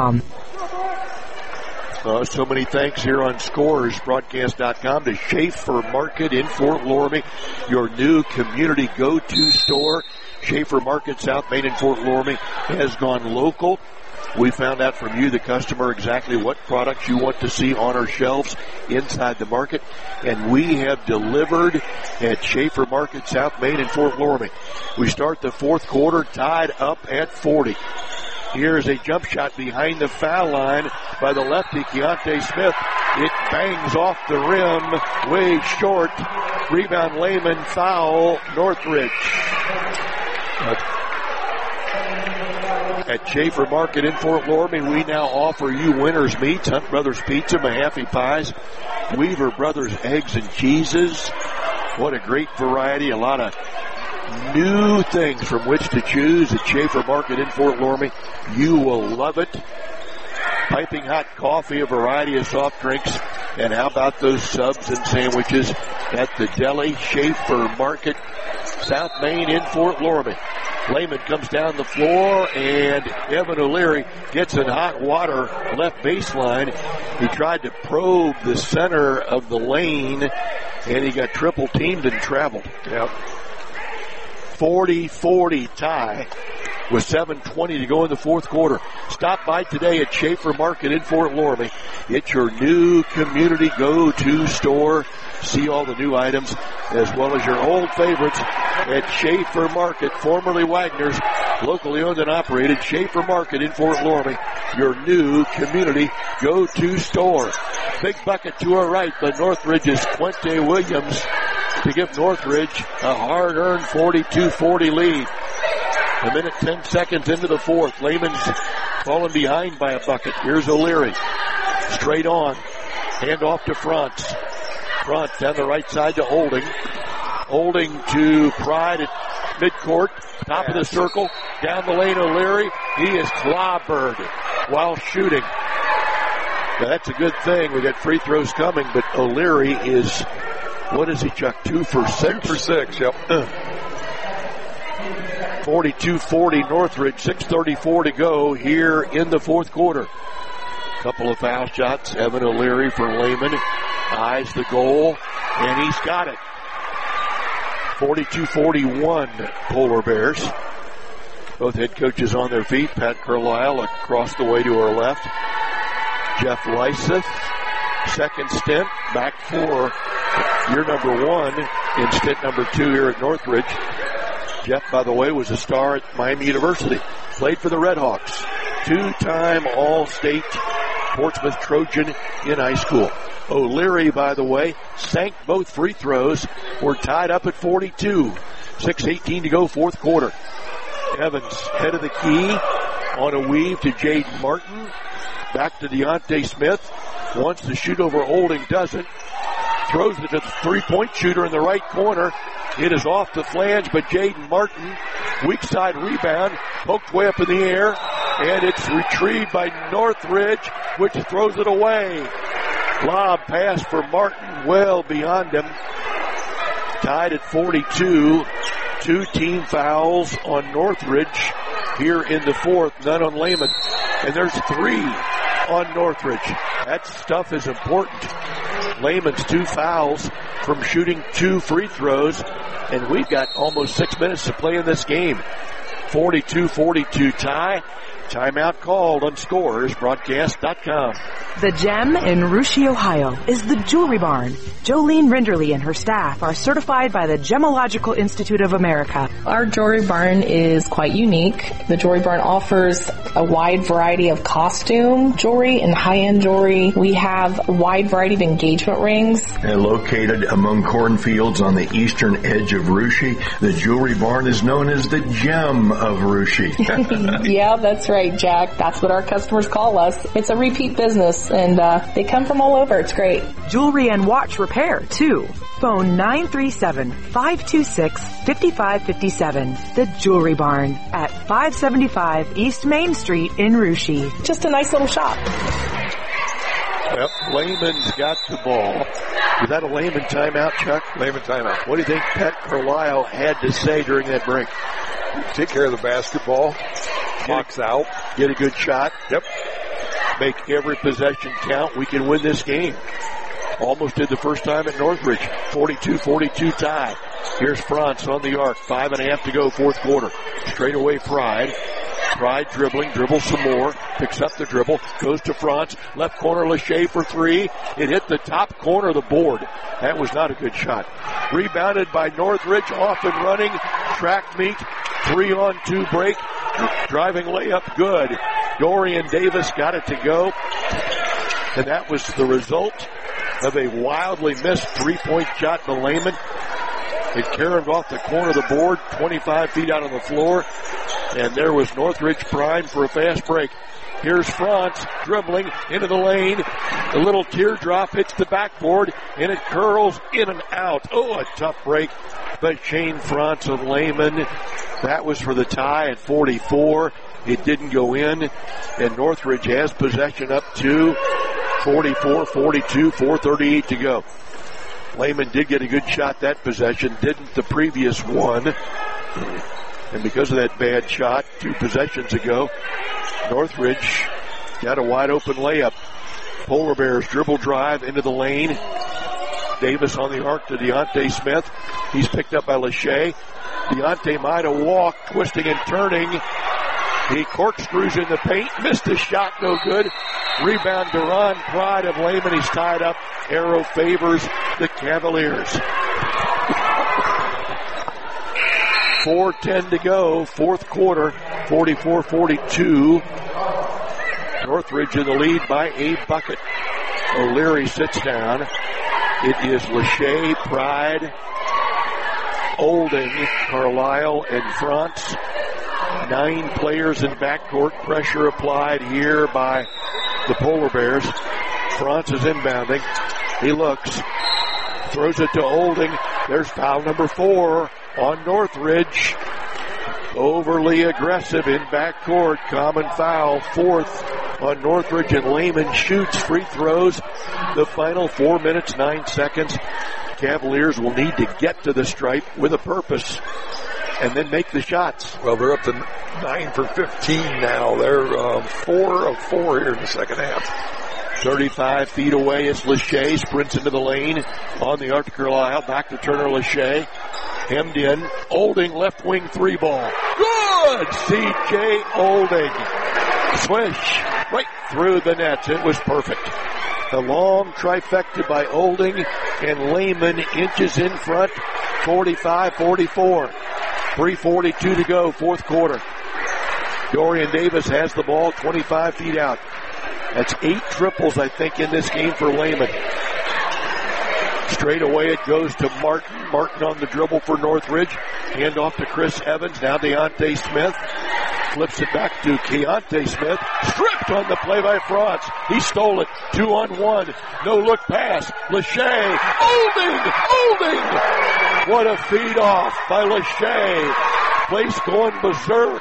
So many thanks here on scoresbroadcast.com to Schaefer Market in Fort Loramie, your new community go-to store. Schaefer Market, South Main in Fort Loramie, has gone local. We found out from you, the customer, exactly what products you want to see on our shelves inside the market, and we have delivered at Schaefer Market, South Main in Fort Loramie. We start the fourth quarter tied up at 40. Here's a jump shot behind the foul line by the lefty, Keontae Smith. It bangs off the rim, way short. Rebound Lehman, foul Northridge. At Schaefer Market in Fort Loramie, we now offer you Winners Meats, Hunt Brothers Pizza, Mahaffey Pies, Weaver Brothers Eggs and Cheeses. What a great variety, a lot of new things from which to choose at Schaefer Market in Fort Loramie. You will love it. Piping hot coffee, a variety of soft drinks, and how about those subs and sandwiches at the deli, Schaefer Market, South Main in Fort Loramie. Lehman comes down the floor, and Evan O'Leary gets in hot water left baseline. He tried to probe the center of the lane, and he got triple teamed and traveled. Yep. 40-40 tie with 7:20 to go in the fourth quarter. Stop by today at Schaefer Market in Fort Loramie. It's your new community go-to store. See all the new items as well as your old favorites at Schaefer Market, formerly Wagner's, locally owned and operated. Schaefer Market in Fort Loramie. your new community go-to store. Big bucket to her right, but Northridge's Quinte Williams to give Northridge a hard-earned 42-40 lead. A minute, 10 seconds into the fourth. Lehman's fallen behind by a bucket. Here's O'Leary. Straight on. Hand off to Frantz. Frantz down the right side to Olding. Olding to Pride at midcourt. Top of the circle. Down the lane, O'Leary. He is clobbered while shooting. Now, that's a good thing. We got free throws coming, but O'Leary is, what is he, Chuck? 2 for 6? 2 for 6, yep. 42-40 Northridge, 6:34 to go here in the fourth quarter. Couple of foul shots. Evan O'Leary for Lehman. Eyes the goal, and he's got it. 42-41 Polar Bears. Both head coaches on their feet. Pat Carlisle across the way to her left. Jeff Lyseth, second stint, back for year number 1 in stint number 2 here at Northridge. Jeff, by the way, was a star at Miami University. Played for the Red Hawks. 2-time All-State Portsmouth Trojan in high school. O'Leary, by the way, sank both free throws. We're tied up at 42. 6:18 to go, fourth quarter. Evans, head of the key, on a weave to Jaden Martin. Back to Deontay Smith. Wants to shoot over Olding, doesn't. Throws it to the three-point shooter in the right corner. It is off the flange, but Jaden Martin, weak side rebound, poked way up in the air, and it's retrieved by Northridge, which throws it away. Lob pass for Martin, well beyond him. Tied at 42. 2 team fouls on Northridge here in the fourth, none on Lehman. And there's 3 on Northridge. That stuff is important. Lehman's 2 fouls from shooting 2 free throws, and we've got almost 6 minutes to play in this game. 42-42 tie. Timeout called on ScoresBroadcast.com. The Gem in Russia, Ohio is the Jewelry Barn. Jolene Rinderly and her staff are certified by the Gemological Institute of America. Our Jewelry Barn is quite unique. The Jewelry Barn offers a wide variety of costume jewelry and high-end jewelry. We have a wide variety of engagement rings. And located among cornfields on the eastern edge of Russia, the Jewelry Barn is known as the Gem of Russia. Yeah, that's right, Jack. That's what our customers call us. It's a repeat business, and they come from all over. It's great. Jewelry and watch repair, too. Phone 937-526-5557. The Jewelry Barn at 575 East Main Street in Russia. Just a nice little shop. Yep, Lehman's got the ball. Was that a Lehman timeout, Chuck? Lehman timeout. What do you think Pat Carlisle had to say during that break? Take care of the basketball. Box out. Get a good shot. Yep. Make every possession count. We can win this game. Almost did the first time at Northridge. 42-42 tie. Here's Frantz on the arc. 5.5 to go, fourth quarter. Straight away Pride. Pride dribbling, dribbles some more, picks up the dribble, goes to Frantz, left corner Lachey for 3. It hit the top corner of the board. That was not a good shot. Rebounded by Northridge, off and running, track meet, 3-on-2 break, driving layup, good. Dorian Davis got it to go, and that was the result of a wildly missed 3-point shot to Lehman. It carried off the corner of the board, 25 feet out on the floor. And there was Northridge primed for a fast break. Here's Frantz dribbling into the lane. A little teardrop hits the backboard, and it curls in and out. Oh, a tough break by Shane Frantz of Lehman. That was for the tie at 44. It didn't go in, and Northridge has possession up to 44-42, 4:38 to go. Lehman did get a good shot that possession, didn't the previous one. And because of that bad shot 2 possessions ago, Northridge got a wide open layup. Polar Bears dribble drive into the lane. Davis on the arc to Deontay Smith. He's picked up by Lachey. Deontay might have walked, twisting and turning. He corkscrews in the paint, missed the shot, no good. Rebound, Duran Pride of Lehman. He's tied up. Arrow favors the Cavaliers. 4:10 to go, fourth quarter, 44-42. Northridge in the lead by a bucket. O'Leary sits down. It is Lachey, Pride, Olding, Carlisle, and France. 9 players in backcourt. Pressure applied here by the Polar Bears. France is inbounding. He looks. Throws it to Olding. There's foul number 4 on Northridge. Overly aggressive in backcourt. Common foul. 4th on Northridge, and Lehman shoots free throws. The final 4 minutes, 9 seconds. Cavaliers will need to get to the stripe with a purpose and then make the shots. Well, they're up to 9 for 15 now. They're 4 of 4 here in the second half. 35 feet away is Lachey. Sprints into the lane on the arc to Carlisle. Back to Turner Lachey. Hemmed in. Olding left wing 3 ball. Good! C.J. Olding. Swish. Right through the net. It was perfect. A long trifecta by Olding, and Lehman inches in front. 45-44. 3:42 to go, 4th quarter. Dorian Davis has the ball 25 feet out. That's 8 triples, I think, in this game for Lehman. Straight away it goes to Martin. Martin on the dribble for Northridge. Hand off to Chris Evans. Now Deontay Smith. Flips it back to Keontae Smith. Stripped on the play by France. He stole it. 2-on-1. No look pass. Lachey. Olding! What a feed off by Lachey. Place going berserk.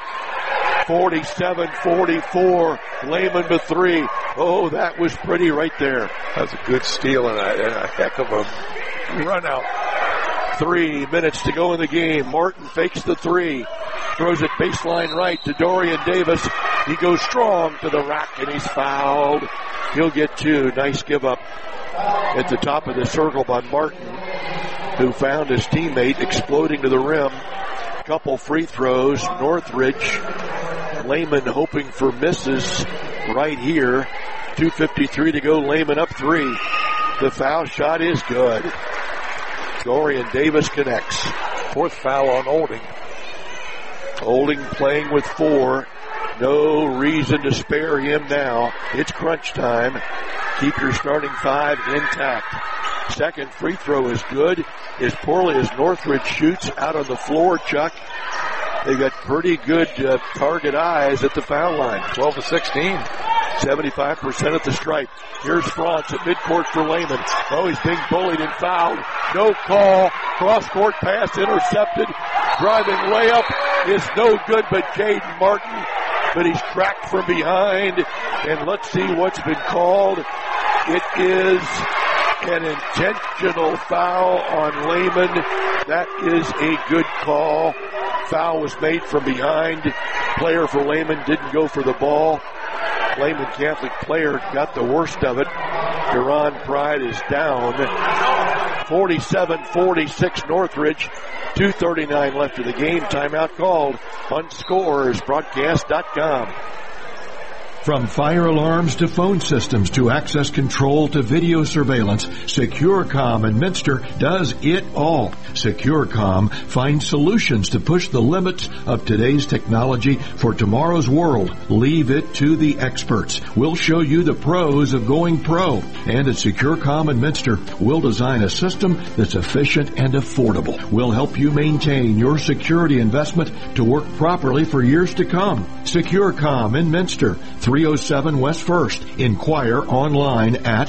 47-44. Lehman to 3. Oh, that was pretty right there. That's a good steal and a heck of a run out. 3 minutes to go in the game. Martin fakes the 3. Throws it baseline right to Dorian Davis. He goes strong to the rack and he's fouled. He'll get 2. Nice give up at the top of the circle by Martin, who found his teammate exploding to the rim. Couple free throws. Northridge. Lehman hoping for misses right here. 2:53 to go. Lehman up 3. The foul shot is good. Dorian Davis connects. 4th foul on Olding. Olding playing with 4. No reason to spare him now. It's crunch time. Keep your starting 5 intact. Second free throw is good. As poorly as Northridge shoots out on the floor, Chuck. They've got pretty good target eyes at the foul line. 12-16. 75% at the stripe. Here's France at midcourt for Lehman. Oh, he's being bullied and fouled. No call. Cross-court pass intercepted. Driving layup is no good, but Caden Martin. But he's tracked from behind. And let's see what's been called. It is an intentional foul on Lehman. That is a good call. Foul was made from behind. Player for Lehman didn't go for the ball. Lehman Catholic player got the worst of it. Duran Pride is down. 47-46 Northridge. 2:39 left of the game. Timeout called on ScoresBroadcast.com. From fire alarms to phone systems to access control to video surveillance, SecureCom in Minster does it all. SecureCom finds solutions to push the limits of today's technology for tomorrow's world. Leave it to the experts. We'll show you the pros of going pro. And at SecureCom in Minster, we'll design a system that's efficient and affordable. We'll help you maintain your security investment to work properly for years to come. SecureCom in Minster, 307 West 1st. Inquire online at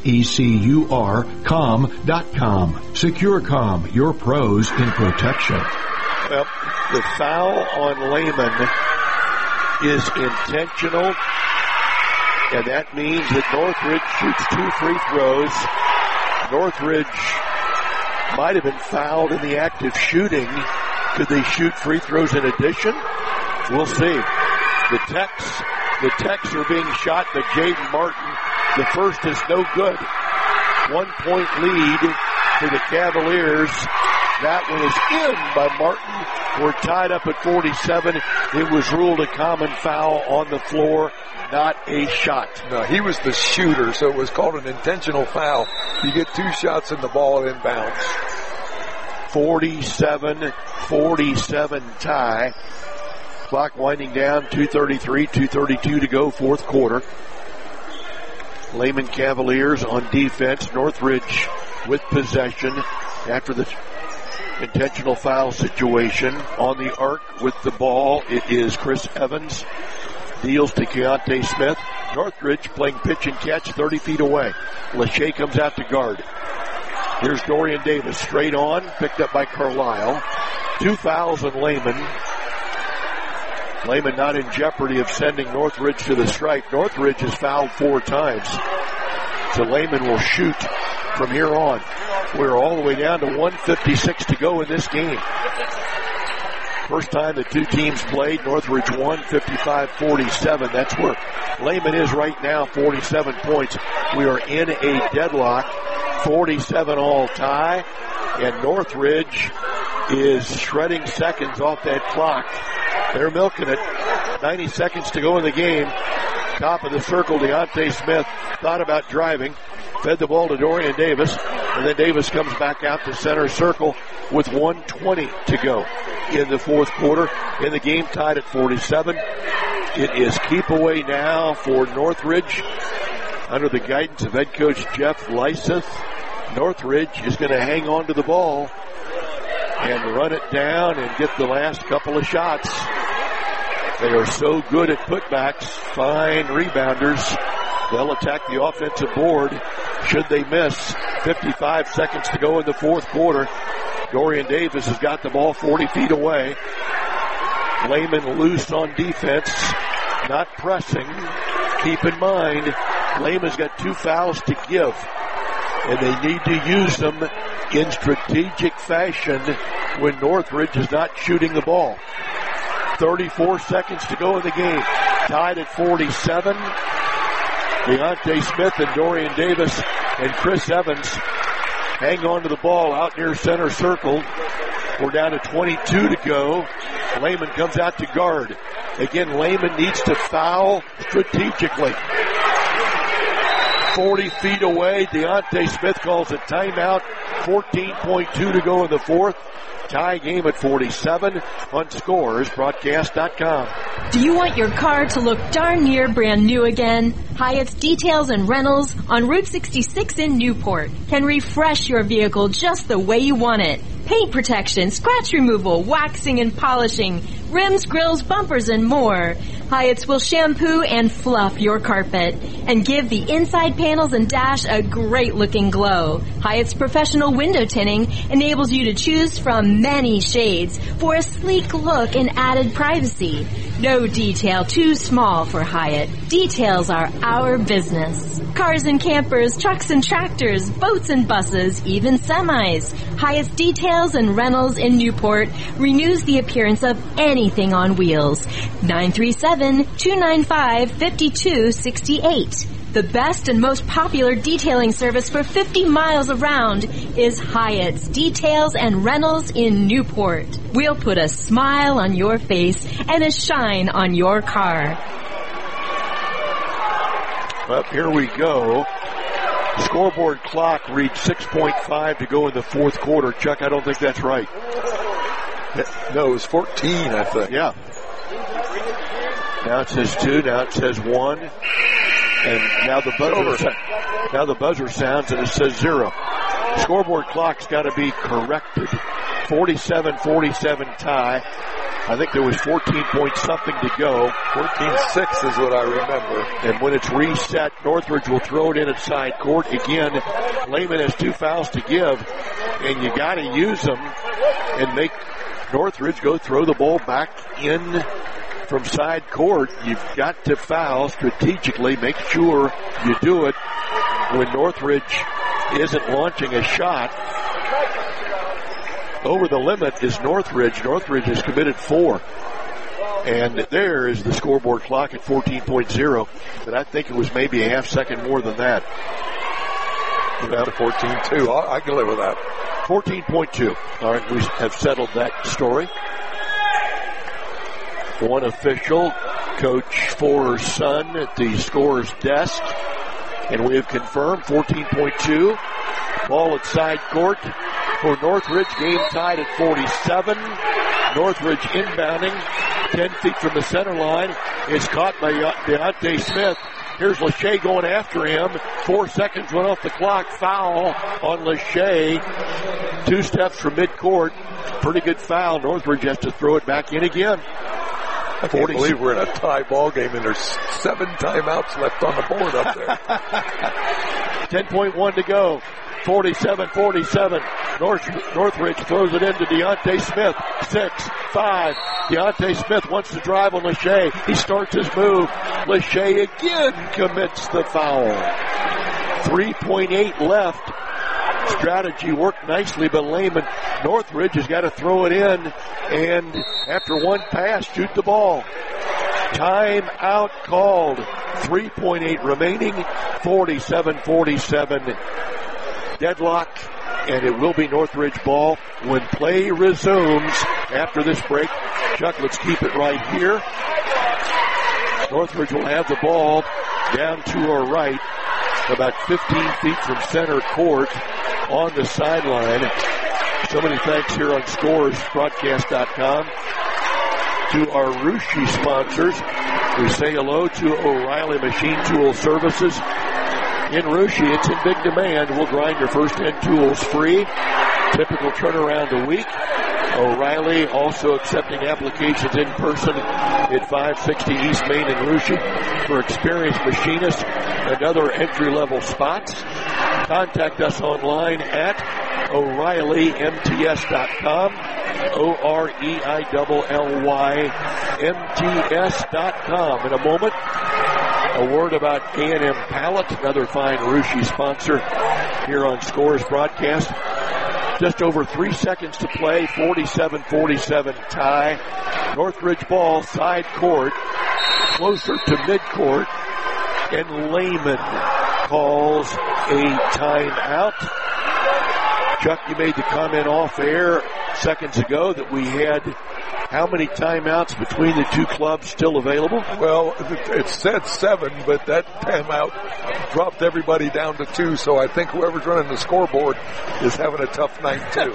securcom.com. SecureCom, your pros in protection. Well, the foul on Lehman is intentional, and that means that Northridge shoots 2 free throws. Northridge might have been fouled in the act of shooting. Could they shoot free throws in addition? We'll see. The Techs are being shot by Jaden Martin. The first is no good. 1-point lead for the Cavaliers. That one is in by Martin. We're tied up at 47. It was ruled a common foul on the floor, not a shot. No, he was the shooter, so it was called an intentional foul. You get 2 shots in the ball inbounds. 47-47 tie. Clock winding down, 2:33, 2:32 to go, fourth quarter. Lehman Cavaliers on defense. Northridge with possession after the intentional foul situation. On the arc with the ball, it is Chris Evans. Deals to Keontae Smith. Northridge playing pitch and catch 30 feet away. Lachey comes out to guard. Here's Dorian Davis straight on, picked up by Carlisle. 2 fouls on Lehman. Lehman not in jeopardy of sending Northridge to the stripe. Northridge has fouled 4 times. So Lehman will shoot from here on. We're all the way down to 1:56 to go in this game. First time the two teams played, Northridge won 55-47. That's where Lehman is right now, 47 points. We are in a deadlock, 47 all tie, and Northridge is shredding seconds off that clock. They're milking it. 90 seconds to go in the game. Top of the circle, Deontay Smith thought about driving, fed the ball to Dorian Davis, and then Davis comes back out to center circle with 1:20 to go in the fourth quarter. In the game tied at 47. It is keep away now for Northridge under the guidance of head coach Jeff Lyseth. Northridge is going to hang on to the ball and run it down and get the last couple of shots. They are so good at putbacks, fine rebounders. They'll attack the offensive board should they miss. 55 seconds to go in the fourth quarter. Dorian Davis has got the ball 40 feet away. Lehman loose on defense, not pressing. Keep in mind, Lehman's got 2 fouls to give, and they need to use them in strategic fashion when Northridge is not shooting the ball. 34 seconds to go in the game. Tied at 47. Deontay Smith and Dorian Davis and Chris Evans hang on to the ball out near center circle. We're down to 22 to go. Lehman comes out to guard. Again, Lehman needs to foul strategically. 40 feet away. Deontay Smith calls a timeout. 14.2 to go in the fourth. Tie game at 47 on ScoresBroadcast.com. Do you want your car to look darn near brand new again? Hyatt's Details and Rentals on Route 66 in Newport can refresh your vehicle just the way you want it. Paint protection, scratch removal, waxing and polishing, rims, grills, bumpers, and more. Hyatt's will shampoo and fluff your carpet and give the inside panels and dash a great looking glow. Hyatt's professional window tinting enables you to choose from many shades for a sleek look and added privacy. No detail too small for Hyatt. Details are our business. Cars and campers, trucks and tractors, boats and buses, even semis. Hyatt's Details and Rentals in Newport renews the appearance of anything on wheels. 937-295-5268. The best and most popular detailing service for 50 miles around is Hyatt's Details and Rentals in Newport. We'll put a smile on your face and a shine on your car. Well, here we go. Scoreboard clock reads 6.5 to go in the fourth quarter. Chuck, I don't think that's right. No, it was 14, I think. Yeah. Now it says 2, now it says 1. And now the buzzer sounds and it says 0. Scoreboard clock's got to be corrected. 47-47 tie. I think there was 14 point something to go. 14-6 is what I remember. And when it's reset, Northridge will throw it in at side court. Again, Lehman has 2 fouls to give, and you got to use them and make Northridge go throw the ball back in from side court. You've got to foul strategically. Make sure you do it when Northridge isn't launching a shot. Over the limit is Northridge. Northridge has committed 4. And there is the scoreboard clock at 14.0. But I think it was maybe a half second more than that. Down to 14.2. I can live with that. 14.2. All right, we have settled that story. One official, Coach Forer's son, at the scorer's desk. And we have confirmed 14.2. Ball at side court. for Northridge. Game tied at 47. Northridge inbounding 10 feet from the center line. Is caught by Deontay Smith. Here's Lachey going after him. 4 seconds went off the clock. Foul on Lachey. 2 steps from midcourt. Pretty good foul. Northridge has to throw it back in again. I can't believe we're in a tie ball game and there's 7 timeouts left on the board up there. 10.1 to go. 47-47. Northridge throws it into Deontay Smith. 6-5. Deontay Smith wants to drive on Lachey. He starts his move. Lachey again commits the foul. 3.8 left. Strategy worked nicely, but Lehman Northridge has got to throw it in, and after one pass, shoot the ball. Timeout called. 3.8 remaining. 47-47. Deadlock, and it will be Northridge ball when play resumes after this break. Chuck, let's keep it right here. Northridge will have the ball down to our right, about 15 feet from center court on the sideline. So many thanks here on ScoresBroadcast.com to our Rushi sponsors. We say hello to O'Reilly Machine Tool Services. In Rushi, it's in big demand. We'll grind your first 10 tools free. Typical turnaround a week. O'Reilly also accepting applications in person at 560 East Main in Rushi for experienced machinists and other entry-level spots. Contact us online at O'ReillyMTS.com. OREILLYMTS.com. In a moment, a word about A&M Pallet, another fine Rushi sponsor here on Scores Broadcast. Just over 3 seconds to play, 47-47 tie. Northridge ball, side court, closer to midcourt, and Lehman calls a timeout. Chuck, you made the comment off air seconds ago that we had how many timeouts between the two clubs still available? Well, it said 7, but that timeout dropped everybody down to 2, so I think whoever's running the scoreboard is having a tough night too.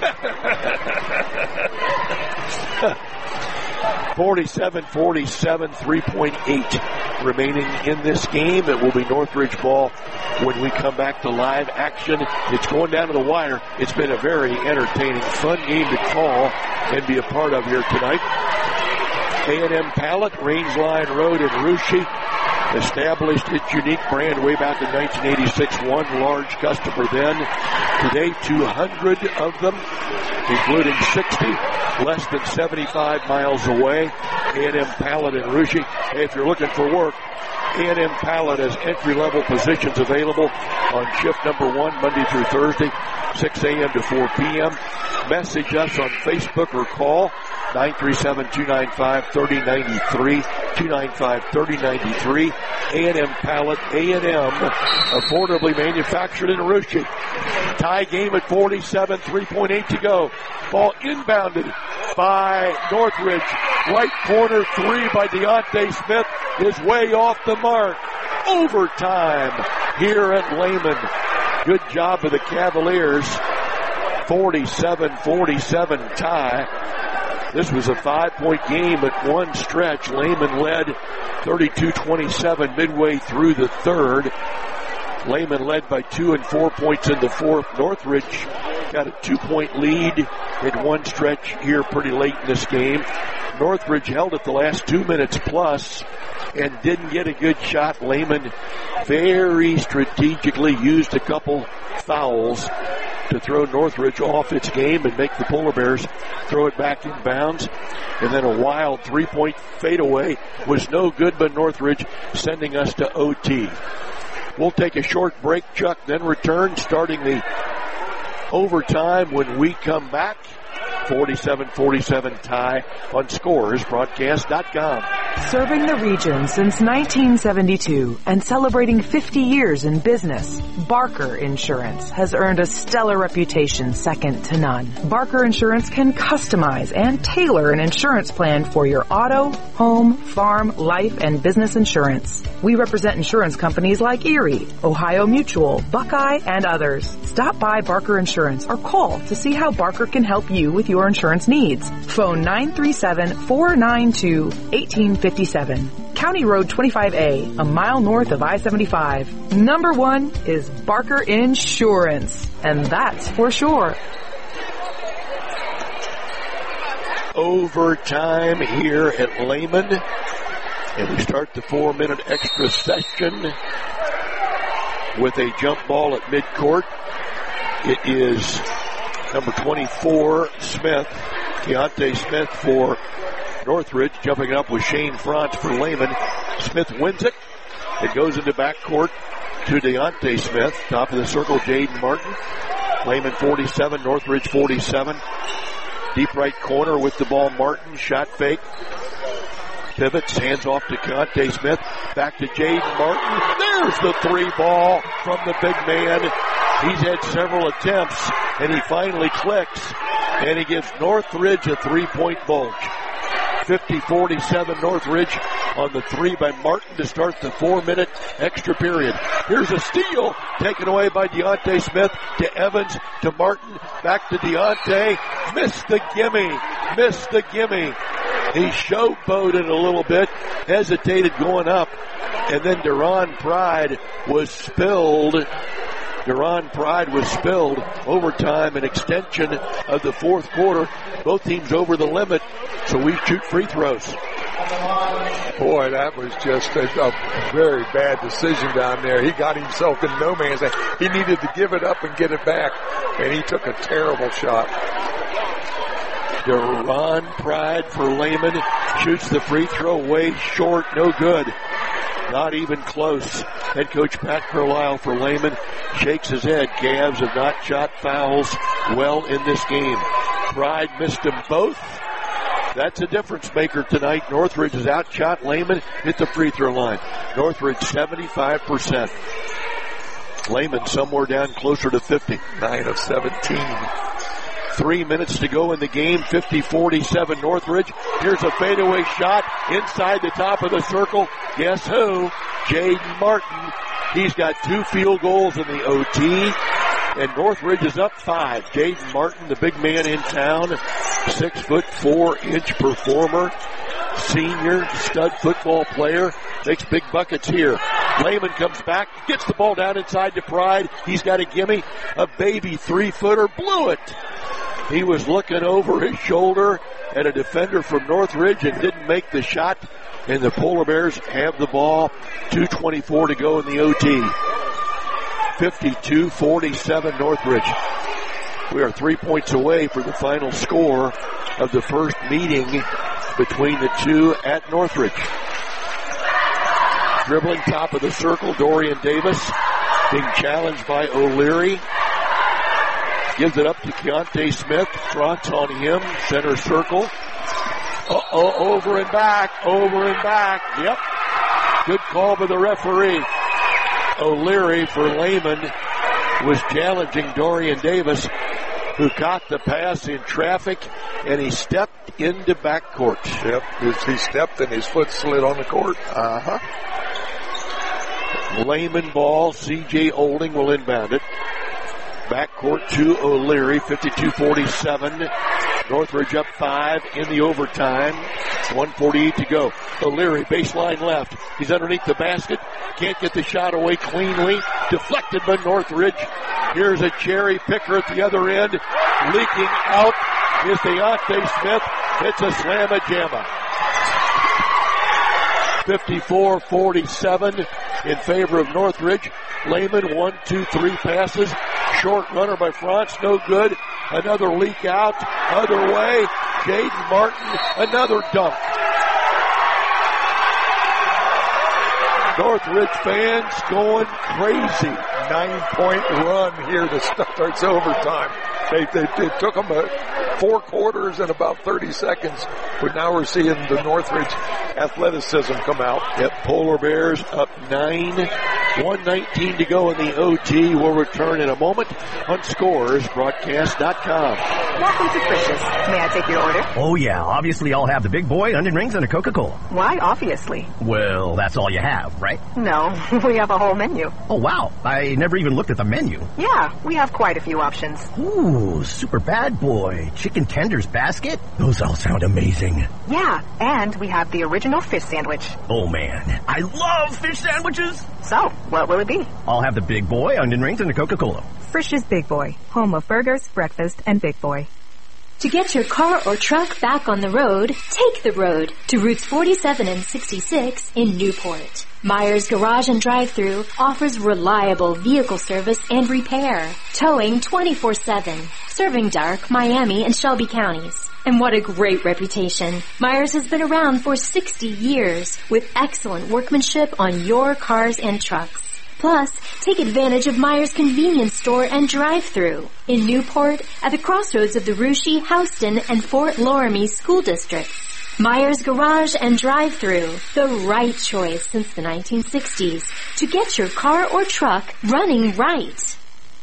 47-47, 3.8 remaining in this game. It will be Northridge ball when we come back to live action. It's going down to the wire. It's been a very entertaining, fun game to call and be a part of here tonight. A&M Pallet, Range Line Road in Rushi, established its unique brand way back in 1986. One large customer then. Today, 200 of them, including 60 less than 75 miles away. A&M Pallet in Rushi. Hey, if you're looking for work, A&M Pallet has entry-level positions available on shift number 1, Monday through Thursday, 6 a.m. to 4 p.m. Message us on Facebook or call 937-295-3093, 295-3093. A&M Pallet, A&M, affordably manufactured in Rushi. Tie game at 47, 3.8 to go. Ball inbounded by Northridge. Right corner 3 by Deontay Smith is way off the mark. Overtime here at Lehman. Good job of the Cavaliers. 47-47 tie. This was a 5-point game at one stretch. Lehman led 32-27 midway through the third. Lehman led by 2 and 4 points in the fourth. Northridge got a 2-point lead at one stretch here pretty late in this game. Northridge held it the last 2 minutes plus and didn't get a good shot. Lehman very strategically used a couple fouls to throw Northridge off its game and make the Polar Bears throw it back in bounds. And then a wild 3-point fadeaway was no good, but Northridge sending us to OT. We'll take a short break, Chuck, then return, starting the overtime when we come back. 47-47 tie on ScoresBroadcast.com. Serving the region since 1972 and celebrating 50 years in business, Barker Insurance has earned a stellar reputation second to none. Barker Insurance can customize and tailor an insurance plan for your auto, home, farm, life, and business insurance. We represent insurance companies like Erie, Ohio Mutual, Buckeye, and others. Stop by Barker Insurance or call to see how Barker can help you with your insurance needs. Phone 937-492-1857. County Road 25A, a mile north of I-75. Number one is Barker Insurance, and that's for sure. Overtime here at Lehman, and we start the 4-minute extra session with a jump ball at midcourt. It is number 24, Smith, Keontae Smith for Northridge, jumping up with Shane Franz for Lehman. Smith wins it. It goes into backcourt to Deontay Smith. Top of the circle, Jaden Martin. Lehman 47, Northridge 47. Deep right corner with the ball, Martin. Shot fake. Pivots, hands off to Keontae Smith. Back to Jaden Martin. There's the three ball from the big man. He's had several attempts, and he finally clicks, and he gives Northridge a three-point bulge. 50-47 Northridge on the three by Martin to start the 4-minute extra period. Here's a steal taken away by Deontay Smith to Evans to Martin. Back to Deontay. Missed the gimme. He showboated a little bit, hesitated going up, and then Deron Pride was spilled. Overtime, an extension of the fourth quarter. Both teams over the limit, so we shoot free throws. Boy, that was just a very bad decision down there. He got himself in no man's land. He needed to give it up and get it back, and he took a terrible shot. Deron Pride for Lehman shoots the free throw way short, no good. Not even close. Head coach Pat Carlisle for Lehman shakes his head. Cavs have not shot fouls well in this game. Pride missed them both. That's a difference maker tonight. Northridge has outshot Lehman at the free throw line. Northridge 75%. Lehman somewhere down closer to 50. 9 of 17. 3 minutes to go in the game. 50-47 Northridge. Here's a fadeaway shot inside the top of the circle. Guess who? Jaden Martin. He's got 2 field goals in the OT. And Northridge is up 5. Jaden Martin, the big man in town, 6'4" performer, senior, stud football player, makes big buckets here. Lehman comes back, gets the ball down inside to Pride. He's got a gimme, a baby 3-footer, blew it. He was looking over his shoulder at a defender from Northridge and didn't make the shot. And the Polar Bears have the ball. 2:24 to go in the OT. 52-47 Northridge. We are 3 points away for the final score of the first meeting between the two at Northridge. Dribbling top of the circle, Dorian Davis being challenged by O'Leary. Gives it up to Keontae Smith. Fronts on him. Center circle. Over and back. Yep. Good call by the referee. O'Leary for Lehman was challenging Dorian Davis, who caught the pass in traffic, and he stepped into backcourt. Yep. He stepped and his foot slid on the court. Lehman ball. C.J. Olding will inbound it. Backcourt to O'Leary, 52-47. Northridge up 5 in the overtime. 1:48 to go. O'Leary, baseline left. He's underneath the basket. Can't get the shot away cleanly. Deflected by Northridge. Here's a cherry picker at the other end. Leaking out is Deontay Smith. It's a slamma-jamma. 54-47 in favor of Northridge. Lehman, 1-2-3 passes. Short runner by Franz, no good. Another leak out, other way. Jaden Martin, another dunk. Northridge fans going crazy. 9-point run here that starts overtime. It took them 4 quarters and about 30 seconds, but now we're seeing the Northridge athleticism come out. Yep, Polar Bears up 9, 1:19 to go in the OT. We'll return in a moment on ScoresBroadcast.com. Welcome to Frisch's. May I take your order? Oh yeah, obviously I'll have the big boy, onion rings, and a Coca-Cola. Why obviously? Well, that's all you have, right? No, we have a whole menu. Oh wow, I never even looked at the menu. Yeah, we have quite a few options. Ooh, super bad boy, chicken tenders basket? Those all sound amazing. Yeah, and we have the original fish sandwich. Oh man, I love fish sandwiches! So, what will it be? I'll have the big boy, onion rings, and a Coca-Cola. Frisch's Big Boy, home of burgers, breakfast, and Big Boy. To get your car or truck back on the road, take the road to routes 47 and 66 in Newport. Myers Garage and Drive-Thru offers reliable vehicle service and repair, towing 24/7, serving Dark, Miami, and Shelby counties. And what a great reputation. Myers has been around for 60 years with excellent workmanship on your cars and trucks. Plus, take advantage of Myers Convenience Store and Drive-Thru in Newport at the crossroads of the Russia, Houston, and Fort Loramie school districts. Myers Garage and Drive-Thru, the right choice since the 1960s to get your car or truck running right.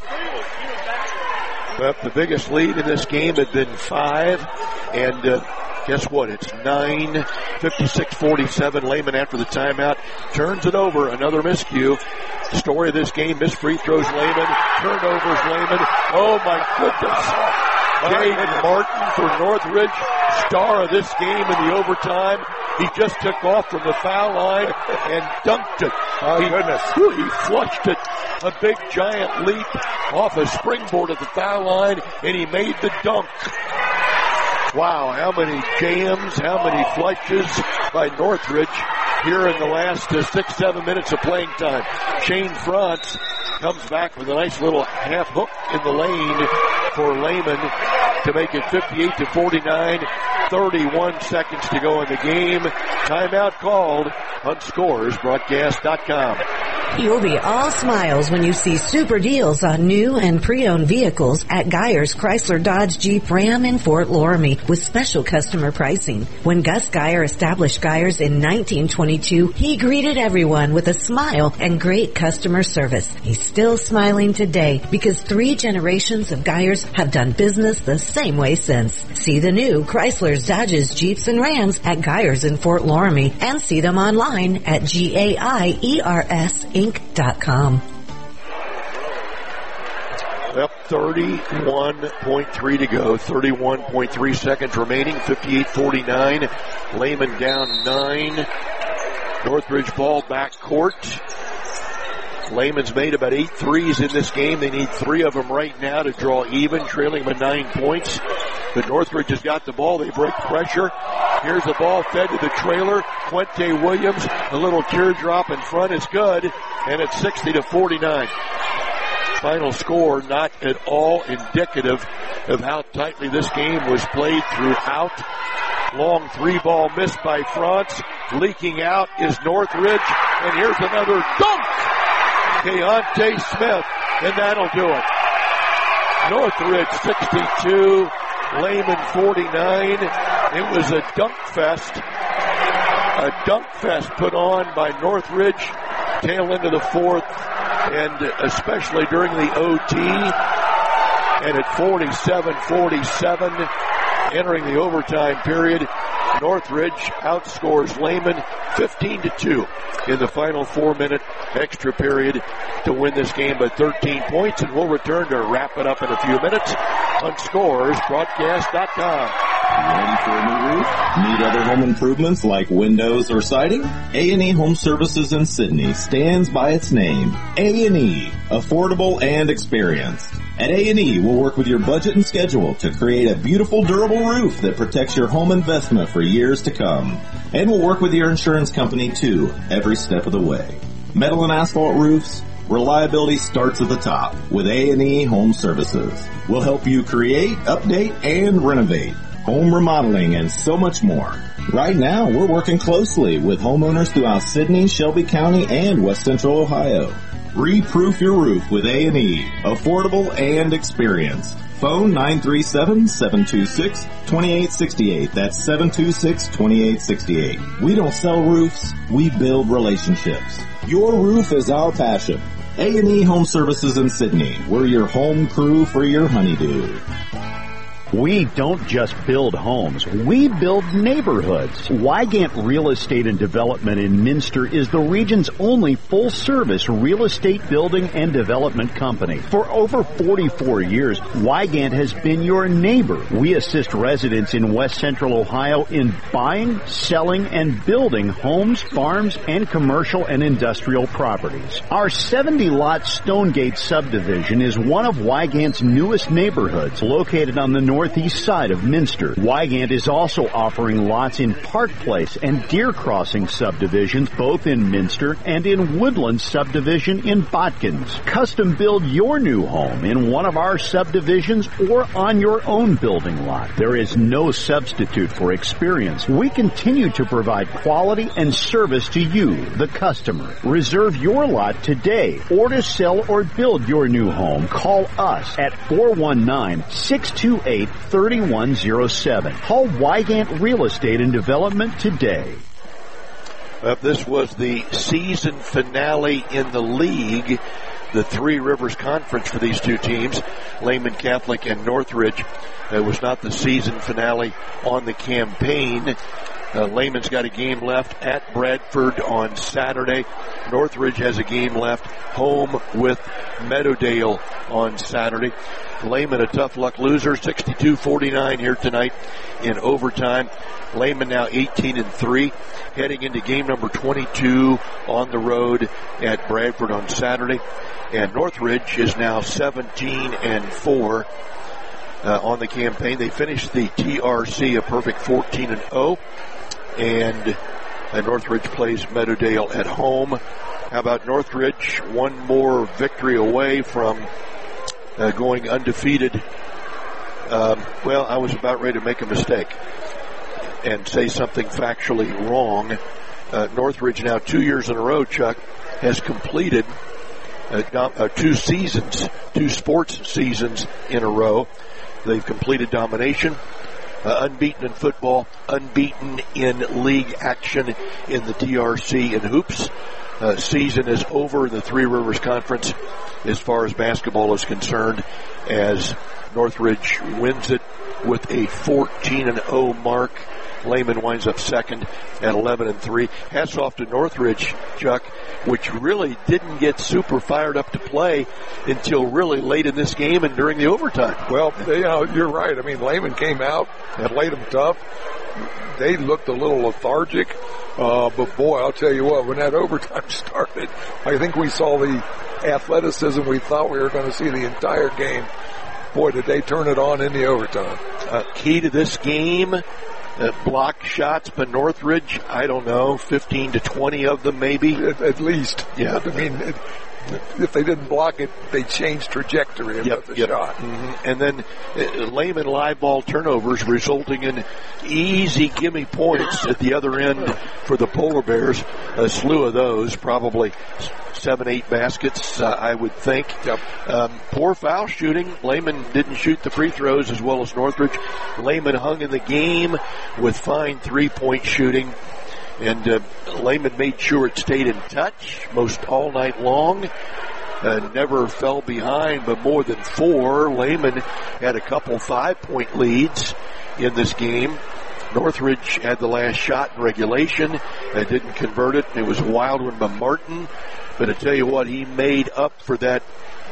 Well, the biggest lead in this game had been 5, and guess what? It's 9, 56-47. Lehman, after the timeout, turns it over. Another miscue. Story of this game, missed free throws Lehman, turnovers Lehman. Oh my goodness. Jaden Martin for Northridge, star of this game in the overtime. He just took off from the foul line and dunked it. Oh goodness. He flushed it. A big giant leap off a springboard at the foul line, and he made the dunk. Wow, how many jams, how many flushes by Northridge here in the last 6-7 minutes of playing time. Shane Franz comes back with a nice little half hook in the lane for Lehman to make it 58-49. 31 seconds to go in the game. Timeout called on ScoresBroadcast.com. You'll be all smiles when you see super deals on new and pre-owned vehicles at Geyer's Chrysler Dodge Jeep Ram in Fort Loramie with special customer pricing. When Gus Geyer established Geyer's in 1922, he greeted everyone with a smile and great customer service. He's still smiling today because 3 generations of Geyer's have done business the same way since. See the new Chrysler's, Dodges, Jeeps, and Rams at Geyer's in Fort Loramie and see them online at GAIERSinc.com. Up 31.3 to go. 31.3 seconds remaining. 58-49. Lehman down 9. Northridge ball back court. Lehman's made about 8 threes in this game. They need 3 of them right now to draw even, trailing by 9 points. But Northridge has got the ball. They break pressure. Here's the ball fed to the trailer. Quinte Williams, a little teardrop in front is good, and it's 60-49. Final score not at all indicative of how tightly this game was played throughout. Long 3-ball miss by Franz. Leaking out is Northridge, and here's another dunk. Keontae Smith, and that'll do it. Northridge 62, Lehman 49. It was a dunk fest put on by Northridge, tail end of the 4th, and especially during the OT. And at 47-47, entering the overtime period, Northridge outscores Lehman 15-2 in the final 4-minute extra period to win this game by 13 points. And we'll return to wrap it up in a few minutes on ScoresBroadcast.com. Ready for a new roof? Need other home improvements like windows or siding? A&E Home Services in Sydney stands by its name. A&E, affordable and experienced. At A&E, we'll work with your budget and schedule to create a beautiful, durable roof that protects your home investment for years to come. And we'll work with your insurance company, too, every step of the way. Metal and asphalt roofs, reliability starts at the top with A&E Home Services. We'll help you create, update, and renovate, home remodeling, and so much more. Right now, we're working closely with homeowners throughout Sydney, Shelby County, and West Central Ohio. Re-proof your roof with A&E. Affordable and experienced. Phone 937-726-2868. That's 726-2868. We don't sell roofs, we build relationships. Your roof is our passion. A&E Home Services in Sydney. We're your home crew for your honeydew. We don't just build homes, we build neighborhoods. Wygant Real Estate and Development in Minster is the region's only full-service real estate building and development company. For over 44 years, Wygant has been your neighbor. We assist residents in West Central Ohio in buying, selling, and building homes, farms, and commercial and industrial properties. Our 70-lot Stonegate subdivision is one of Wygant's newest neighborhoods, located on the northeast side of Minster. Wygant is also offering lots in Park Place and Deer Crossing subdivisions, both in Minster, and in Woodland subdivision in Botkins. Custom build your new home in one of our subdivisions or on your own building lot. There is no substitute for experience. We continue to provide quality and service to you, the customer. Reserve your lot today, or to sell or build your new home, call us at 419-628-3107. Call Wygant Real Estate and Development today. This was the season finale in the league, the Three Rivers Conference for these two teams, Lehman Catholic and Northridge. It was not the season finale on the campaign. Lehman's got a game left at Bradford on Saturday. Northridge has a game left home with Meadowdale on Saturday. Lehman a tough luck loser, 62-49 here tonight in overtime. Lehman now 18-3, heading into game number 22 on the road at Bradford on Saturday. And Northridge is now 17-4 on the campaign. They finished the TRC a perfect 14-0. And Northridge plays Meadowdale at home. How about Northridge? One more victory away from going undefeated. Well, I was about ready to make a mistake and say something factually wrong. Northridge now 2 years in a row, Chuck, has completed 2 sports seasons in a row. They've completed domination. Unbeaten in football, unbeaten in league action in the TRC and hoops. Season is over in the Three Rivers Conference as far as basketball is concerned, as Northridge wins it with a 14-0 mark. Lehman winds up second at 11-3. Hats off to Northridge, Chuck, which really didn't get super fired up to play until really late in this game and during the overtime. Well, you're right. I mean, Lehman came out and played them tough. They looked a little lethargic, but boy, I'll tell you what, when that overtime started, I think we saw the athleticism we thought we were going to see the entire game. Boy, did they turn it on in the overtime. Key to this game, block shots by Northridge, I don't know, 15 to 20 of them maybe. At least. Yeah. I mean, if they didn't block it, they changed trajectory of the shot. Mm-hmm. And then Lehman live ball turnovers resulting in easy gimme points at the other end for the Polar Bears. A slew of those, probably 7-8 baskets, I would think. Yep. Poor foul shooting. Lehman didn't shoot the free throws as well as Northridge. Lehman hung in the game with fine three-point shooting. And Lehman made sure it stayed in touch most all night long. Never fell behind, but more than 4. Lehman had a couple 5-point leads in this game. Northridge had the last shot in regulation and didn't convert it. It was a wild one by Martin. But I tell you what, he made up for that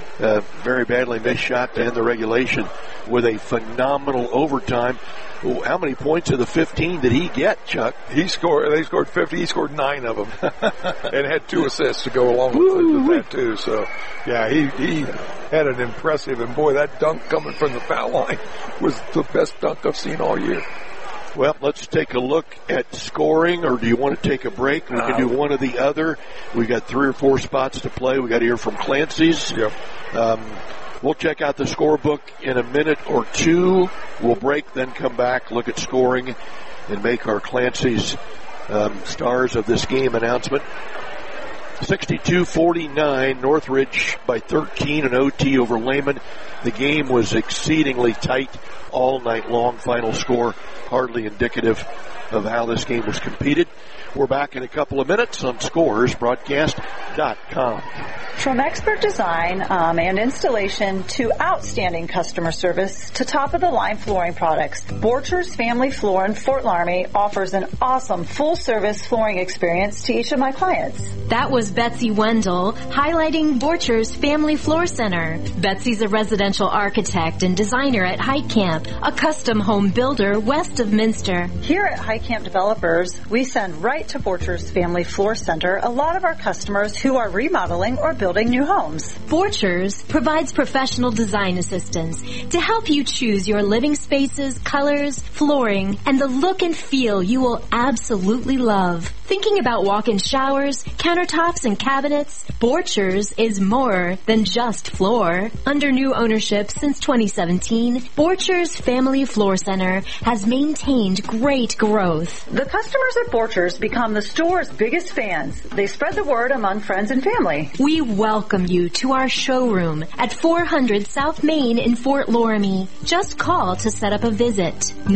very badly missed shot to end the regulation with a phenomenal overtime. How many points of the 15 did he get, Chuck? They scored 50. He scored 9 of them, and had 2 assists to go along with that too. So, yeah, he had an impressive. And boy, that dunk coming from the foul line was the best dunk I've seen all year. Well, let's take a look at scoring, or do you want to take a break? We can do one or the other. We got 3 or 4 spots to play. We got to hear from Clancy's. Yep. We'll check out the scorebook in a minute or 2. We'll break, then come back, look at scoring, and make our Clancy's stars of this game announcement. 62-49, Northridge by 13 in OT over Lehman. The game was exceedingly tight all night long. Final score hardly indicative of how this game was competed. We're back in a couple of minutes on ScoresBroadcast.com. From expert design and installation to outstanding customer service to top-of-the-line flooring products, Borchers Family Floor in Fort Laramie offers an awesome full-service flooring experience to each of my clients. That was Betsy Wendell highlighting Borchers Family Floor Center. Betsy's a residential architect and designer at Height Camp, a custom home builder west of Minster. Here at Height Camp Developers, we send right to Borchers Family Floor Center a lot of our customers who are remodeling or building new homes. Borchers provides professional design assistance to help you choose your living spaces, colors, flooring, and the look and feel you will absolutely love. Thinking about walk-in showers, countertops, and cabinets? Borchers is more than just floor. Under new ownership since 2017, Borchers Family Floor Center has maintained great growth. The customers at Borchers become the store's biggest fans. They spread the word among friends and family. We welcome you to our showroom at 400 South Main in Fort Laramie. Just call to set up a visit.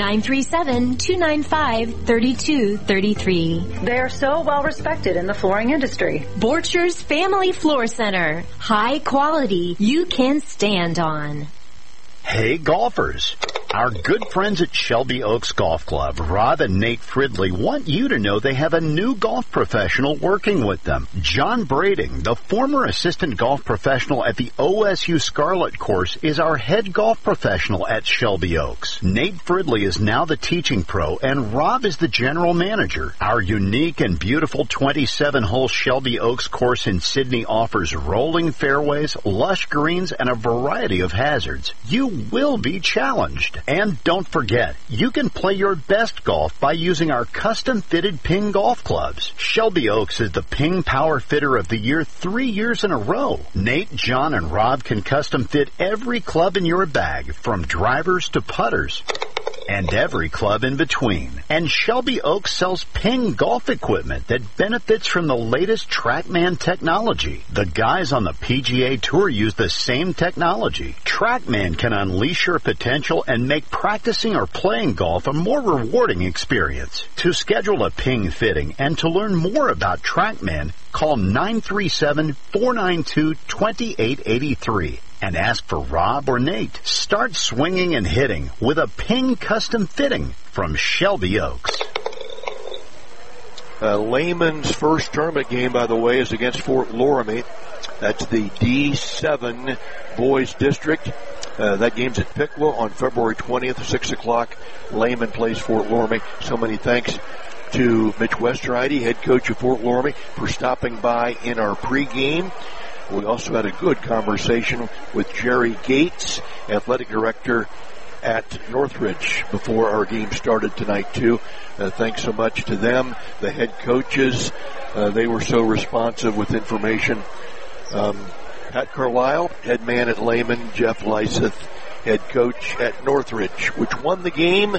937-295-3233. They are so well respected in the flooring industry. Borchers Family Floor Center. High quality you can stand on. Hey, golfers. Our good friends at Shelby Oaks Golf Club, Rob and Nate Fridley, want you to know they have a new golf professional working with them. John Brading, the former assistant golf professional at the OSU Scarlet course, is our head golf professional at Shelby Oaks. Nate Fridley is now the teaching pro, and Rob is the general manager. Our unique and beautiful 27-hole Shelby Oaks course in Sydney offers rolling fairways, lush greens, and a variety of hazards. You will be challenged. And don't forget, you can play your best golf by using our custom-fitted Ping golf clubs. Shelby Oaks is the Ping Power Fitter of the Year 3 years in a row. Nate, John, and Rob can custom-fit every club in your bag, from drivers to putters, and every club in between. And Shelby Oaks sells Ping golf equipment that benefits from the latest TrackMan technology. The guys on the PGA Tour use the same technology. TrackMan can unleash your potential and make practicing or playing golf a more rewarding experience. To schedule a Ping fitting and to learn more about TrackMan, call 937-492-2883. and ask for Rob or Nate. Start swinging and hitting with a Ping custom fitting from Shelby Oaks. Lehman's first tournament game, by the way, is against Fort Laramie. That's the D7 Boys District. That game's at Piqua on February 20th, 6 o'clock. Lehman plays Fort Laramie. So many thanks to Mitch Westerheide, head coach of Fort Laramie, for stopping by in our pregame. We also had a good conversation with Jerry Gates, athletic director at Northridge, before our game started tonight, too. Thanks so much to them, the head coaches. They were so responsive with information. Pat Carlisle, head man at Lehman, Jeff Lyseth, head coach at Northridge, which won the game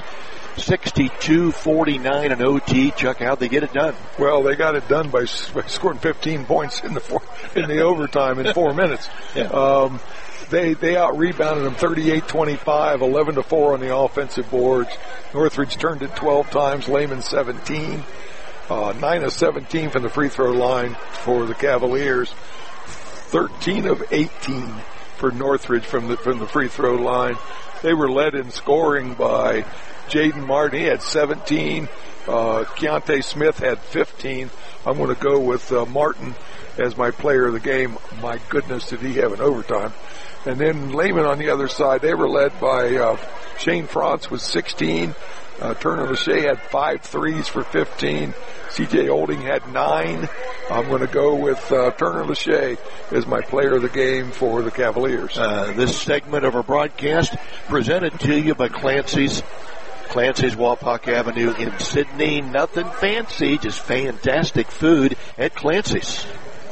62-49 in OT. Chuck, how'd they get it done? Well, they got it done by scoring 15 points in the overtime in 4 minutes. Yeah. They out-rebounded them 38-25, 11-4 on the offensive boards. Northridge turned it 12 times, Lehman 17. 9 of 17 from the free throw line for the Cavaliers. 13 of 18 for Northridge from the free throw line. They were led in scoring by Jaden Martin. He had 17. Keontae Smith had 15. I'm going to go with Martin as my player of the game. My goodness, did he have an overtime. And then Lehman on the other side, they were led by Shane Franz with 16. Turner Lachey had 5 threes for 15. C.J. Olding had 9. I'm going to go with Turner Lachey as my player of the game for the Cavaliers. This segment of our broadcast presented to you by Clancy's Wapak Avenue in Sydney. Nothing fancy, just fantastic food at Clancy's.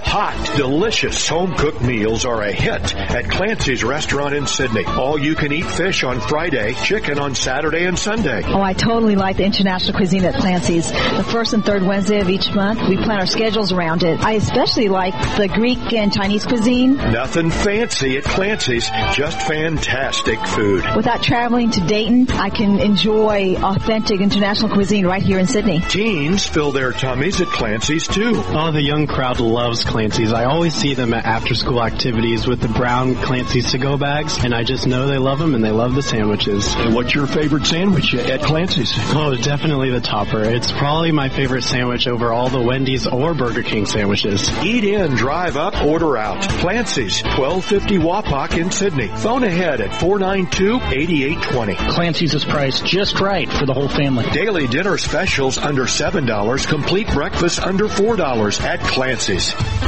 Hot, delicious home-cooked meals are a hit at Clancy's Restaurant in Sydney. All-you-can-eat fish on Friday, chicken on Saturday and Sunday. Oh, I totally like the international cuisine at Clancy's. The first and third Wednesday of each month, we plan our schedules around it. I especially like the Greek and Chinese cuisine. Nothing fancy at Clancy's, just fantastic food. Without traveling to Dayton, I can enjoy authentic international cuisine right here in Sydney. Teens fill their tummies at Clancy's, too. Oh, the young crowd loves Clancy's. I always see them at after-school activities with the brown Clancy's to-go bags, and I just know they love them, and they love the sandwiches. And what's your favorite sandwich at Clancy's? Oh, definitely the topper. It's probably my favorite sandwich over all the Wendy's or Burger King sandwiches. Eat in, drive up, order out. Clancy's, 1250 Wapak in Sydney. Phone ahead at 492-8820. Clancy's is priced just right for the whole family. Daily dinner specials under $7. Complete breakfast under $4 at Clancy's.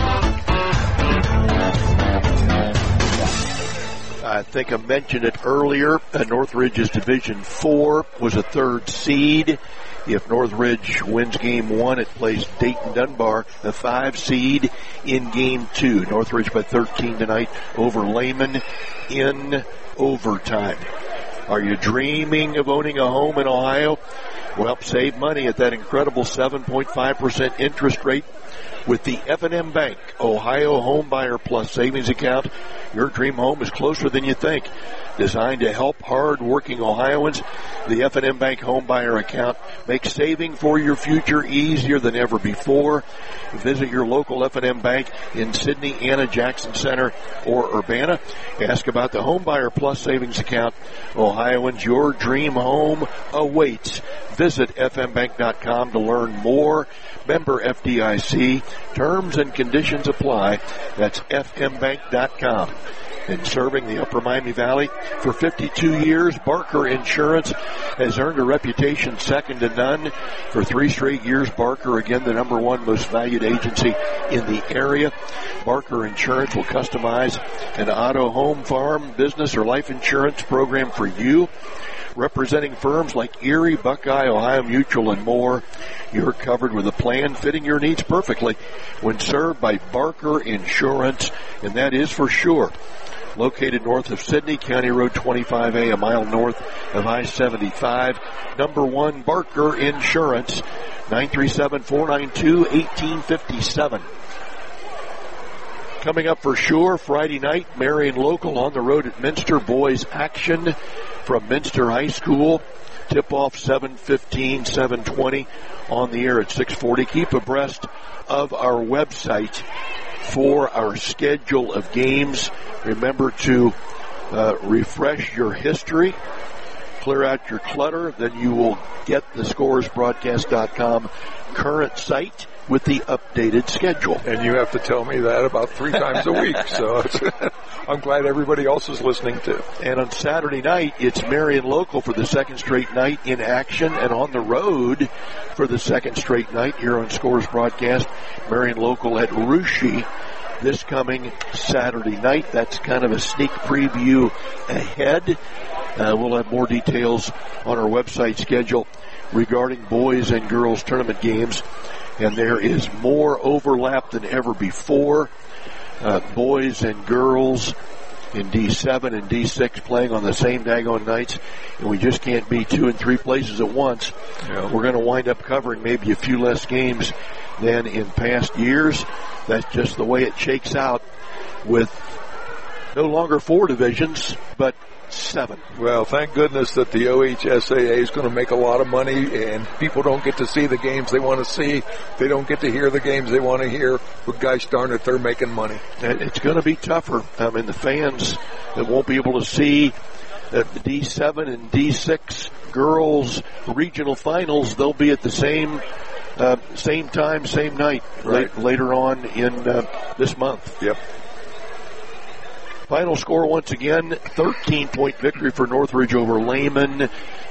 I think I mentioned it earlier. Northridge's Division 4 was a third seed. If Northridge wins Game 1, it plays Dayton Dunbar, the 5 seed, in Game 2. Northridge by 13 tonight over Lehman in overtime. Are you dreaming of owning a home in Ohio? Well, save money at that incredible 7.5% interest rate with the F&M Bank Ohio Home Buyer Plus Savings Account. Your dream home is closer than you think. Designed to help hard-working Ohioans, the F&M Bank Home Buyer Account makes saving for your future easier than ever before. Visit your local F&M Bank in Sydney, Anna, Jackson Center, or Urbana. Ask about the Home Buyer Plus Savings Account. Ohioans, your dream home awaits. Visit fmbank.com to learn more. Member FDIC. Terms and conditions apply. That's fmbank.com. In serving the Upper Miami Valley for 52 years, Barker Insurance has earned a reputation second to none. For 3 straight years, Barker, again, the number 1 most valued agency in the area. Barker Insurance will customize an auto, home, farm, business, or life insurance program for you. Representing firms like Erie, Buckeye, Ohio Mutual, and more, you're covered with a plan fitting your needs perfectly when served by Barker Insurance, and that is for sure. Located north of Sydney, County Road 25A, a mile north of I-75. Number 1, Barker Insurance, 937-492-1857. Coming up for sure, Friday night, Marion Local on the road at Minster. Boys action from Minster High School. Tip-off 7:15, 7:20 on the air at 6:40. Keep abreast of our website for our schedule of games. Remember to refresh your history, clear out your clutter, then you will get the scoresbroadcast.com current site with the updated schedule. And you have to tell me that about 3 times a week, so I'm glad everybody else is listening too. And on Saturday night, it's Marion Local for the second straight night in action, and on the road for the second straight night here on Scores Broadcast, Marion Local at Russia this coming Saturday night. That's kind of a sneak preview ahead. We'll have more details on our website schedule regarding boys and girls tournament games. And there is more overlap than ever before. Boys and girls in D7 and D6 playing on the same daggone nights, and we just can't be 2 and 3 places at once. Yeah. We're going to wind up covering maybe a few less games than in past years. That's just the way it shakes out with no longer 4 divisions, but 7. Well, thank goodness that the OHSAA is going to make a lot of money, and people don't get to see the games they want to see. They don't get to hear the games they want to hear. But gosh darn it, they're making money. And it's going to be tougher. I mean, the fans that won't be able to see the D7 and D6 girls regional finals, they'll be at the same time, same night, right, later on in this month. Yep. Final score once again, 13-point victory for Northridge over Lehman.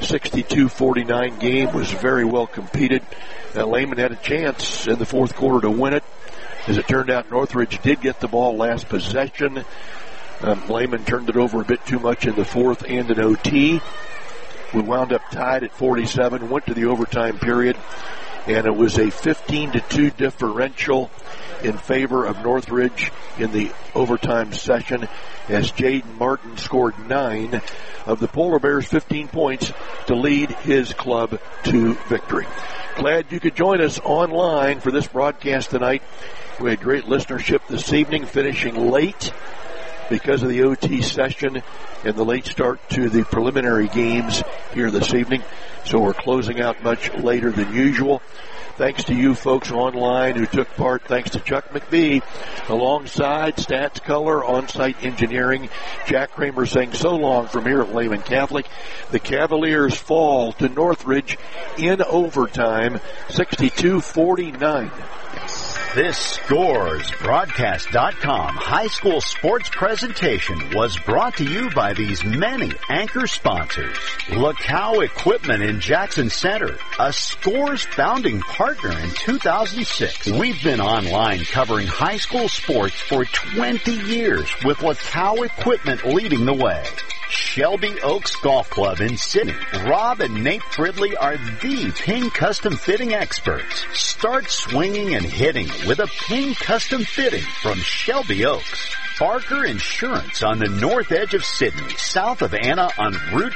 62-49 game was very well competed. Lehman had a chance in the fourth quarter to win it. As it turned out, Northridge did get the ball last possession. Lehman turned it over a bit too much in the fourth and an OT. We wound up tied at 47, went to the overtime period. and it was a 15-2 differential in favor of Northridge in the overtime session as Jaden Martin scored 9 of the Polar Bears' 15 points to lead his club to victory. Glad you could join us online for this broadcast tonight. We had great listenership this evening, finishing late because of the OT session and the late start to the preliminary games here this evening. So we're closing out much later than usual. Thanks to you folks online who took part. Thanks to Chuck McBee alongside Stats Color, On-Site Engineering. Jack Kramer saying so long from here at Lehman Catholic. The Cavaliers fall to Northridge in overtime, 62-49. This ScoresBroadcast.com high school sports presentation was brought to you by these many anchor sponsors. LaCow Equipment in Jackson Center, a Scores founding partner in 2006. We've been online covering high school sports for 20 years with LaCow Equipment leading the way. Shelby Oaks Golf Club in Sydney. Rob and Nate Fridley are the Ping Custom Fitting experts. Start swinging and hitting with a Ping Custom Fitting from Shelby Oaks. Barker Insurance on the north edge of Sydney, south of Anna on Route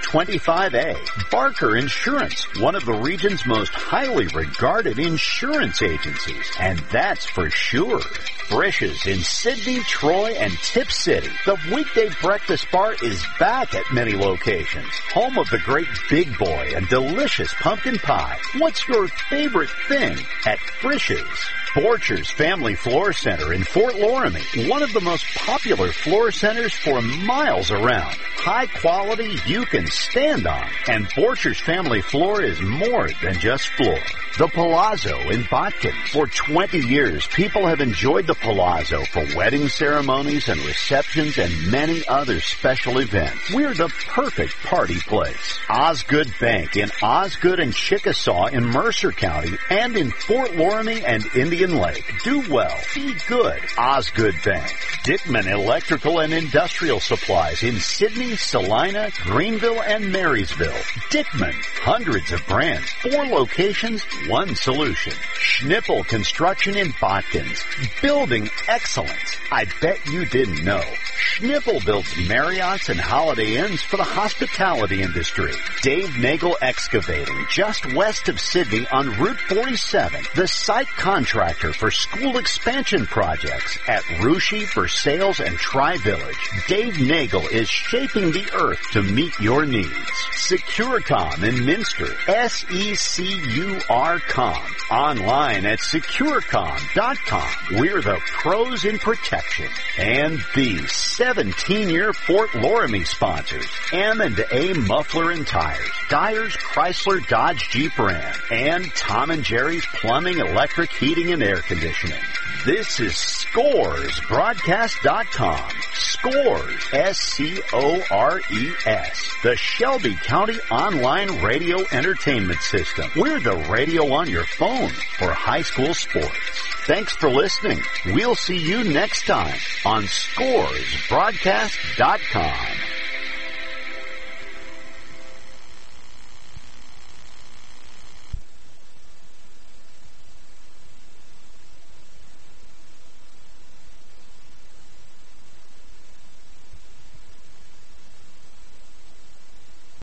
25A. Barker Insurance, one of the region's most highly regarded insurance agencies, and that's for sure. Frisch's in Sydney, Troy, and Tip City. The weekday breakfast bar is back at many locations. Home of the great Big Boy and delicious pumpkin pie. What's your favorite thing at Frisch's? Borchers Family Floor Center in Fort Loramie, one of the most popular floor centers for miles around. High quality you can stand on, and Borchers Family Floor is more than just floor. The Palazzo in Botkin. For 20 years, people have enjoyed the Palazzo for wedding ceremonies and receptions and many other special events. We're the perfect party place. Osgood Bank in Osgood and Chickasaw in Mercer County and in Fort Loramie and Indian Lake. Do well. Be good. Osgood Bank. Dickman Electrical and Industrial Supplies in Sydney, Salina, Greenville, and Marysville. Dickman. Hundreds of brands. 4 locations, 1 solution. Schnippel Construction in Botkins. Building excellence. I bet you didn't know. Schnippel builds Marriotts and Holiday Inns for the hospitality industry. Dave Nagel Excavating, just west of Sydney on Route 47. The site contractor for school expansion projects at Rushy, Versailles, and Tri-Village. Dave Nagel is shaping the earth to meet your needs. Securcom in Minster, SECUR.com. Online at securcom.com. We're the pros in protection. And the 17-year Fort Loramie sponsors, M&A Muffler and Tires, Dyer's Chrysler Dodge Jeep Ram, and Tom and Jerry's Plumbing, Electric, Heating, and Air Conditioning. This is ScoresBroadcast.com. Scores, S-C-O-R-E-S. The Shelby County Online Radio Entertainment System. We're the radio on your phone for high school sports. Thanks for listening. We'll see you next time on ScoresBroadcast.com.